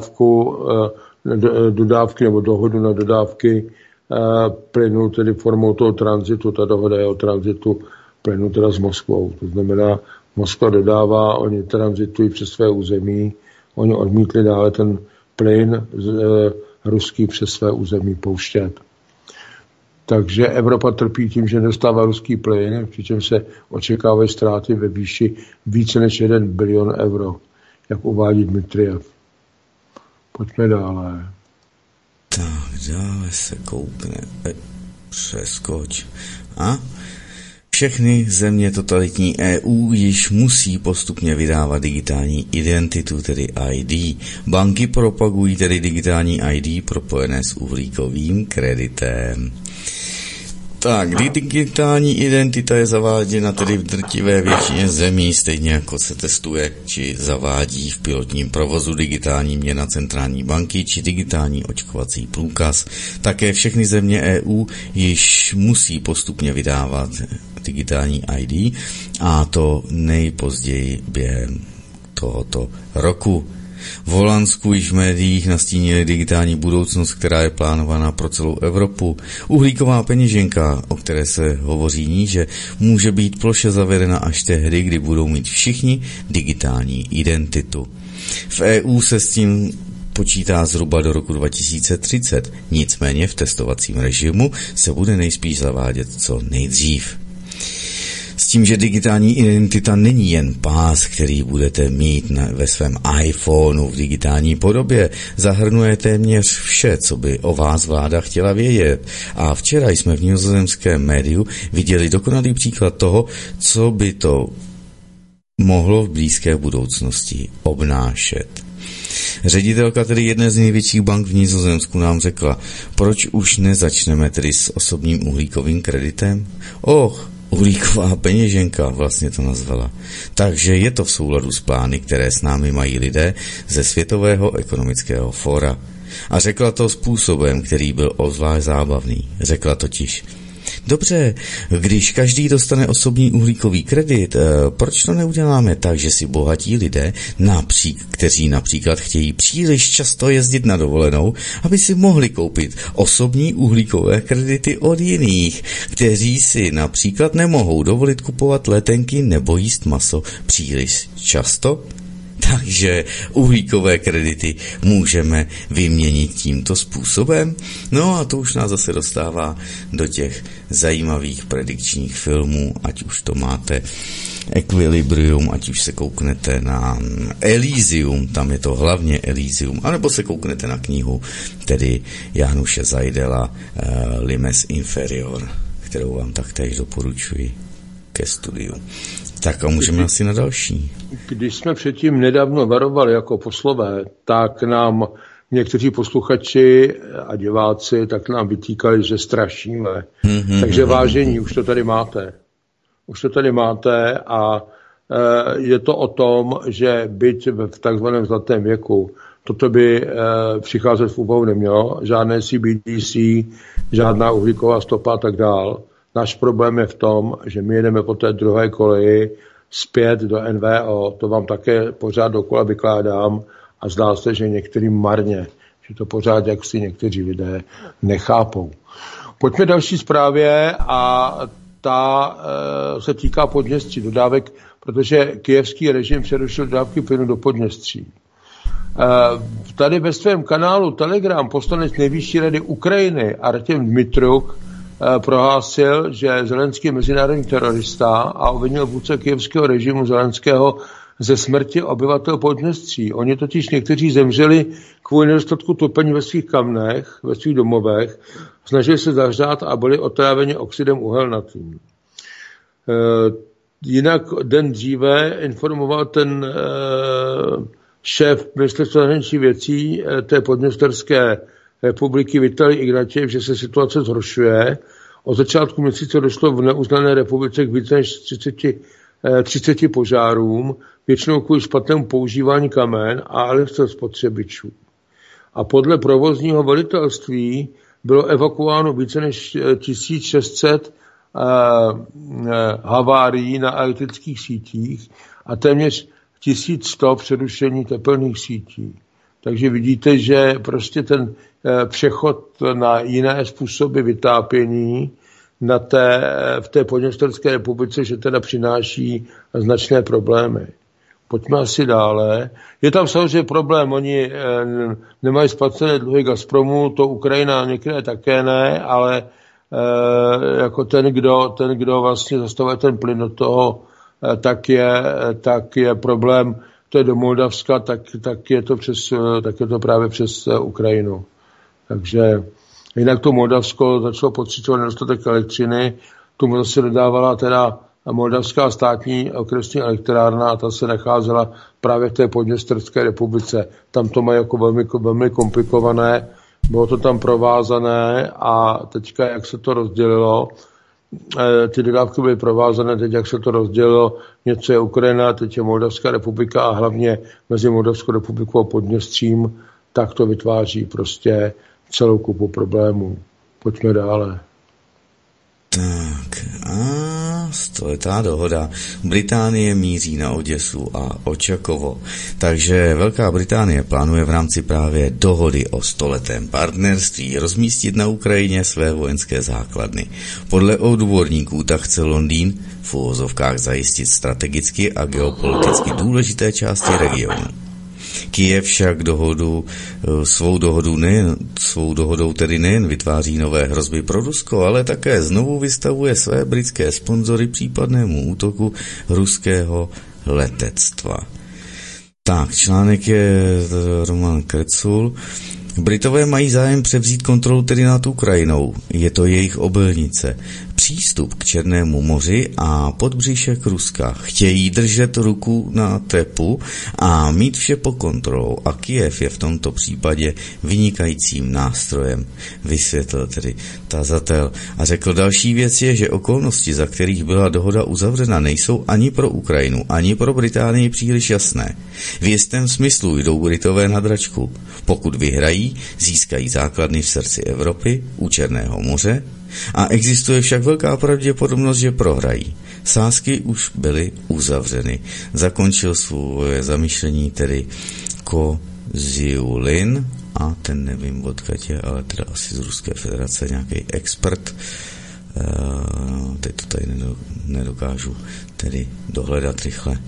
dodávky nebo dohodu na dodávky plynu, tedy formou toho tranzitu. Ta dohoda je o tranzitu plynu teda s Moskvou. To znamená, Moskva dodává, oni tranzitují přes své území, oni odmítli dále ten plyn ruský přes své území pouštět. Takže Evropa trpí tím, že nedostává ruský plyn, přičemž se očekávají ztráty ve výši více než 1 bilion euro, jak uvádí Dmitrijev. Pojďme dále. Tak, dále se koukne. Přeskoč. A? Všechny země totalitní EU již musí postupně vydávat digitální identitu, tedy ID. Banky propagují tedy digitální ID propojené s uhlíkovým kreditem. Tak, digitální identita je zaváděna tedy v drtivé většině zemí, stejně jako se testuje či zavádí v pilotním provozu digitální měna centrální banky či digitální očkovací průkaz. Také všechny země EU již musí postupně vydávat digitální ID, a to nejpozději během tohoto roku. V Holandsku již v médiích nastínili digitální budoucnost, která je plánovaná pro celou Evropu. Uhlíková peněženka, o které se hovoří níže, může být ploše zavedena až tehdy, kdy budou mít všichni digitální identitu. V EU se s tím počítá zhruba do roku 2030, nicméně v testovacím režimu se bude nejspíš zavádět co nejdřív. S tím, že digitální identita není jen pás, který budete mít ve svém iPhoneu v digitální podobě, zahrnuje téměř vše, co by o vás vláda chtěla vědět. A včera jsme v nizozemském médiu viděli dokonalý příklad toho, co by to mohlo v blízké budoucnosti obnášet. Ředitelka tedy jedné z největších bank v Nizozemsku nám řekla, proč už nezačneme tedy s osobním uhlíkovým kreditem? Uhlíková peněženka vlastně to nazvala. Takže je to v souladu s plány, které s námi mají lidé ze Světového ekonomického fóra. A řekla to způsobem, který byl obzvlášť zábavný. Řekla totiž: dobře, když každý dostane osobní uhlíkový kredit, proč to neuděláme tak, že si bohatí lidé, kteří například chtějí příliš často jezdit na dovolenou, aby si mohli koupit osobní uhlíkové kredity od jiných, kteří si například nemohou dovolit kupovat letenky nebo jíst maso příliš často? Takže uhlíkové kredity můžeme vyměnit tímto způsobem. No a to už nás zase dostává do těch zajímavých predikčních filmů, ať už to máte Equilibrium, ať už se kouknete na Elysium, tam je to hlavně Elysium, anebo se kouknete na knihu tedy Januše Zajdela Limes Inferior, kterou vám taktéž doporučuji ke studiu. Tak a můžeme asi na další. Když jsme předtím nedávno varovali jako poslové, tak nám někteří posluchači a diváci tak nám vytýkali, že strašíme. Takže vážení, už to tady máte. Už to tady máte a je to o tom, že byť v takzvaném zlatém věku, toto by přicházet v úvahu nemělo, žádné CBDC, žádná uhlíková stopa a tak dál. Náš problém je v tom, že my jedeme po té druhé koleji zpět do NVO, to vám také pořád dokola vykládám a zdá se, že některým marně, že to pořád jak si někteří lidé nechápou. Pojďme další zprávě a ta se týká Podněstří dodávek, protože kyjevský režim přerušil dodávky plynu do Podněstří. Tady ve svém kanálu Telegram poslanec nejvyšší rady Ukrajiny Artem Dmitruk prohlásil, že Zelenský je mezinárodní terorista a obvinil vůdce kyjevského režimu Zelenského ze smrti obyvatel Podněstří. Oni totiž někteří zemřeli kvůli nedostatku topení ve svých kamnech, ve svých domovech, snažili se zahřát a byli otráveni oxidem uhelnatým. Jinak den dříve informoval ten šéf ministerstva zahraničních věcí té podněsterské republiky Vitalij Ignatěv, že se situace zhoršuje. Od začátku měsíce došlo v neuznané republice k více než 30 požárům, většinou kvůli špatnému používání kamen a elektřiny spotřebičů. A podle provozního velitelství bylo evakuováno více než 1600 havárií na elektrických sítích a téměř 1100 přerušení tepelných sítí. Takže vidíte, že prostě ten přechod na jiné způsoby vytápění v té Podněsterské republice, že teda přináší značné problémy. Pojďme asi dále. Je tam samozřejmě problém, oni nemají splacené dluhy Gazpromu, to Ukrajina některé také ne, ale jako ten, kdo vlastně zastavuje ten plyn do toho, tak je problém, to je do Moldavska, tak je to právě přes Ukrajinu. Takže jinak to Moldavsko začalo pociťovat nedostatek elektřiny, tomu zase dodávala teda Moldavská státní okresní elektrárna a ta se nacházela právě v té Podněsterské republice. Tam to mají jako velmi komplikované, bylo to tam provázané a teďka, jak se to rozdělilo, ty dodávky byly provázané, teď jak se to rozdělilo, něco je Ukrajina, teď je Moldavská republika a hlavně mezi Moldavskou republikou a Podněstřím, tak to vytváří prostě celou kupu problémů. Pojďme dále. Tak a stoletá dohoda. Británie míří na Oděsu a Očakovo. Takže Velká Británie plánuje v rámci právě dohody o stoletém partnerství rozmístit na Ukrajině své vojenské základny. Podle odborníků tak chce Londýn v uvozovkách zajistit strategicky a geopoliticky důležité části regionu. Kyjev však svou dohodou tedy nejen vytváří nové hrozby pro Rusko, ale také znovu vystavuje své britské sponzory případnému útoku ruského letectva. Tak, článek je Roman Krecul. Britové mají zájem převzít kontrolu tedy nad Ukrajinou. Je to jejich obilnice. Přístup k Černému moři a podbříšek Ruska. Chtějí držet ruku na tepu a mít vše pod kontrolou. A Kyjev je v tomto případě vynikajícím nástrojem, vysvětlil tedy tazatel. A řekl, další věc je, že okolnosti, za kterých byla dohoda uzavřena, nejsou ani pro Ukrajinu, ani pro Británii příliš jasné. V jistém smyslu jdou Britové na dračku. Pokud vyhrají, získají základny v srdci Evropy, u Černého moře, a existuje však velká pravděpodobnost, že prohrají. Sázky už byly uzavřeny. Zakončil svoje zamýšlení tedy Koziulin, a ten nevím odkud je, ale teda asi z Ruské federace, nějaký expert. Teď to tady nedokážu tedy dohledat rychle.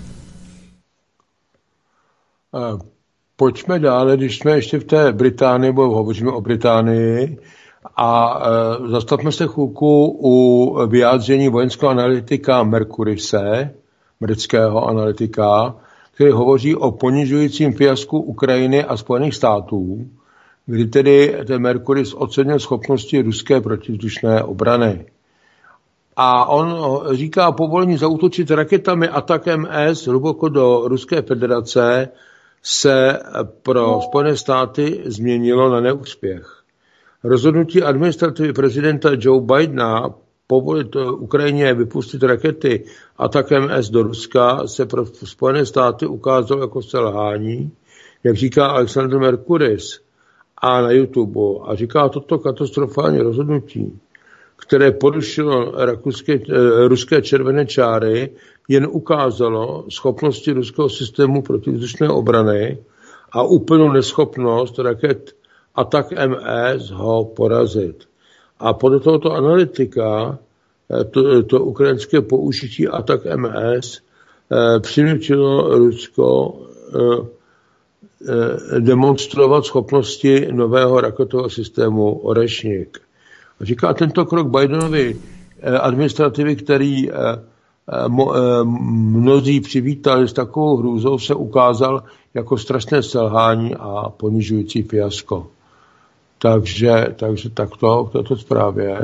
Pojďme dále, když jsme ještě v té Británii, bo hovoříme o Británii, a zastavme se chvilku u vyjádření vojenského analytika Mercurise, britského analytika, který hovoří o ponižujícím fiasku Ukrajiny a Spojených států, kdy tedy ten Mercuris ocenil schopnosti ruské protivzdušné obrany. A on říká, povolení zaútočit raketami atakem S hluboko do Ruské federace se pro Spojené státy změnilo na neúspěch. Rozhodnutí administrativy prezidenta Joe Bidena povolit Ukrajině vypustit rakety atakem S do Ruska se pro Spojené státy ukázalo jako selhání, jak říká Alexander Mercuris a na YouTube. A říká, toto katastrofální rozhodnutí, které porušilo ruské červené čáry, jen ukázalo schopnosti ruského systému protivzdušné obrany a úplnou neschopnost raket Atak MS ho porazit. A podle tohoto analytika to ukrajinské použití Atak MS přinutilo Rusko demonstrovat schopnosti nového raketového systému Orešnik. Říká, tento krok Bidenovy administrativy, který mnozí přivítali s takovou hrůzou, se jako strašné selhání a ponižující fiasko. Takže takto k této zprávě.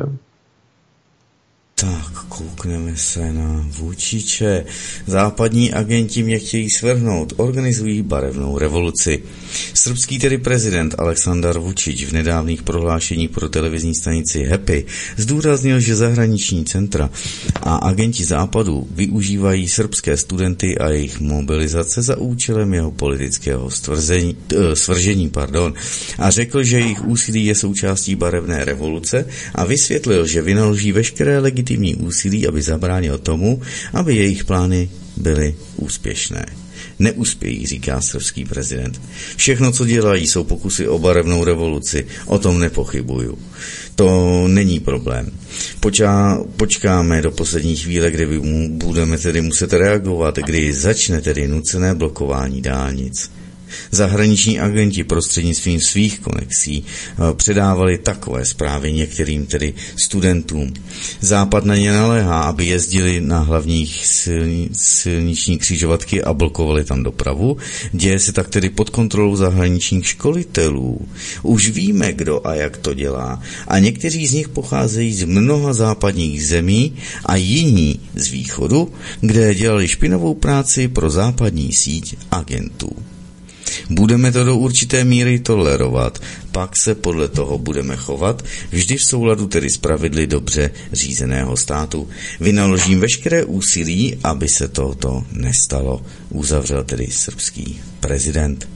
Tak, koukneme se na Vučiče. Západní agenti mě chtějí svrhnout, organizují barevnou revoluci. Srbský tedy prezident Aleksandar Vučić v nedávných prohlášeních pro televizní stanici Happy zdůraznil, že zahraniční centra a agenti západu využívají srbské studenty a jejich mobilizace za účelem jeho politického svržení. A řekl, že jejich úsilí je součástí barevné revoluce a vysvětlil, že vynaloží veškeré legitimní úsilí, aby zabránil tomu, aby jejich plány byly úspěšné. Neuspějí, říká srbský prezident. Všechno, co dělají, jsou pokusy o barevnou revoluci. O tom nepochybuju. To není problém. Počkáme do poslední chvíle, kdy budeme tedy muset reagovat, kdy začne tedy nucené blokování dálnic. Zahraniční agenti prostřednictvím svých konexí předávali takové zprávy některým tedy studentům. Západ na ně naléhá, aby jezdili na hlavních silniční křižovatky a blokovali tam dopravu. Děje se tak tedy pod kontrolou zahraničních školitelů. Už víme, kdo a jak to dělá. A někteří z nich pocházejí z mnoha západních zemí a jiní z východu, kde dělali špinavou práci pro západní síť agentů. Budeme to do určité míry tolerovat, pak se podle toho budeme chovat, vždy v souladu tedy s pravidly dobře řízeného státu. Vynaložím veškeré úsilí, aby se tohoto nestalo, uzavřel tedy srbský prezident.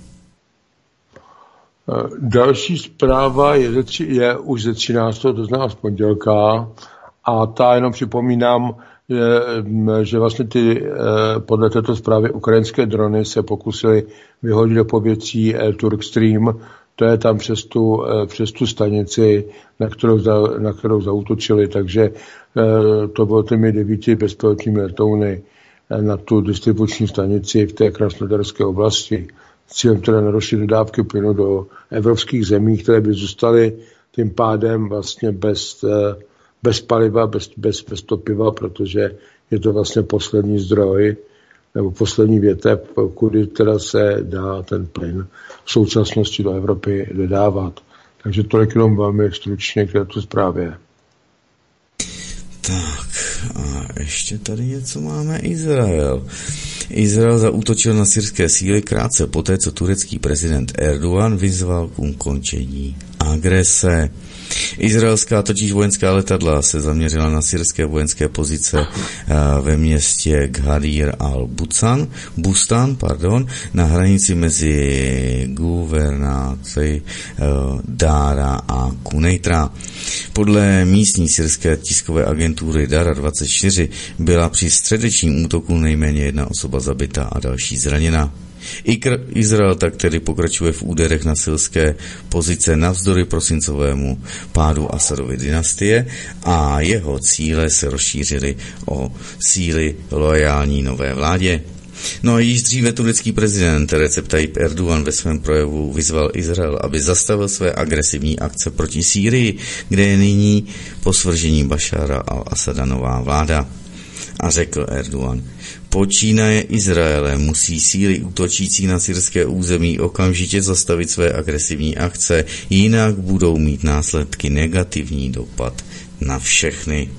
Další zpráva je už ze 13. to znamená z pondělka, a ta, jenom připomínám, že vlastně podle této zprávy ukrajinské drony se pokusili vyhodit do povětří Turkstream, to je tam přes tu stanici, na kterou zaútočili, takže to bylo těmi 9 bezpilotními letouny na tu distribuční stanici v té krasnodarské oblasti. Cílem teda narušit dodávky plynu do evropských zemí, které by zůstaly tím pádem vlastně bez paliva, bez topiva, protože je to vlastně poslední zdroj nebo poslední větev, kudy teda se dá ten plyn v současnosti do Evropy dodávat. Takže tolik jenom velmi stručně k této zprávě. Tak a ještě tady něco máme. Izrael zaútočil na syrské síly krátce poté, co turecký prezident Erdogan vyzval k ukončení agrese. Izraelská totiž vojenská letadla se zaměřila na syrské vojenské pozice ve městě Ghadir al-Bustan, na hranici mezi guvernáty Dára a Kunejtra. Podle místní syrské tiskové agentury Dara 24 byla při středečním útoku nejméně 1 osoba zabita a další zraněna. Izrael tak tedy pokračuje v úderech na syrské pozice navzdory prosincovému pádu Asadovy dynastie a jeho cíle se rozšířily o síly loajální nové vládě. No a již dříve turecký prezident Recep Tayyip Erdogan ve svém projevu vyzval Izrael, aby zastavil své agresivní akce proti Sýrii, kde je nyní po svržení Bašára al-Asada nová vláda. A řekl Erdogan: počínaje Izraelem musí síly útočící na syrské území okamžitě zastavit své agresivní akce, jinak budou mít následky negativní dopad na všechny.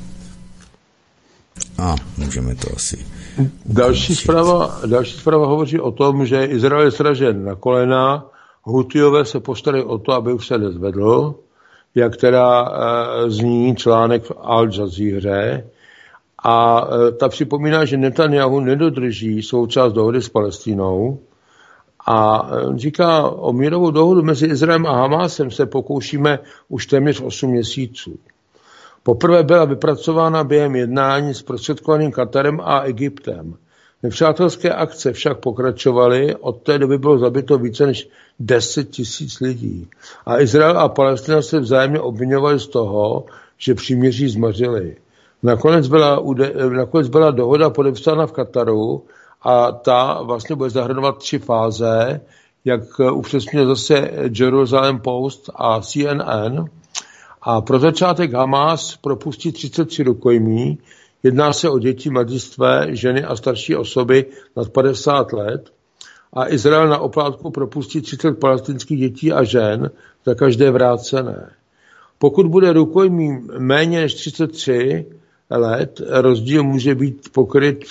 A můžeme to asi... Další zpráva hovoří o tom, že Izrael je sražen na kolena, Hutijové se postarají o to, aby už se nezvedl, jak teda zní článek v Al Jazeera. A ta připomíná, že Netanyahu nedodrží svou část dohody s Palestinou a říká, o mírovou dohodu mezi Izraelem a Hamásem se pokoušíme už téměř 8 měsíců. Poprvé byla vypracována během jednání s prostředkovaným Katarem a Egyptem. Nepřátelské akce však pokračovaly, od té doby bylo zabito více než 10 000 lidí. A Izrael a Palestina se vzájemně obviňovali z toho, že příměří zmařili. Nakonec byla dohoda podepsána v Kataru a ta vlastně bude zahrnovat 3 fáze, jak upřesňuje zase Jerusalem Post a CNN. A pro začátek Hamás propustí 33 rukojmí, jedná se o děti, mladistvé, ženy a starší osoby nad 50 let a Izrael na oplátku propustí 30 palestinských dětí a žen za každé vrácené. Pokud bude rukojmí méně než 33 let, rozdíl může být pokryt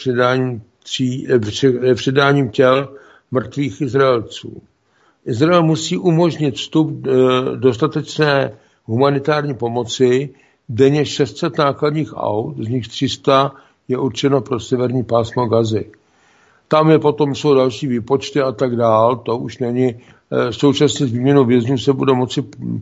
předáním těl mrtvých Izraelců. Izrael musí umožnit vstup dostatečné humanitární pomoci, denně 600 nákladních aut, z nich 300 je určeno pro severní pásmo Gazy. Tam jsou další výpočty a tak dál, to už není. Současně s výměnou vězňů se budou moci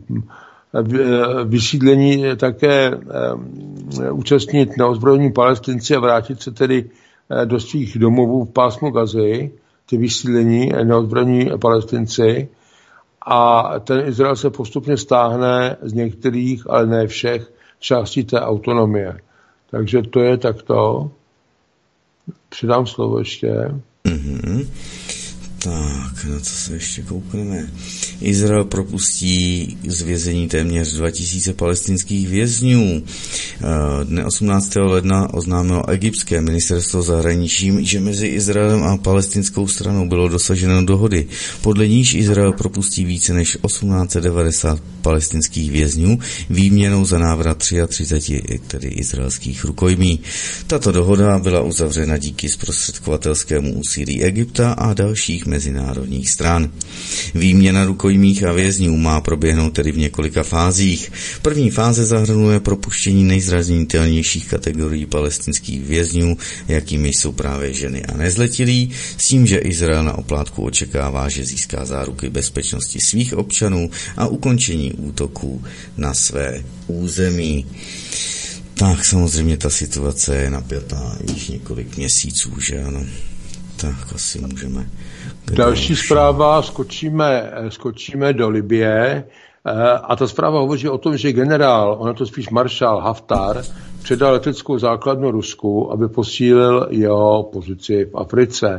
vysídlení také účastnit neozbrojení Palestinci a vrátit se tedy do svých domovů v pásmu Gazy, ty vysídlení neozbrojení Palestinci, a ten Izrael se postupně stáhne z některých, ale ne všech částí té autonomie. Takže to je takto. Přidám slovo ještě. Mm-hmm. Tak, na co se ještě koukneme? Izrael propustí z vězení téměř 2000 palestinských vězňů. Dne 18. ledna oznámilo egyptské ministerstvo zahraničí, že mezi Izraelem a palestinskou stranou bylo dosaženo dohody, podle níž Izrael propustí více než 1890 palestinských vězňů výměnou za návrat 33 tedy izraelských rukojmí. Tato dohoda byla uzavřena díky zprostředkovatelskému úsilí Egypta a dalších mezinárodních stran. Výměna rukojmích a vězňů má proběhnout tedy v několika fázích. První fáze zahrnuje propuštění nejzranitelnějších kategorií palestinských vězňů, jakými jsou právě ženy a nezletilí, s tím, že Izrael na oplátku očekává, že získá záruky bezpečnosti svých občanů a ukončení útoků na své území. Tak samozřejmě ta situace je napjatá již několik měsíců, že ano. Tak asi můžeme. Další zpráva, skočíme do Libye a ta zpráva hovoří o tom, že generál, ono to spíš maršál Haftar, předal leteckou základnu Rusku, aby posílil jeho pozici v Africe.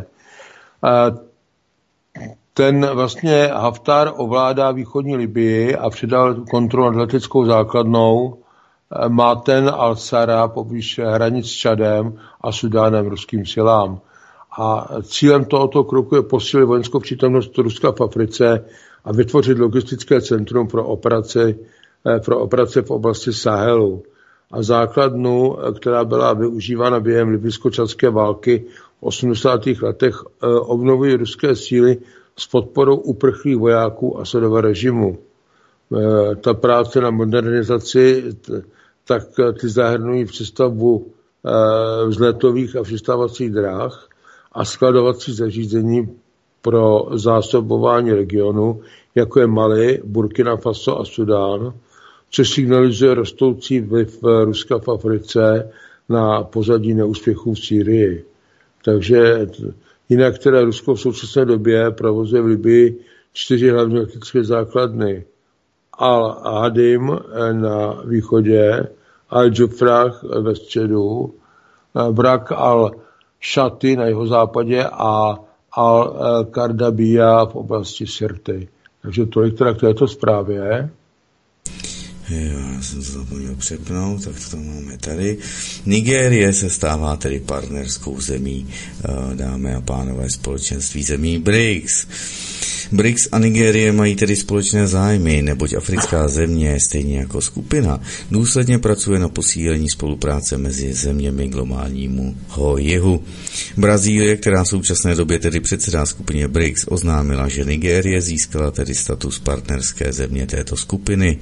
Ten vlastně Haftar ovládá východní Libyi a předal kontrolu nad leteckou základnou Maten al-Sara poblíž hranic s Čadem a Sudánem ruským silám. A cílem tohoto kroku je posílit vojenskou přítomnost Ruska v Africe a vytvořit logistické centrum pro operace v oblasti Sahelu. A základnu, která byla využívána během libyjsko-čadské války v 80. letech, obnovují ruské síly s podporou uprchlých vojáků Asadova režimu. Ta práce na modernizaci, tak ty zahrnují přestavbu vzletových a přistávacích dráh a skladovací zařízení pro zásobování regionu, jako je Mali, Burkina Faso a Sudán, což signalizuje rostoucí vliv Ruska v Africe na pozadí neúspěchů v Sýrii. Takže jinak teda Rusko v současné době provozuje v Libii 4 hlavní letecké základny. Al-Hadim na východě, Al-Jufrah ve středu, Brak al-Shati na jihozápadě a Al-Kardabia v oblasti Sirty. Takže tolik teda k této zprávě. Jo, já jsem to zapomněl přepnout, tak to máme tady. Nigérie se stává tedy partnerskou zemí, dámy a pánové, společenství zemí BRICS. BRICS a Nigérie mají tedy společné zájmy, neboť africká země, stejně jako skupina, důsledně pracuje na posílení spolupráce mezi zeměmi globálnímu jihu. Brazílie, která v současné době tedy předsedá skupině BRICS, oznámila, že Nigérie získala tedy status partnerské země této skupiny.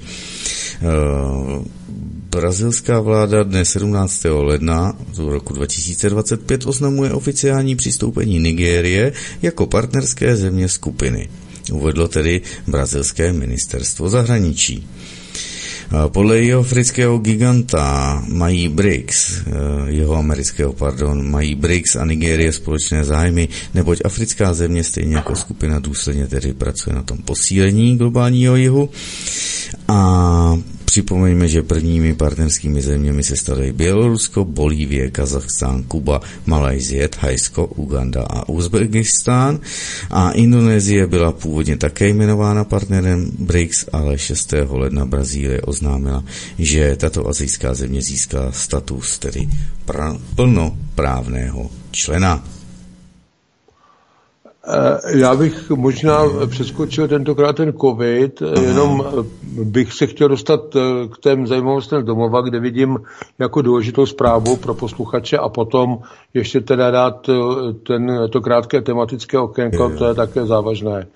Brazilská vláda dne 17. ledna roku 2025 oznamuje oficiální přistoupení Nigérie jako partnerské země skupiny. Uvedlo tedy brazilské ministerstvo zahraničí. Podle jihoafrického giganta mají BRICS a Nigérie společné zájmy, neboť africká země stejně jako skupina důsledně tedy pracuje na tom posílení globálního jihu. A připomeňme, že prvními partnerskými zeměmi se staly Bělorusko, Bolívie, Kazachstán, Kuba, Malajsie, Thajsko, Uganda a Uzbekistán. A Indonésie byla původně také jmenována partnerem BRICS, ale 6. ledna Brazílie oznámila, že tato asijská země získala status tedy plnoprávného člena. Já bych možná přeskočil tentokrát ten covid, jenom bych se chtěl dostat k těm zajímavostem z domova, kde vidím jako důležitou zprávu pro posluchače a potom ještě teda dát to krátké tematické okénko, to je také závažné.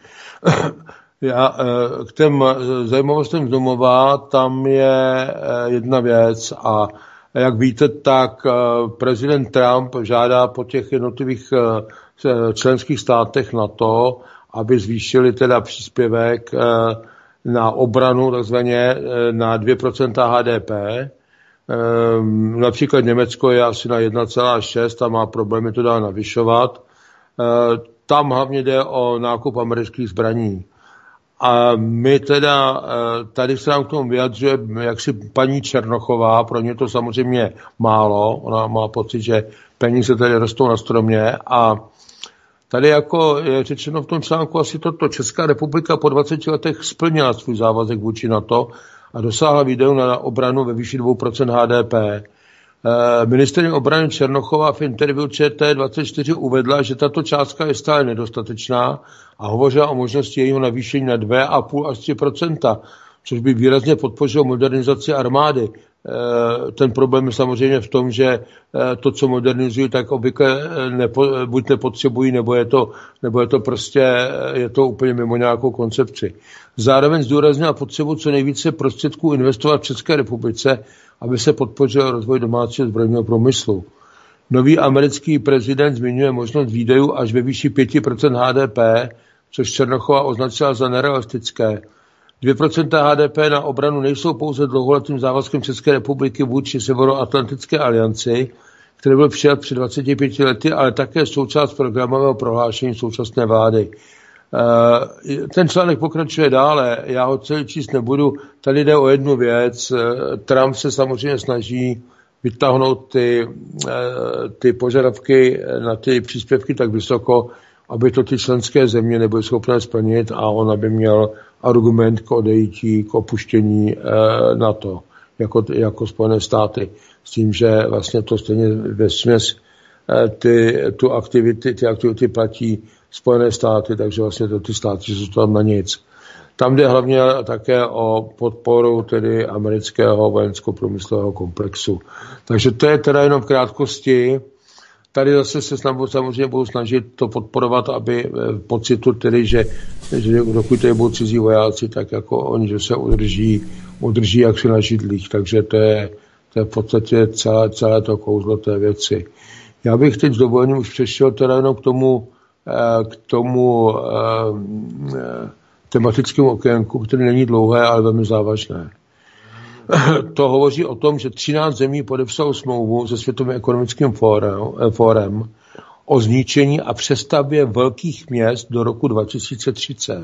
K těm zajímavostem z domova, tam je jedna věc a jak víte, tak prezident Trump žádá po těch jednotlivých členských státech NATO, aby zvýšili teda příspěvek na obranu takzvaně na 2% HDP. Například Německo je asi na 1,6 a má problémy to dál navyšovat. Tam hlavně jde o nákup amerických zbraní. A my teda, tady se nám k tomu vyjadřuje jaksi paní Černochová, pro ně to samozřejmě málo, ona má pocit, že peníze tady rostou na stromě a tady jako je řečeno v tom článku asi toto, Česká republika po 20 letech splnila svůj závazek vůči NATO a dosáhla výdajů na obranu ve výši 2% HDP. Ministryně obrany Černochová v interview ČT24 uvedla, že tato částka je stále nedostatečná a hovořila o možnosti jejího navýšení na 2,5 až 3%, což by výrazně podpořilo modernizaci armády. Ten problém je samozřejmě v tom, že to, co modernizují, tak obvykle buď nepotřebují, nebo je to prostě, je to úplně mimo nějakou koncepci. Zároveň zdůraznila potřebu co nejvíce prostředků investovat v České republice, aby se podpořil rozvoj domácího zbrojního průmyslu. Nový americký prezident zmiňuje možnost výdajů až ve výši 5% HDP, což Černochová označila za nerealistické. 2% HDP na obranu nejsou pouze dlouholetým závazkem České republiky vůči Severoatlantické alianci, který byl přijat před 25 lety, ale také součást programového prohlášení současné vlády. Ten článek pokračuje dále, já ho celý číst nebudu, tady jde o jednu věc. Trump se samozřejmě snaží vytáhnout ty požadavky na ty příspěvky tak vysoko, aby to ty členské země nebyly schopné splnit a on aby měl argument k odejítí, k opuštění NATO, jako Spojené státy. S tím, že vlastně to stejně vesměs ty aktivity platí Spojené státy, takže vlastně ty státy jsou tam na nic. Tam jde hlavně také o podporu tedy amerického vojensko-průmyslového komplexu. Takže to je teda jenom v krátkosti. Tady zase se samozřejmě budou snažit to podporovat, aby pocitu tedy, že dokud tady budou cizí vojáci, tak jako oni, že se udrží jak na židlích. Takže to je v podstatě celé to kouzlo té věci. Já bych teď s dovolením už přešel teda jenom k tomu tematickému okénku, který není dlouhé, ale velmi závažné. To hovoří o tom, že 13 zemí podepsalo smlouvu se Světovým ekonomickým fórem o zničení a přestavbě velkých měst do roku 2030.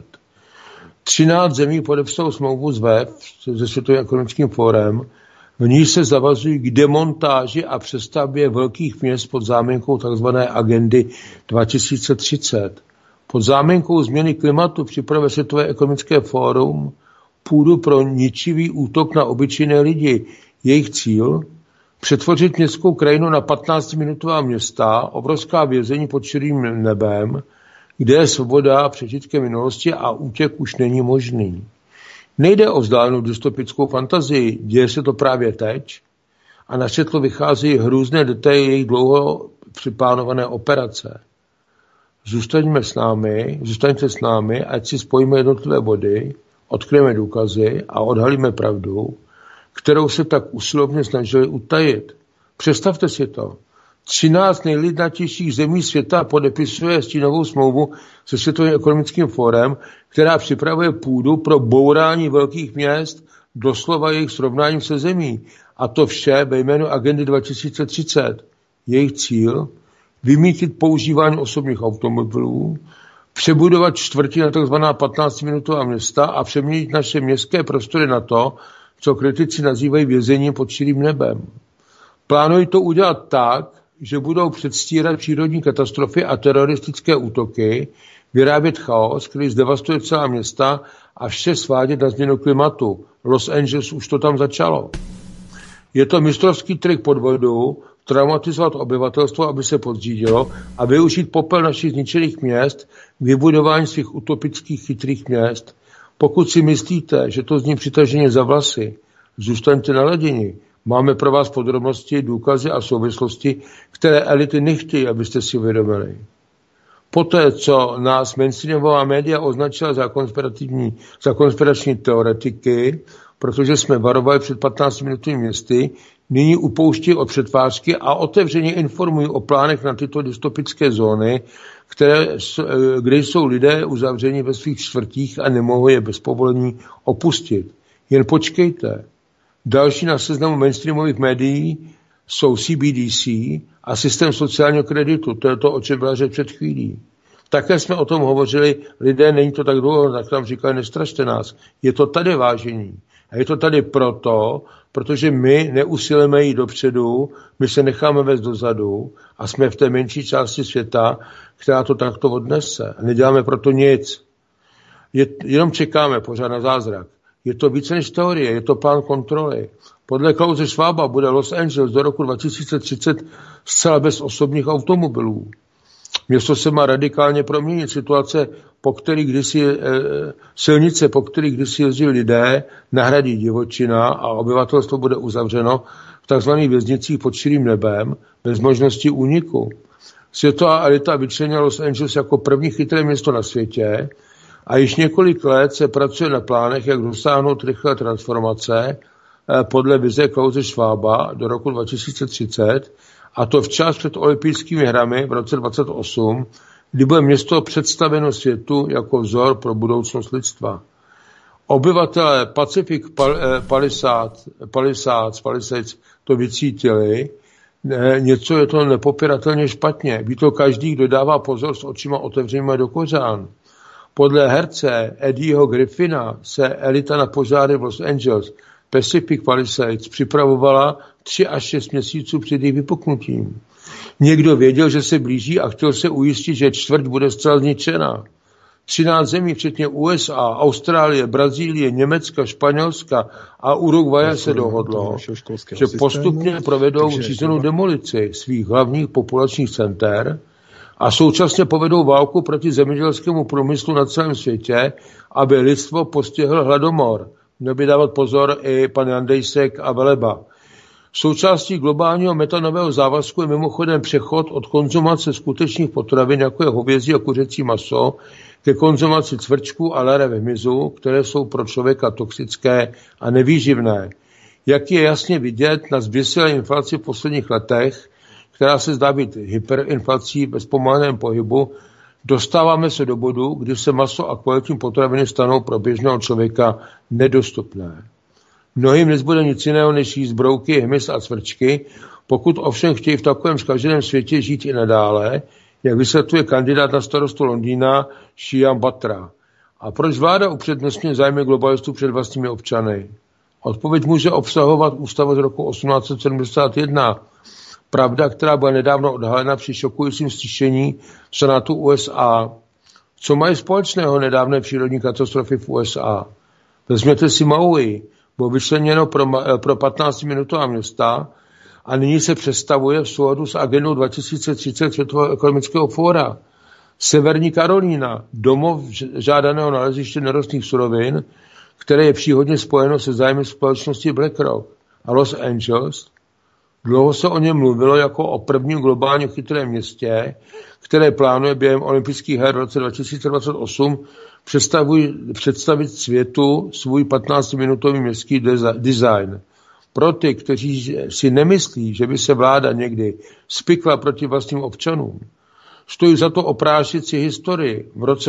13 zemí podepsalo smlouvu se Světovým ekonomickým fórem, v níž se zavazují k demontáži a přestavbě velkých měst pod záminkou tzv. Agendy 2030. Pod záminkou změny klimatu připravuje Světové ekonomické fórum půdu pro ničivý útok na obyčejné lidi. Jejich cíl? Přetvořit městskou krajinu na 15-minutová města, obrovská vězení pod širým nebem, kde je svoboda přežitkem minulosti a útěk už není možný. Nejde o vzdálenou dystopickou fantazii, děje se to právě teď a na světlo vychází hrůzné detaily jejich dlouho připlánované operace. Zůstaňte s námi, ať si spojíme jednotlivé body, odkryjeme důkazy a odhalíme pravdu, kterou se tak usilovně snažili utajit. Představte si to. 13 nejlidnatějších zemí světa podepisuje stínovou smlouvu se Světovým ekonomickým fórem, která připravuje půdu pro bourání velkých měst, doslova jejich srovnáním se zemí. A to vše ve jménu Agendy 2030. Jejich cíl? Vymýtit používání osobních automobilů, přebudovat čtvrtí na tzv. 15-minutová města a přeměnit naše městské prostory na to, co kritici nazývají vězením pod širým nebem. Plánují to udělat tak, že budou předstírat přírodní katastrofy a teroristické útoky, vyrábět chaos, který zdevastuje celá města a vše svádět na změnu klimatu. Los Angeles už to tam začalo. Je to mistrovský trik podvodu, traumatizovat obyvatelstvo, aby se podřídilo a využít popel našich zničených měst k vybudování svých utopických chytrých měst. Pokud si myslíte, že to zní přitaženě za vlasy, zůstaňte naladěni. Máme pro vás podrobnosti, důkazy a souvislosti, které elity nechtějí, abyste si uvědomili. Poté, co nás mainstreamová média označila za konspirační teoretiky, protože jsme varovali před 15-minutovými městy, nyní upouští od přetvářky a otevřeně informují o plánech na tyto dystopické zóny, kde jsou lidé uzavřeni ve svých čtvrtích a nemohou je bez povolení opustit. Jen počkejte. Další na seznamu mainstreamových médií jsou CBDC a systém sociálního kreditu. To je to, o čem byla řeč před chvílí. Také jsme o tom hovořili, lidé, není to tak dlouho, tak tam říkali, nestrašte nás. Je to tady vážení. A je to tady protože my neusilujeme jít dopředu, my se necháme vést dozadu a jsme v té menší části světa, která to takto odnese. A neděláme proto nic. Jenom čekáme pořád na zázrak. Je to více než teorie, je to plán kontroly. Podle Klause Schwaba bude Los Angeles do roku 2030 zcela bez osobních automobilů. Město se má radikálně proměnit. Silnice, po kterých kdysi jezdili lidé, nahradí divočina a obyvatelstvo bude uzavřeno v tzv. Věznicích pod širým nebem, bez možnosti úniku. Světová elita vyčlenila Los Angeles jako první chytré město na světě a již několik let se pracuje na plánech, jak dosáhnout rychlé transformace podle vize Klause Schwaba do roku 2030, a to včas před olympijskými hrami v roce 2028, kdy bude město představeno světu jako vzor pro budoucnost lidstva. Obyvatelé Pacific Palisades to vycítili, něco je to nepopiratelně špatně. Ví to každý, kdo dává pozor s očima otevřenými do kořán. Podle herce Eddieho Griffina se elita na požáry v Los Angeles Pacific Palisades připravovala 3 až 6 měsíců před jejich vypuknutím. Někdo věděl, že se blíží a chtěl se ujistit, že čtvrť bude zcela zničena. 13 zemí, včetně USA, Austrálie, Brazílie, Německa, Španělska a Uruguaye se dohodlo, že postupně provedou řízenou demolici svých hlavních populačních center a současně povedou válku proti zemědělskému průmyslu na celém světě, aby lidstvo postihl hladomor. Měl by dávat pozor i pan Jandejsek a Veleba. Součástí globálního metanového závazku je mimochodem přechod od konzumace skutečných potravin, jako je hovězí a kuřecí maso, ke konzumaci cvrčků a larev hmyzu, které jsou pro člověka toxické a nevýživné. Jak je jasně vidět na zběsilé inflaci v posledních letech, která se zdá být hyperinflací ve zpomaleném pohybu, dostáváme se do bodu, kdy se maso a kvalitní potraviny stanou pro běžného člověka nedostupné. Mnohým nezbude nic jiného než jíst brouky, hmyz a cvrčky, pokud ovšem chtějí v takovém zkaženém světě žít i nadále, jak vysvětluje kandidát na starostu Londýna Shyam Batra. A proč vláda upřednostňuje zájmy globalistů před vlastními občany? Odpověď může obsahovat ústava z roku 1871. Pravda, která byla nedávno odhalena při šokujícím slyšení v Senátu USA. Co mají společného nedávné přírodní katastrofy v USA? Vezměte si Maui. Bylo vyčleněno pro 15-minutová města a nyní se představuje v souladu s agendou 2030 Světového ekonomického fóra. Severní Karolína, domov žádaného naleziště nerostných surovin, které je příhodně spojeno se zájmy společnosti BlackRock. A Los Angeles, dlouho se o něm mluvilo jako o prvním globálně chytrém městě, které plánuje během olympijských her v roce 2028 představit světu svůj 15-minutový městský design. Pro ty, kteří si nemyslí, že by se vláda někdy spikla proti vlastním občanům, stojí za to oprášit si historii. V roce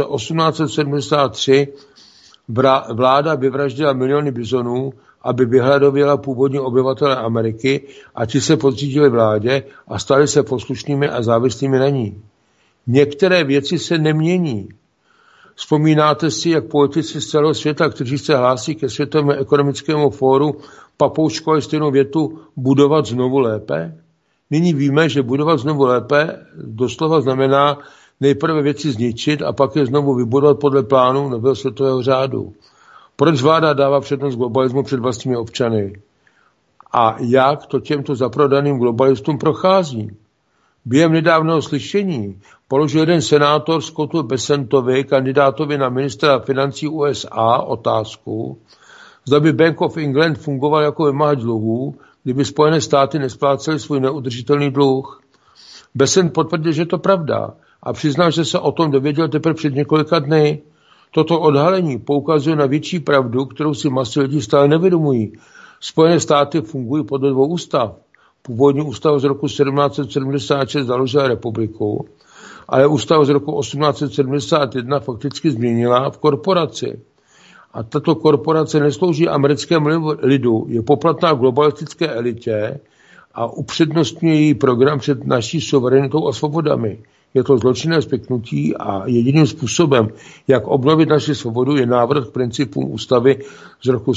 1873 vláda vyvraždila miliony bizonů, aby vyhladověla původní obyvatele Ameriky a ti se podřídili vládě a stali se poslušnými a závislými na ní. Některé věci se nemění. Vzpomínáte si, jak politici z celého světa, kteří se hlásí ke Světovému ekonomickému fóru, papouškovali stejnou větu budovat znovu lépe? Nyní víme, že budovat znovu lépe doslova znamená nejprve věci zničit a pak je znovu vybudovat podle plánu nového světového řádu. Proč vláda dává přednost globalismu před vlastními občany? A jak to těmto zaprodaným globalistům prochází? Během nedávného slyšení položil jeden senátor Scottu Bessentovi, kandidátovi na ministra financí USA, otázku, zda by Bank of England fungoval jako vymáhač dluhů, kdyby Spojené státy nesplácely svůj neudržitelný dluh. Bessent potvrdil, že to pravda a přiznal, že se o tom dověděl teprve před několika dny. Toto odhalení poukazuje na větší pravdu, kterou si masy lidí stále nevědomují. Spojené státy fungují podle 2 ústav. Původní ústava z roku 1776 založila republiku, ale ústava z roku 1871 fakticky změnila v korporaci. A tato korporace neslouží americkému lidu, je poplatná globalistické elitě a upřednostňuje její program před naší suverenitou a svobodami. Je to zločinné spiknutí a jediným způsobem, jak obnovit naši svobodu, je návrat k principům ústavy z roku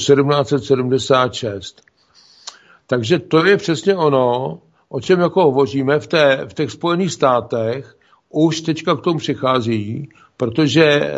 1776. Takže to je přesně ono, o čem jako hovoříme v těch Spojených státech, už teďka k tomu přichází, protože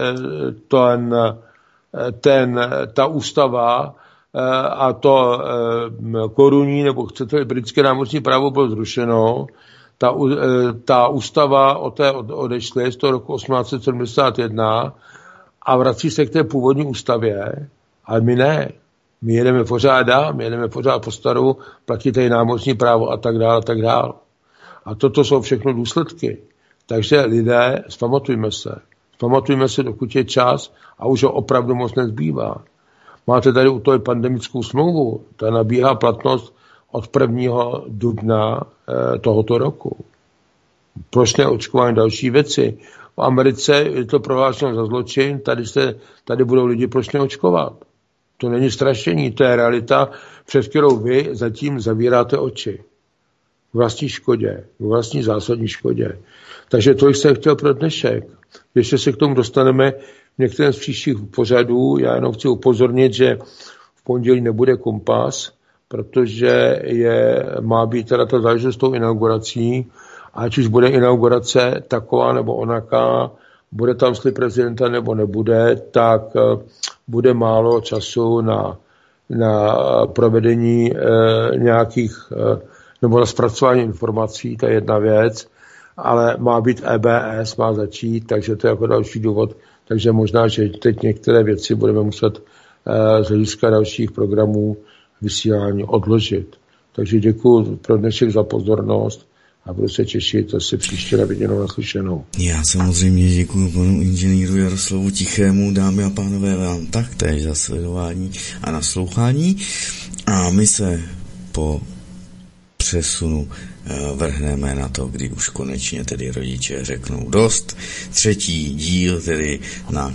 ta ústava a to korunní, nebo chcete, britské námořní právo bylo zrušeno, ta ústava odešly z toho roku 1871 a vrací se k té původní ústavě, ale my ne. My jedeme pořád po staru, platí tady námořní právo a tak dále, a tak dále. A toto jsou všechno důsledky. Takže lidé, zpamatujme se, dokud je čas a už ho opravdu moc nezbývá. Máte tady u toho pandemickou smlouvu, ta nabíhá platnost od 1. dubna tohoto roku. Proč neočkování další věci? V Americe je to prohlášeno za zločin, tady budou lidi proč neočkovat. To není strašení, to je realita, před kterou vy zatím zavíráte oči. V vlastní škodě, v vlastní zásadní škodě. Takže to jsem chtěl pro dnešek. Ještě se k tomu dostaneme v některém z příštích pořadů. Já jenom chci upozornit, že v pondělí nebude Kompas, protože má být teda ta záležitost s tou inaugurací. A ať už bude inaugurace taková nebo onaká, bude tam slib prezidenta nebo nebude, tak bude málo času na provedení nějakých nebo na zpracování informací, to je jedna věc, ale má být EBS, má začít, takže to je jako další důvod, takže možná, že teď některé věci budeme muset z hlediska dalších programů vysílání odložit. Takže děkuji pro dnešek za pozornost a budu se těšit zase příště na viděnou, naslyšenou. Já samozřejmě děkuji panu inženýru Jaroslavu Tichému, dámy a pánové, vám taktéž za sledování a naslouchání. A my se po přesunu vrhneme na to, kdy už konečně tedy rodiče řeknou dost. 3. díl tedy na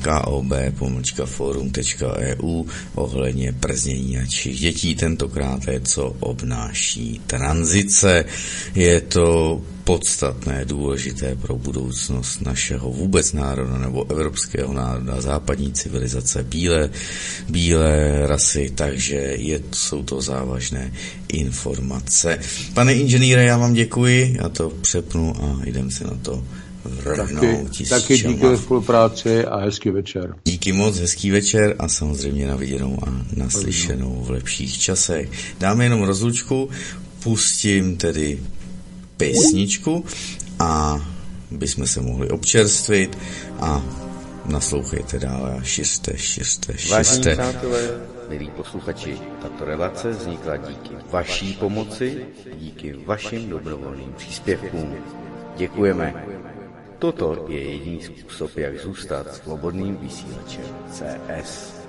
kob.forum.eu ohledně prznění našich dětí. Tentokrát je, co obnáší tranzice. Je to podstatné, důležité pro budoucnost našeho vůbec národa nebo evropského národa, západní civilizace, bílé rasy, takže jsou to závažné informace. Pane inženýre, já vám děkuji, já to přepnu a jdem si na to vrhnout. Taky díky za spolupráci a hezký večer. Díky moc, hezký večer a samozřejmě na viděnou a naslyšenou v lepších časech. Dáme jenom rozlučku, pustím tedy písničku a bychom se mohli občerstvit a naslouchejte dále a šiřte. Vážení přátelé, milí posluchači, tato relace vznikla díky vaší pomoci, díky vašim dobrovolným příspěvkům. Děkujeme. Toto je jediný způsob, jak zůstat svobodným vysílačem CS.